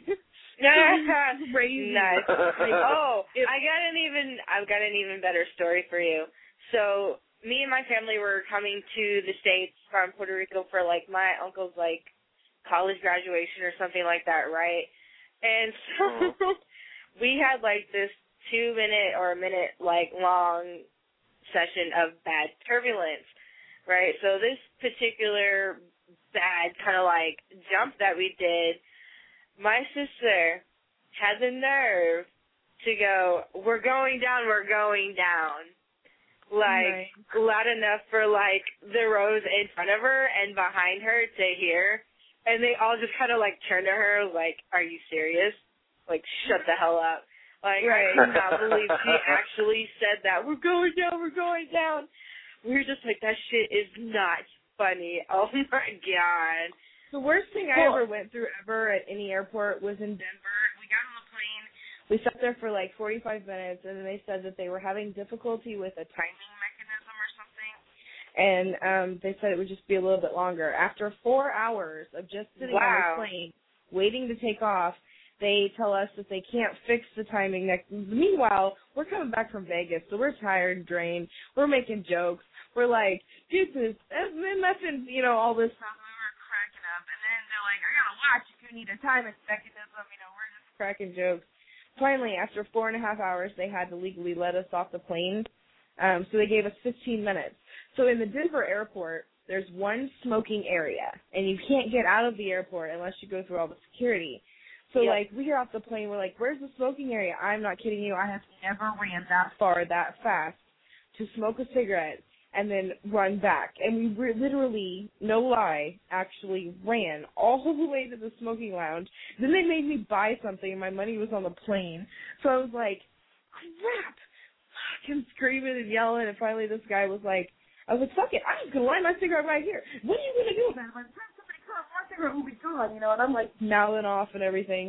Crazy. Nice. Like, oh, it, I got an even, I've got an even better story for you. So, me and my family were coming to the States from Puerto Rico for, like, my uncle's, like, college graduation or something like that, right? And so oh. we had, like, this two-minute or a minute, like, long session of bad turbulence, right? So this particular bad kind of, like, jump that we did, my sister had the nerve to go, "We're going down, we're going down." Like, right. loud enough for, like, the rows in front of her and behind her to hear. And they all just kind of, like, turned to her like, "Are you serious? Like, shut the hell up." Like, right. I could not believe she actually said that. "We're going down, we're going down." We were just like, that shit is not funny. Oh, my God. The worst thing I ever went through ever at any airport was in Denver. We got on the plane. We sat there for like forty-five minutes, and then they said that they were having difficulty with a timing mechanism or something. And um, they said it would just be a little bit longer. After four hours of just sitting wow. on the plane, waiting to take off, they tell us that they can't fix the timing. Meanwhile, we're coming back from Vegas, so we're tired and drained. We're making jokes. We're like, deuces, nothing, you know, all this stuff. We were cracking up. And then they're like, "I got to watch if you need a timing mechanism." You know, we're just cracking jokes. Finally, after four and a half hours, they had to legally let us off the plane. Um, so they gave us fifteen minutes. So in the Denver airport, there's one smoking area, and you can't get out of the airport unless you go through all the security. So, yep. like, we get off the plane, we're like, "Where's the smoking area?" I'm not kidding you. I have never ran that far that fast to smoke a cigarette and then run back. And we were literally, no lie, actually ran all the way to the smoking lounge. Then they made me buy something, and my money was on the plane. So I was like, crap, fucking screaming and yelling. And finally this guy was like, I was like, "Fuck it, I'm just going to light my cigarette right here. What are you going to do about it?" By the time somebody comes, my cigarette will be gone, you know. And I'm like mouthing off and everything.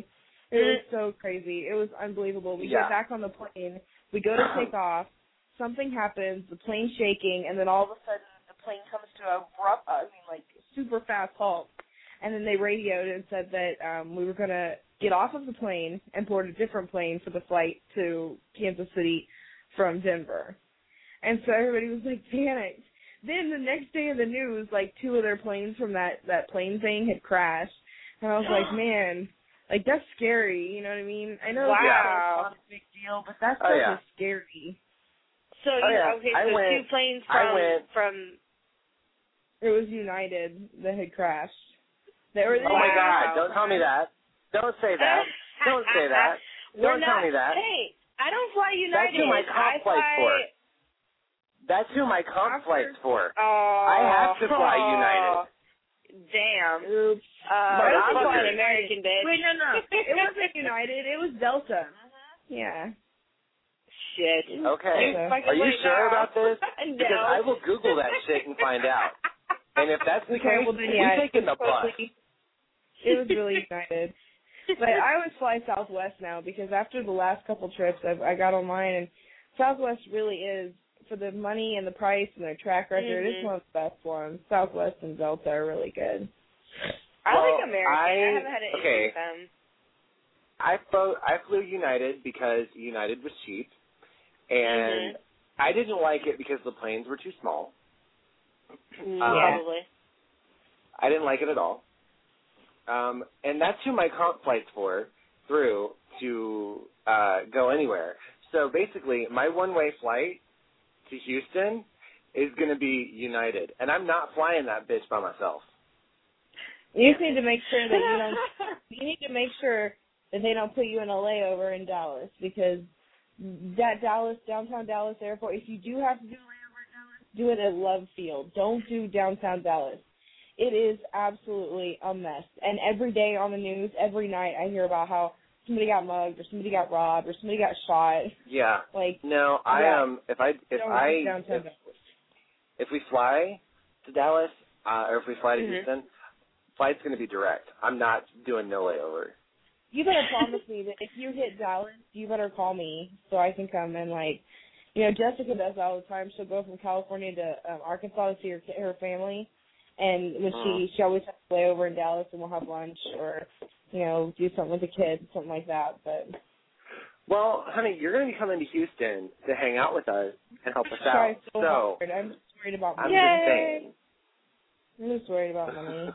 It was so crazy. It was unbelievable. We Yeah. get back on the plane. We go to take off. Something happens. The plane's shaking, and then all of a sudden the plane comes to a abrupt, I mean, like super fast halt. And then they radioed and said that um, we were going to get off of the plane and board a different plane for the flight to Kansas City from Denver. And so everybody was like panicked. Then the next day in the news, like two of their planes from that, that plane thing had crashed. And I was like, man, like that's scary. You know what I mean? I know Wow. it's not a big deal, but that's Oh, stuff yeah. is scary. So Oh, you yeah. okay, I so went- two planes I from went- from It was United that had crashed. They were, Oh my God! Don't tell me that. Don't say that. Don't say that. We're Don't not, tell me that. Hey, I don't fly United. That's who my comp I flight's fly, for. That's who my comp flight's for. Oh, I have to fly United. Damn. Oops. Uh, I'm Motherfucker. flying American, bitch. Wait, no, no. It wasn't United. It was Delta. Yeah. Shit. Okay. You fucking Are you wait sure now. about this? No. Because I will Google that shit and find out. And if that's the Okay, case, well then, we yeah, take in the it's bus. totally- It was really United. But I always fly Southwest now because after the last couple trips, I've, I got online, and Southwest really is, for the money and the price and their track record, Mhm. it's one of the best ones. Southwest and Delta are really good. I Well, like American. I, I- haven't had an issue okay. with them. I flew, I flew United because United was cheap, and Mhm. I didn't like it because the planes were too small. Mm, Um, Probably. I didn't like it at all. Um, and that's who my comp flight's for, through, to uh, go anywhere. So basically, my one-way flight to Houston is going to be United, and I'm not flying that bitch by myself. You just need to make sure that you don't. You need to make sure that they don't put you in a layover in Dallas, because that Dallas downtown Dallas airport. If you do have to do a layover in Dallas, do it at Love Field. Don't do downtown Dallas. It is absolutely a mess. And every day on the news, every night, I hear about how somebody got mugged or somebody got robbed or somebody got shot. Yeah. Like No, I yeah. um if I if Don't I do downtown if, Dallas. if we fly to Dallas uh, or if we fly to Mhm. Houston, flight's going to be direct. I'm not doing no layover. You better promise me that if you hit Dallas, you better call me so I can come and, like, you know, Jessica does that all the time. She'll go from California to um, Arkansas to see her her family, and when Mhm. she she always has to lay over in Dallas, and we'll have lunch or, you know, do something with the kids, something like that. But Well, honey, you're going to be coming to Houston to hang out with us and help us try out. so, So hard. I'm just worried about I'm money. just saying. I'm just worried about money.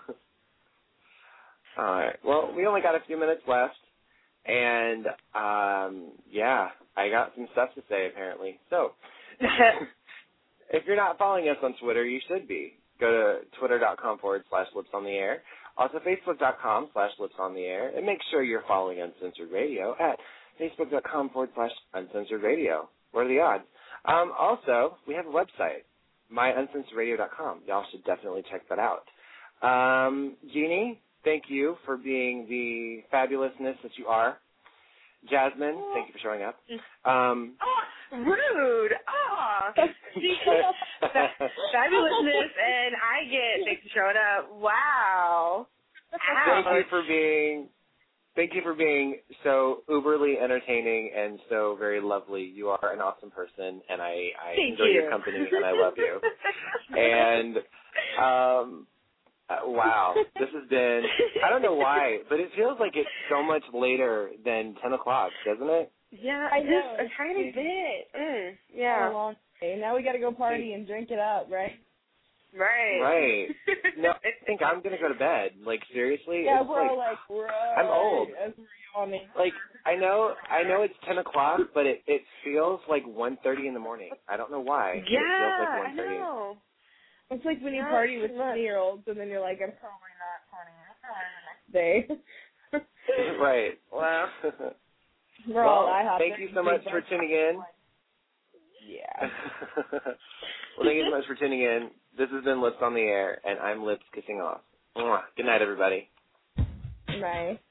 All right. Well, we only got a few minutes left, and um, yeah, I got some stuff to say apparently. So, if you're not following us on Twitter, you should be. Go to twitter.com forward slash lips on the air. Also, facebook.com slash lips on the air, and make sure you're following Uncensored Radio at facebook.com forward slash uncensored radio. What are the odds? Um, also, we have a website, my uncensored radio dot com. Y'all should definitely check that out. Um, Jeannie, thank you for being the fabulousness that you are. Jasmine, thank you for showing up. Um, Oh, rude. Oh. Fabulousness, and I get thanks for showing up. Wow. thank you for being, thank you for being so uberly entertaining and so very lovely. You are an awesome person, and I, I Thank enjoy you. your company, and I love you. And um, uh, wow, this has been, I don't know why, but it feels like it's so much later than ten o'clock, doesn't it? Yeah, I just know. a tiny bit. Mm, Yeah. yeah. A long day. Now we got to go party and drink it up, right? Right. Right. No, I think I'm going to go to bed. Like, seriously? Yeah, it's we're like, all like, right. I'm old. As we're yawning. Like, I know I know it's ten o'clock, but it, it feels like one thirty in the morning. I don't know why. but Yeah, it feels like I one thirty. know. It's like when you Yeah, party with pretty much. twenty-year-olds, and then you're like, I'm probably not partying. I'm the next day. Right. Wow. We're all well, IHOP. thank you so much for tuning in. Yeah. Well, thank you so much for tuning in. This has been Lips on the Air, and I'm Lips kissing off. Mwah. Good night, everybody. Bye.